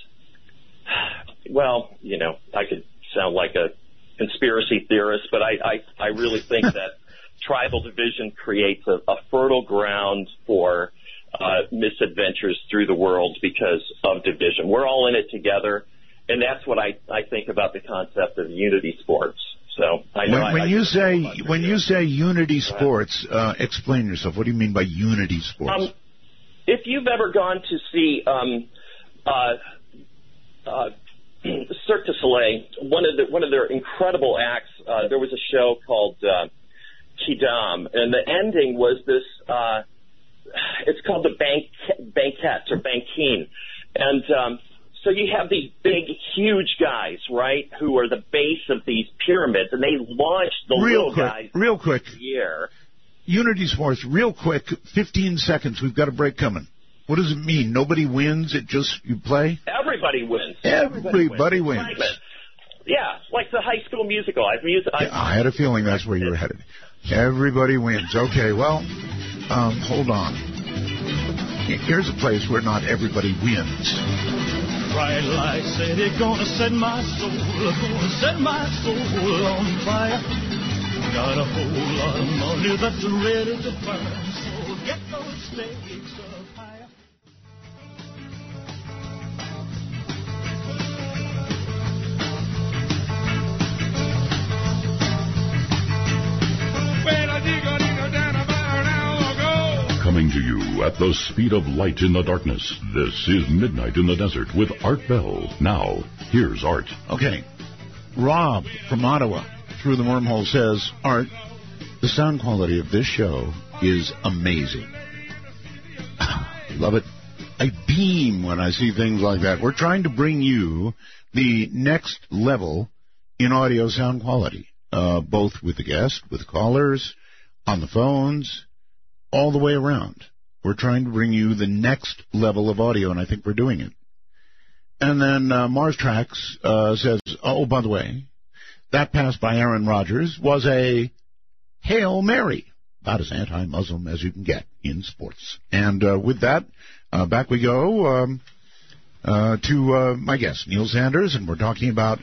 well, you know, I could sound like a conspiracy theorist, but I I, I really think that tribal division creates a, a fertile ground for uh, misadventures through the world because of division. We're all in it together, and that's what I, I think about the concept of unity sports. So I know When, I, when I you can say talk about when it. you say unity sports, uh, explain yourself. What do you mean by unity sports? Um, if you've ever gone to see um, uh, uh, Cirque du Soleil, one of the, one of their incredible acts, uh, there was a show called uh, Quidam, and the ending was this. Uh, it's called the bank, banquette or banquine, and um, so you have these big, huge guys, right, who are the base of these pyramids, and they launch the real little quick, guys real quick. in the air. Unity sports, real quick, fifteen seconds. We've got a break coming. What does it mean? Nobody wins, it just, you play? Everybody wins. Everybody, Everybody wins. wins. Yeah, like the High School Musical. I've used, I've, yeah, I had a feeling that's where you were headed. Everybody wins. Okay, well, um, hold on. Here's a place where not everybody wins. Bright lights say they're gonna set my soul, gonna set my soul on fire. Got a whole lot of money that's ready to burn, so get those stakes up higher. Coming to you at the speed of light in the darkness, this is Midnight in the Desert with Art Bell. Now, here's Art. Okay. Rob from Ottawa, through the wormhole, says, Art, the sound quality of this show is amazing. Love it. I beam when I see things like that. We're trying to bring you the next level in audio sound quality, uh, both with the guest, with the callers, on the phones, all the way around. We're trying to bring you the next level of audio, and I think we're doing it. And then uh, Mars Tracks uh, says, oh, by the way, that pass by Aaron Rodgers was a Hail Mary, about as anti-Muslim as you can get in sports. And uh, with that, uh, back we go um, uh, to uh, my guest, Neil Sanders, and we're talking about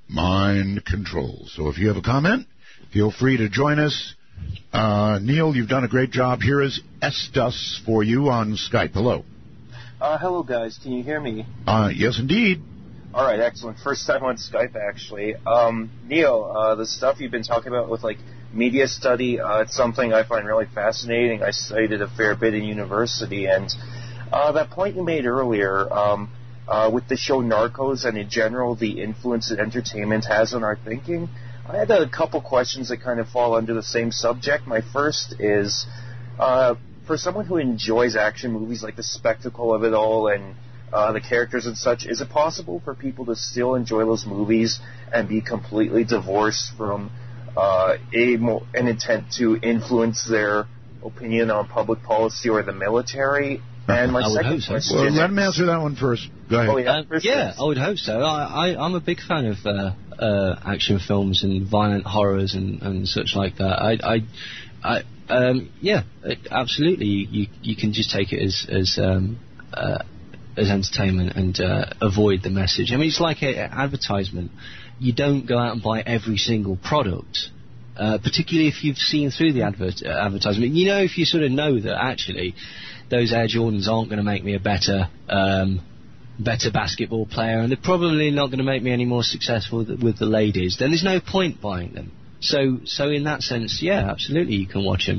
mind control. So if you have a comment, feel free to join us. Uh, Neil, you've done a great job. Here is Estus for you on Skype. Hello. Uh, hello, guys. Can you hear me? Uh, yes, indeed. All right, excellent. First time on Skype, actually. Um, Neil, uh, the stuff you've been talking about with, like, media study, uh, it's something I find really fascinating. I studied a fair bit in university, and uh, that point you made earlier um, uh, with the show Narcos and, in general, the influence that entertainment has on our thinking, I had a couple questions that kind of fall under the same subject. My first is, uh, for someone who enjoys action movies, like the spectacle of it all and uh, the characters and such, is it possible for people to still enjoy those movies and be completely divorced from uh, a mo- an intent to influence their opinion on public policy or the military? And my I would second hope so. question Well, let is, him answer that one first. Go ahead. Oh, yeah, Uh, yeah, I would hope so. I, I, I'm a big fan of uh, uh, action films and violent horrors and, and such like that. I, I, I um, yeah, it, absolutely. You, you can just take it as as um, uh, as entertainment and uh, avoid the message. I mean, it's like an advertisement. You don't go out and buy every single product. Uh, particularly if you've seen through the advert, uh, advertisement. You know, if you sort of know that actually those Air Jordans aren't going to make me a better um, better basketball player, and they're probably not going to make me any more successful with, with the ladies, then there's no point buying them. So, so in that sense, yeah, absolutely, you can watch them.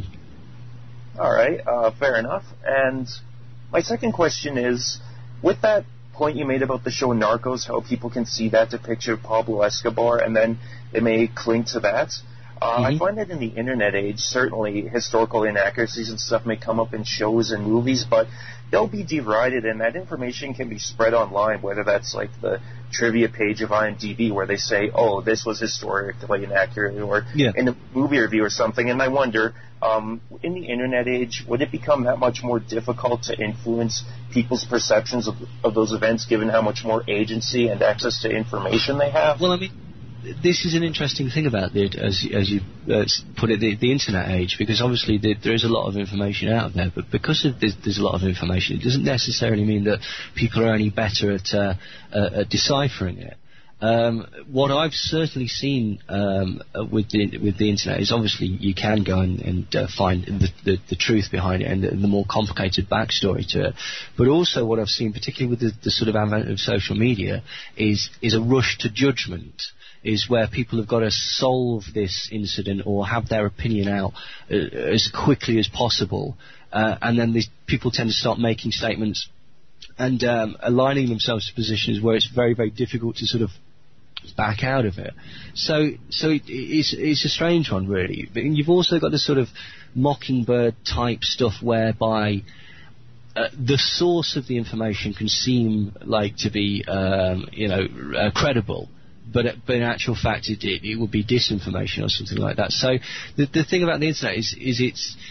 All right, uh, fair enough. And my second question is, with that point you made about the show Narcos, how people can see that depiction of Pablo Escobar, and then they may cling to that. Uh, Mm-hmm. I find that in the internet age, certainly historical inaccuracies and stuff may come up in shows and movies, but they'll be derided, and that information can be spread online, whether that's like the trivia page of I M D B where they say, oh, this was historically inaccurate, or Yeah. in a movie review or something. And I wonder, um, in the internet age, would it become that much more difficult to influence people's perceptions of, of those events, given how much more agency and access to information they have? Well, I mean, this is an interesting thing about it, as as you uh, put it, the, the internet age, because obviously the, there is a lot of information out there, but because of this, there's a lot of information, it doesn't necessarily mean that people are any better at, uh, uh, at deciphering it. Um, what I've certainly seen um, with the with the internet is obviously you can go and, and uh, find the, the, the truth behind it and the, the more complicated backstory to it. But also what I've seen, particularly with the, the sort of advent of social media, is is a rush to judgment. Is where people have got to solve this incident or have their opinion out uh, as quickly as possible, uh, and then these people tend to start making statements and um, aligning themselves to positions where it's very, very difficult to sort of back out of it. So, so it, it's it's a strange one, really. But you've also got the sort of Mockingbird type stuff whereby Uh, the source of the information can seem like to be, um, you know, uh, credible, but but in actual fact it, it it would be disinformation or something like that. So the the thing about the internet is is it's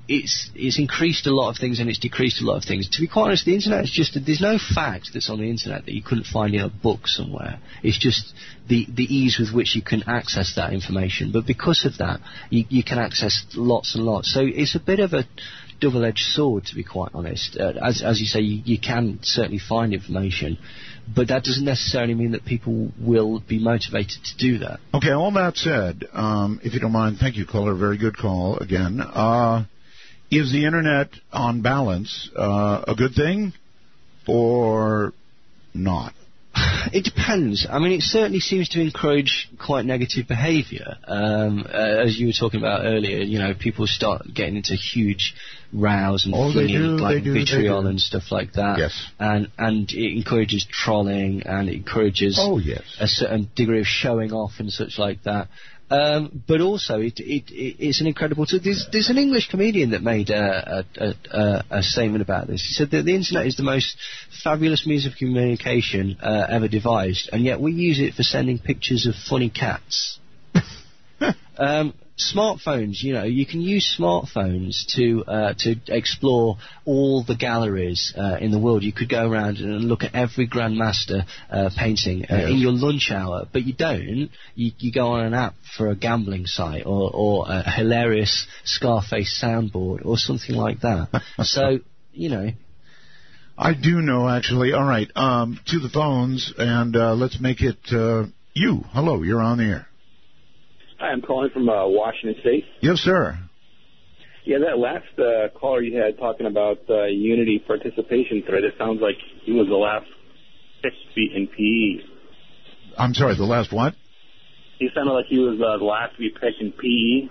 it's it's increased a lot of things and it's decreased a lot of things. To be quite honest, the internet is just there's no fact that's on the internet that you couldn't find in a book somewhere. It's just the the ease with which you can access that information. But because of that, you you can access lots and lots. So it's a bit of a double-edged sword, to be quite honest. Uh, as as you say, you, you can certainly find information, but that doesn't necessarily mean that people will be motivated to do that. Okay, all that said, um, if you don't mind, thank you, caller. Very good call again. Uh, is the internet, on balance, uh, a good thing or not? It depends. I mean, it certainly seems to encourage quite negative behaviour. Um, uh, as you were talking about earlier, you know, people start getting into huge rows and oh, flinging do, like do, vitriol and stuff like that. Yes. And and it encourages trolling and it encourages oh, yes. a certain degree of showing off and such like that. Um, but also, it, it, it, it's an incredible tool. There's, there's an English comedian that made a, a, a, a statement about this. He said that the internet is the most fabulous means of communication uh, ever devised, and yet we use it for sending pictures of funny cats. um, smartphones, you know, you can use smartphones to uh, to explore all the galleries uh, in the world. You could go around and look at every grandmaster uh, painting uh, yes. in your lunch hour, but you don't. You, you go on an app for a gambling site or, or a hilarious Scarface soundboard or something like that. So, you know. I do know, actually. All right, um, to the phones, and uh, let's make it uh, you. Hello, you're on the air. Hi, I'm calling from uh, Washington State. Yes, sir. Yeah, that last uh, caller you had talking about uh, Unity participation thread, it sounds like he was the last picked in P E. I'm sorry, the last what? He sounded like he was uh, the last to be picked in P E.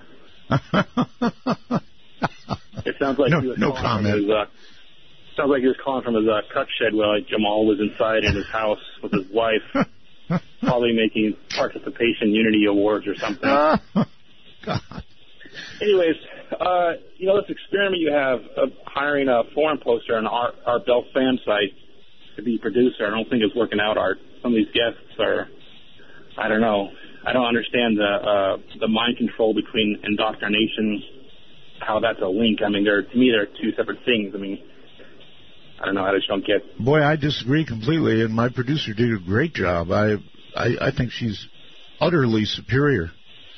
It sounds like no, he was no calling comment. From his, uh, sounds like he was calling from his uh, cut shed while like, Jamal was inside in his house with his wife. Probably making participation Unity awards or something. Oh, God. Anyways, uh, you know, this experiment you have of hiring a forum poster on our, our Bell fan site to be producer, I don't think it's working out, Art. Some of these guests are, I don't know, I don't understand the uh, the mind control between indoctrination, how that's a link. I mean, they're, to me, they're two separate things. I mean, I don't know. I just don't get. Boy, I disagree completely, and my producer did a great job. I, I, I think she's utterly superior.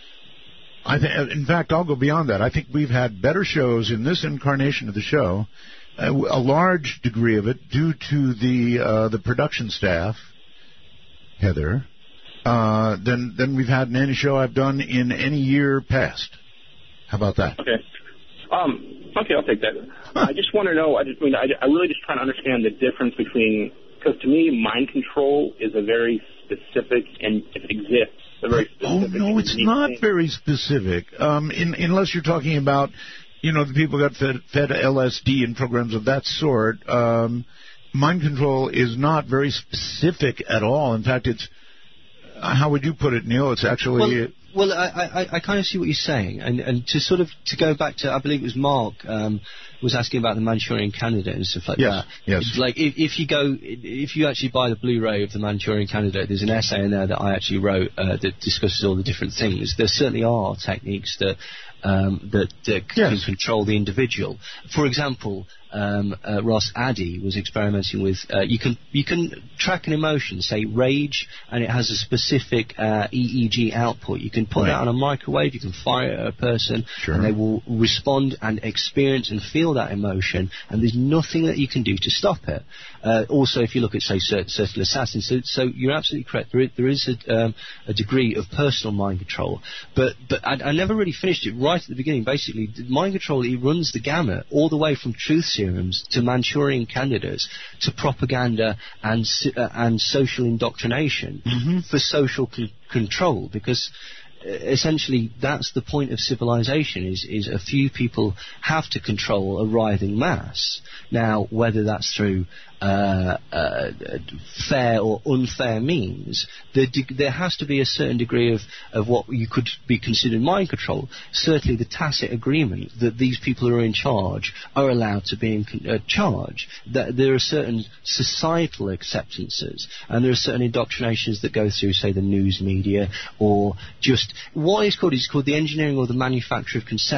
I think, in fact, I'll go beyond that. I think we've had better shows in this incarnation of the show, a, a large degree of it due to the uh, the production staff, Heather, uh, than than we've had in any show I've done in any year past. How about that? Okay. Um. Okay, I'll take that. I just want to know, I just I mean, I, I really just trying to understand the difference between, because to me, mind control is a very specific, and if it exists, a very specific. Oh, no, it's not thing. very specific, um, in, unless you're talking about, you know, the people got fed, fed L S D and programs of that sort. Um, mind control is not very specific at all. In fact, it's, uh, how would you put it, Neil? It's actually... Well, Well, I, I, I kind of see what you're saying, and, and to sort of to go back to, I believe it was Mark um, was asking about the Manchurian Candidate and stuff like yes, that. Yes. It's like if, if you go, if you actually buy the Blu-ray of the Manchurian Candidate, there's an essay in there that I actually wrote uh, that discusses all the different things. There certainly are techniques that um, that, that yes. can control the individual. For example, um, uh, Ross Addy was experimenting with uh, you can you can track an emotion, say rage, and it has a specific uh, E E G output. You can put right. that on a microwave, you can fire it at a person, sure. and they will respond and experience and feel that emotion, and there's nothing that you can do to stop it. Uh, also, if you look at, say, certain assassins, so, so you're absolutely correct. There is, there is a, um, a degree of personal mind control, but but I, I never really finished it right at the beginning. Basically, mind control, it runs the gamut all the way from truth serums to Manchurian candidates to propaganda and uh, and social indoctrination mm-hmm. for social con- control, because essentially that's the point of civilization, is is a few people have to control a writhing mass. Now, whether that's through uh, uh, fair or unfair means, there, de- there has to be a certain degree of, of what you could be considered mind control. Certainly the tacit agreement that these people who are in charge are allowed to be in con- uh, charge. That there are certain societal acceptances, and there are certain indoctrinations that go through, say, the news media, or just what is called is called the engineering or the manufacture of consent.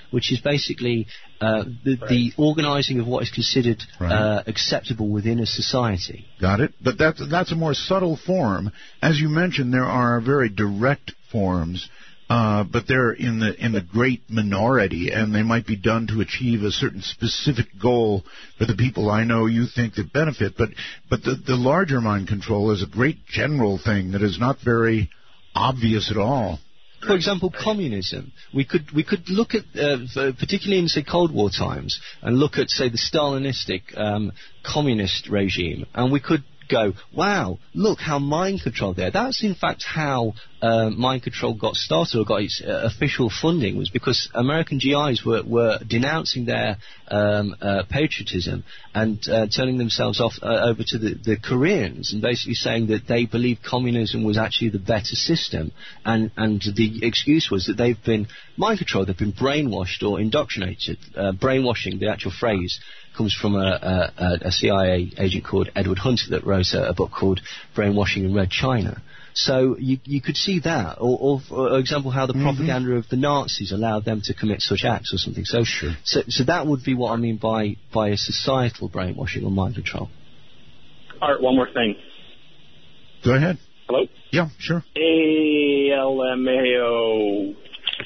which is basically uh, the, right. the organising of what is considered right. uh, acceptable within a society. Got it. But that's, that's a more subtle form. As you mentioned, there are very direct forms, uh, but they're in the in the great minority, and they might be done to achieve a certain specific goal for the people I know you think that benefit. But but the, the larger mind control is a great general thing that is not very obvious at all. For example, communism. We could we could look at, uh, particularly in, say, Cold War times, and look at, say, the Stalinistic um, communist regime, and we could go, wow, look how mind controlled there. That's in fact how uh, mind control got started or got its uh, official funding, was because American G Is were, were denouncing their um, uh, patriotism and uh, turning themselves off uh, over to the, the Koreans, and basically saying that they believed communism was actually the better system, and, and the excuse was that they've been mind controlled, they've been brainwashed or indoctrinated. Uh, brainwashing, the actual phrase, comes from a, a, a C I A agent called Edward Hunter that wrote a, a book called Brainwashing in Red China. So you, you could see that, or, or for example, how the mm-hmm. propaganda of the Nazis allowed them to commit such acts or something. So, sure. so, so that would be what I mean by by a societal brainwashing or mind control. Art, one more thing. Go ahead. Hello? Yeah, sure. A L M A O.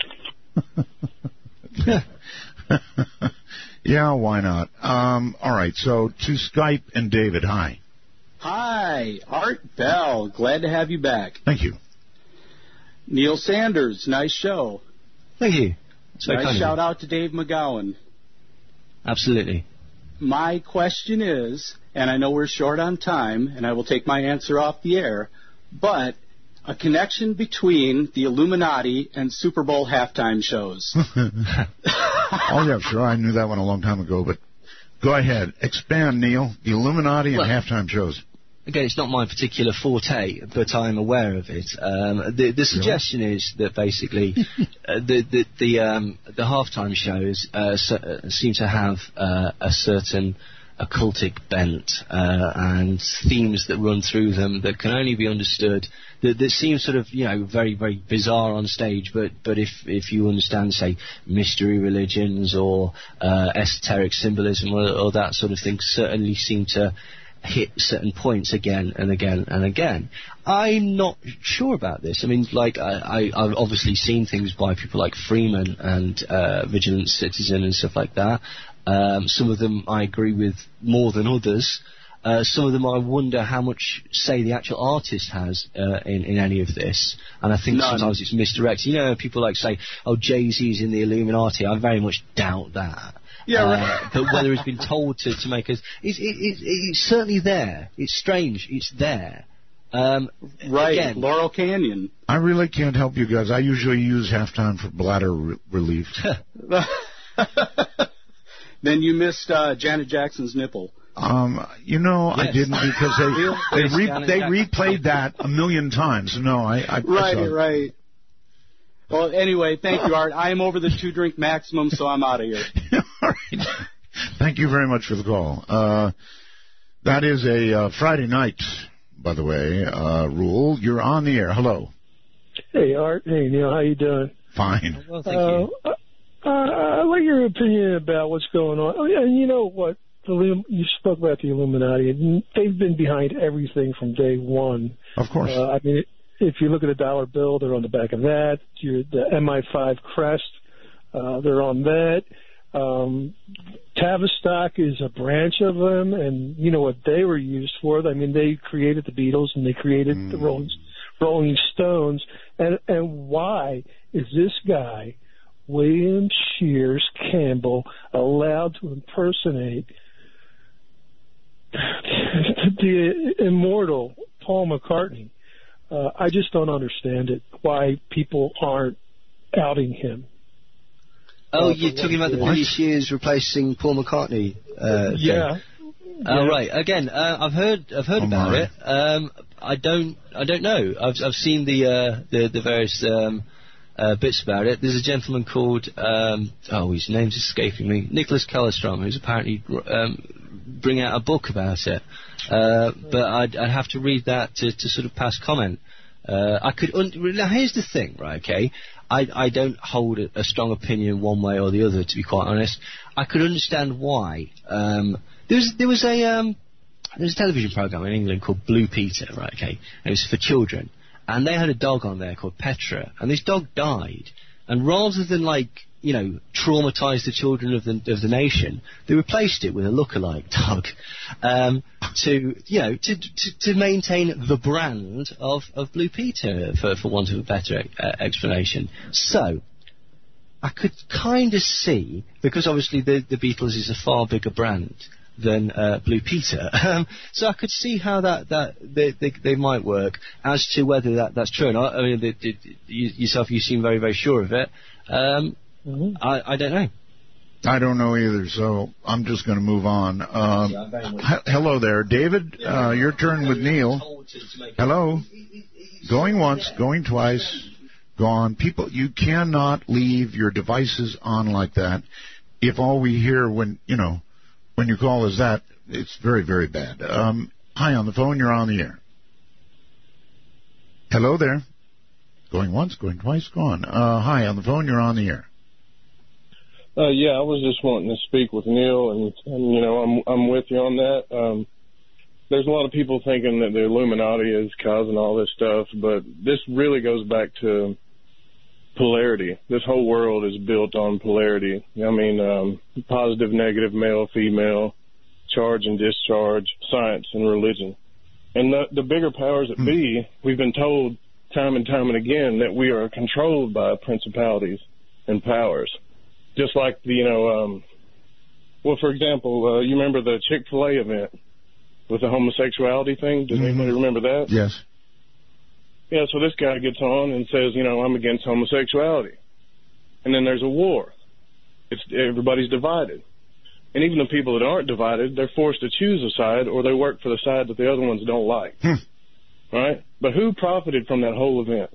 Yeah, why not? Um, all right, so to Skype and David, hi. Hi, Art Bell. Glad to have you back. Thank you. Neil Sanders, nice show. Thank you. So nice shout out to Dave McGowan. Absolutely. My question is, and I know we're short on time, and I will take my answer off the air, but a connection between the Illuminati and Super Bowl halftime shows. Oh, yeah, sure. I knew that one a long time ago, but go ahead. Expand, Neil. The Illuminati and well, halftime shows. Again, it's not my particular forte, but I'm aware of it. Um, the, the suggestion really? is that basically uh, the the the, um, the halftime shows uh, so, uh, seem to have uh, a certain occultic bent uh, and themes that run through them that can only be understood, that, that seem sort of, you know, very, very bizarre on stage, but, but if, if you understand, say, mystery religions or uh, esoteric symbolism or, or that sort of thing, certainly seem to hit certain points again and again and again. I'm not sure about this. I mean, like, I, I, I've obviously seen things by people like Freeman and uh, Vigilant Citizen and stuff like that. Um, some of them I agree with more than others. Uh, some of them I wonder how much say the actual artist has uh, in, in any of this. And I think None. sometimes it's misdirected. You know, people like say, oh, Jay-Z's in the Illuminati. I very much doubt that. Yeah, uh, right. But whether it's been told to, to make us... It's, it, it, it's certainly there. It's strange. It's there. Um, right, again, Laurel Canyon. I really can't help you guys. I usually use halftime for bladder re- relief. Then you missed uh, Janet Jackson's nipple. Um, you know, yes. I didn't because they they, re- they replayed that a million times. No, I, I right, I right. Well, anyway, thank you, Art. I am over the two drink maximum, so I'm out of here. All right. Thank you very much for the call. Uh, that is a uh, Friday night, by the way, uh, rule. You're on the air. Hello. Hey, Art. Hey, Neil. How you doing? Fine. Well, thank you. Uh, uh, I like your opinion about what's going on. Oh, yeah, and you know what? The, you spoke about the Illuminati, and they've been behind everything from day one. Of course. Uh, I mean, if you look at a dollar bill, they're on the back of that. You're, the M I five crest, uh, they're on that. Um, Tavistock is a branch of them, and you know what they were used for. I mean, they created the Beatles and they created mm. the Rolling, Rolling Stones. And, and why is this guy, William Shears Campbell, allowed to impersonate the immortal Paul McCartney? Uh, I just don't understand it, why people aren't outing him. Oh, uh, you're talking about the Billy Shears replacing Paul McCartney? Uh, yeah. Oh, yeah. right. Again, uh, I've heard, I've heard oh, about my. it. Um, I don't, I don't know. I've, I've seen the, uh, the, the various um, uh, bits about it. There's a gentleman called, um, oh, his name's escaping me, Nicholas Kellestrom, who's apparently um, bringing out a book about it. Uh, but I'd, I'd have to read that to, to sort of pass comment. Uh, I could. Un- now, here's the thing, right? Okay, I I don't hold a, a strong opinion one way or the other. To be quite honest, I could understand why. Um, there was there was a um, there was a television program in England called Blue Peter, right? Okay, and it was for children, and they had a dog on there called Petra, and this dog died, and rather than like you know, traumatise the children of the of the nation, they replaced it with a lookalike dog, um, to you know to, to to maintain the brand of, of Blue Peter, for for want of a better uh, explanation. So I could kind of see, because obviously the the Beatles is a far bigger brand than uh, Blue Peter, um, so I could see how that that they they, they might work. As to whether that that's true, and I, I mean, the, the, you, yourself, you seem very very sure of it. Um, Mm-hmm. I, I don't know. I don't know either, so I'm just going to move on. Um, h- hello there, David. Uh, your turn with Neil. Hello. Going once, going twice, gone. People, you cannot leave your devices on like that. If all we hear when, you know, when you call is that, it's very, very bad. Um, hi, on the phone, you're on the air. Hello there. Going once, going twice, gone. Uh, hi, on the phone, you're on the air. Uh, yeah, I was just wanting to speak with Neil, and, and you know, I'm I'm with you on that. Um, there's a lot of people thinking that the Illuminati is causing all this stuff, but this really goes back to polarity. This whole world is built on polarity. I mean, um, positive, negative, male, female, charge and discharge, science and religion. And the, the bigger powers that be, we've been told time and time and again that we are controlled by principalities and powers. Just like, the, you know, um, well, for example, uh, you remember the Chick-fil-A event with the homosexuality thing? Does mm-hmm. anybody remember that? Yes. Yeah, so this guy gets on and says, you know, I'm against homosexuality. And then there's a war. It's everybody's divided. And even the people that aren't divided, they're forced to choose a side, or they work for the side that the other ones don't like. Hmm. Right? But who profited from that whole event?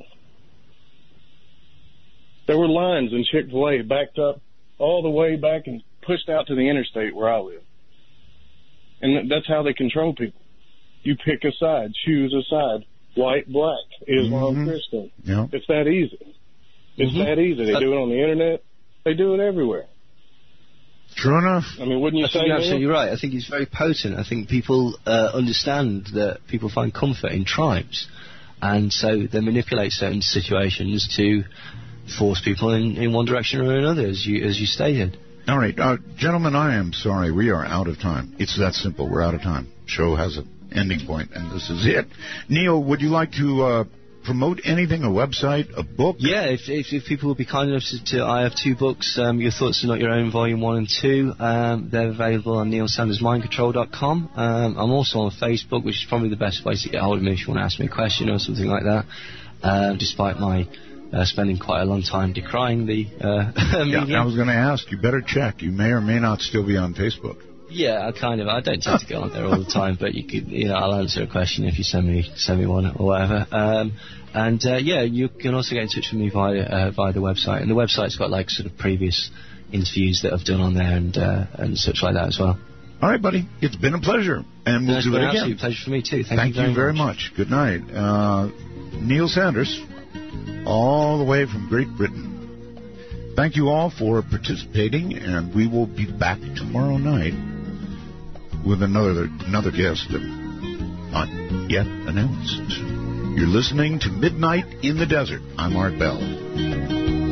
There were lines in Chick-fil-A backed up all the way back and pushed out to the interstate where I live. And that's how they control people. You pick a side, choose a side. White, black, Islam, mm-hmm. Christian. Yeah. It's that easy. It's mm-hmm. that easy. They uh, do it on the internet. They do it everywhere. True enough. I mean, wouldn't you I say think you're absolutely right. I think it's very potent. I think people uh, understand that people find comfort in tribes, and so they manipulate certain situations to force people in, in one direction or another, as you as you stated. All right, uh, gentlemen, I am sorry. We are out of time. It's that simple. We're out of time. Show has an ending point, and this is it. Neil, would you like to uh, promote anything, a website, a book? Yeah, if, if, if people would be kind enough to, to I have two books, um, Your Thoughts Are Not Your Own, Volume one and two. Um, they're available on neil sanders mind control dot com. Um, I'm also on Facebook, which is probably the best way to get hold of me if you want to ask me a question or something like that, uh, despite my uh, spending quite a long time decrying the uh, media. Yeah, I was going to ask, you better check. You may or may not still be on Facebook. Yeah, I kind of. I don't tend to go on there all the time, but you could, you know, I'll answer a question if you send me send me one or whatever. Um, and uh, yeah, you can also get in touch with me via uh, via the website, and the website's got like sort of previous interviews that I've done on there and uh, and such like that as well. All right, buddy, it's been a pleasure, and we'll no, do it again. It's been an absolute pleasure for me too. Thank, Thank you very you very much. much. Good night, uh, Neil Sanders, all the way from Great Britain. Thank you all for participating, and we will be back tomorrow night with another another guest not yet announced. You're listening to Midnight in the Desert. I'm Art Bell.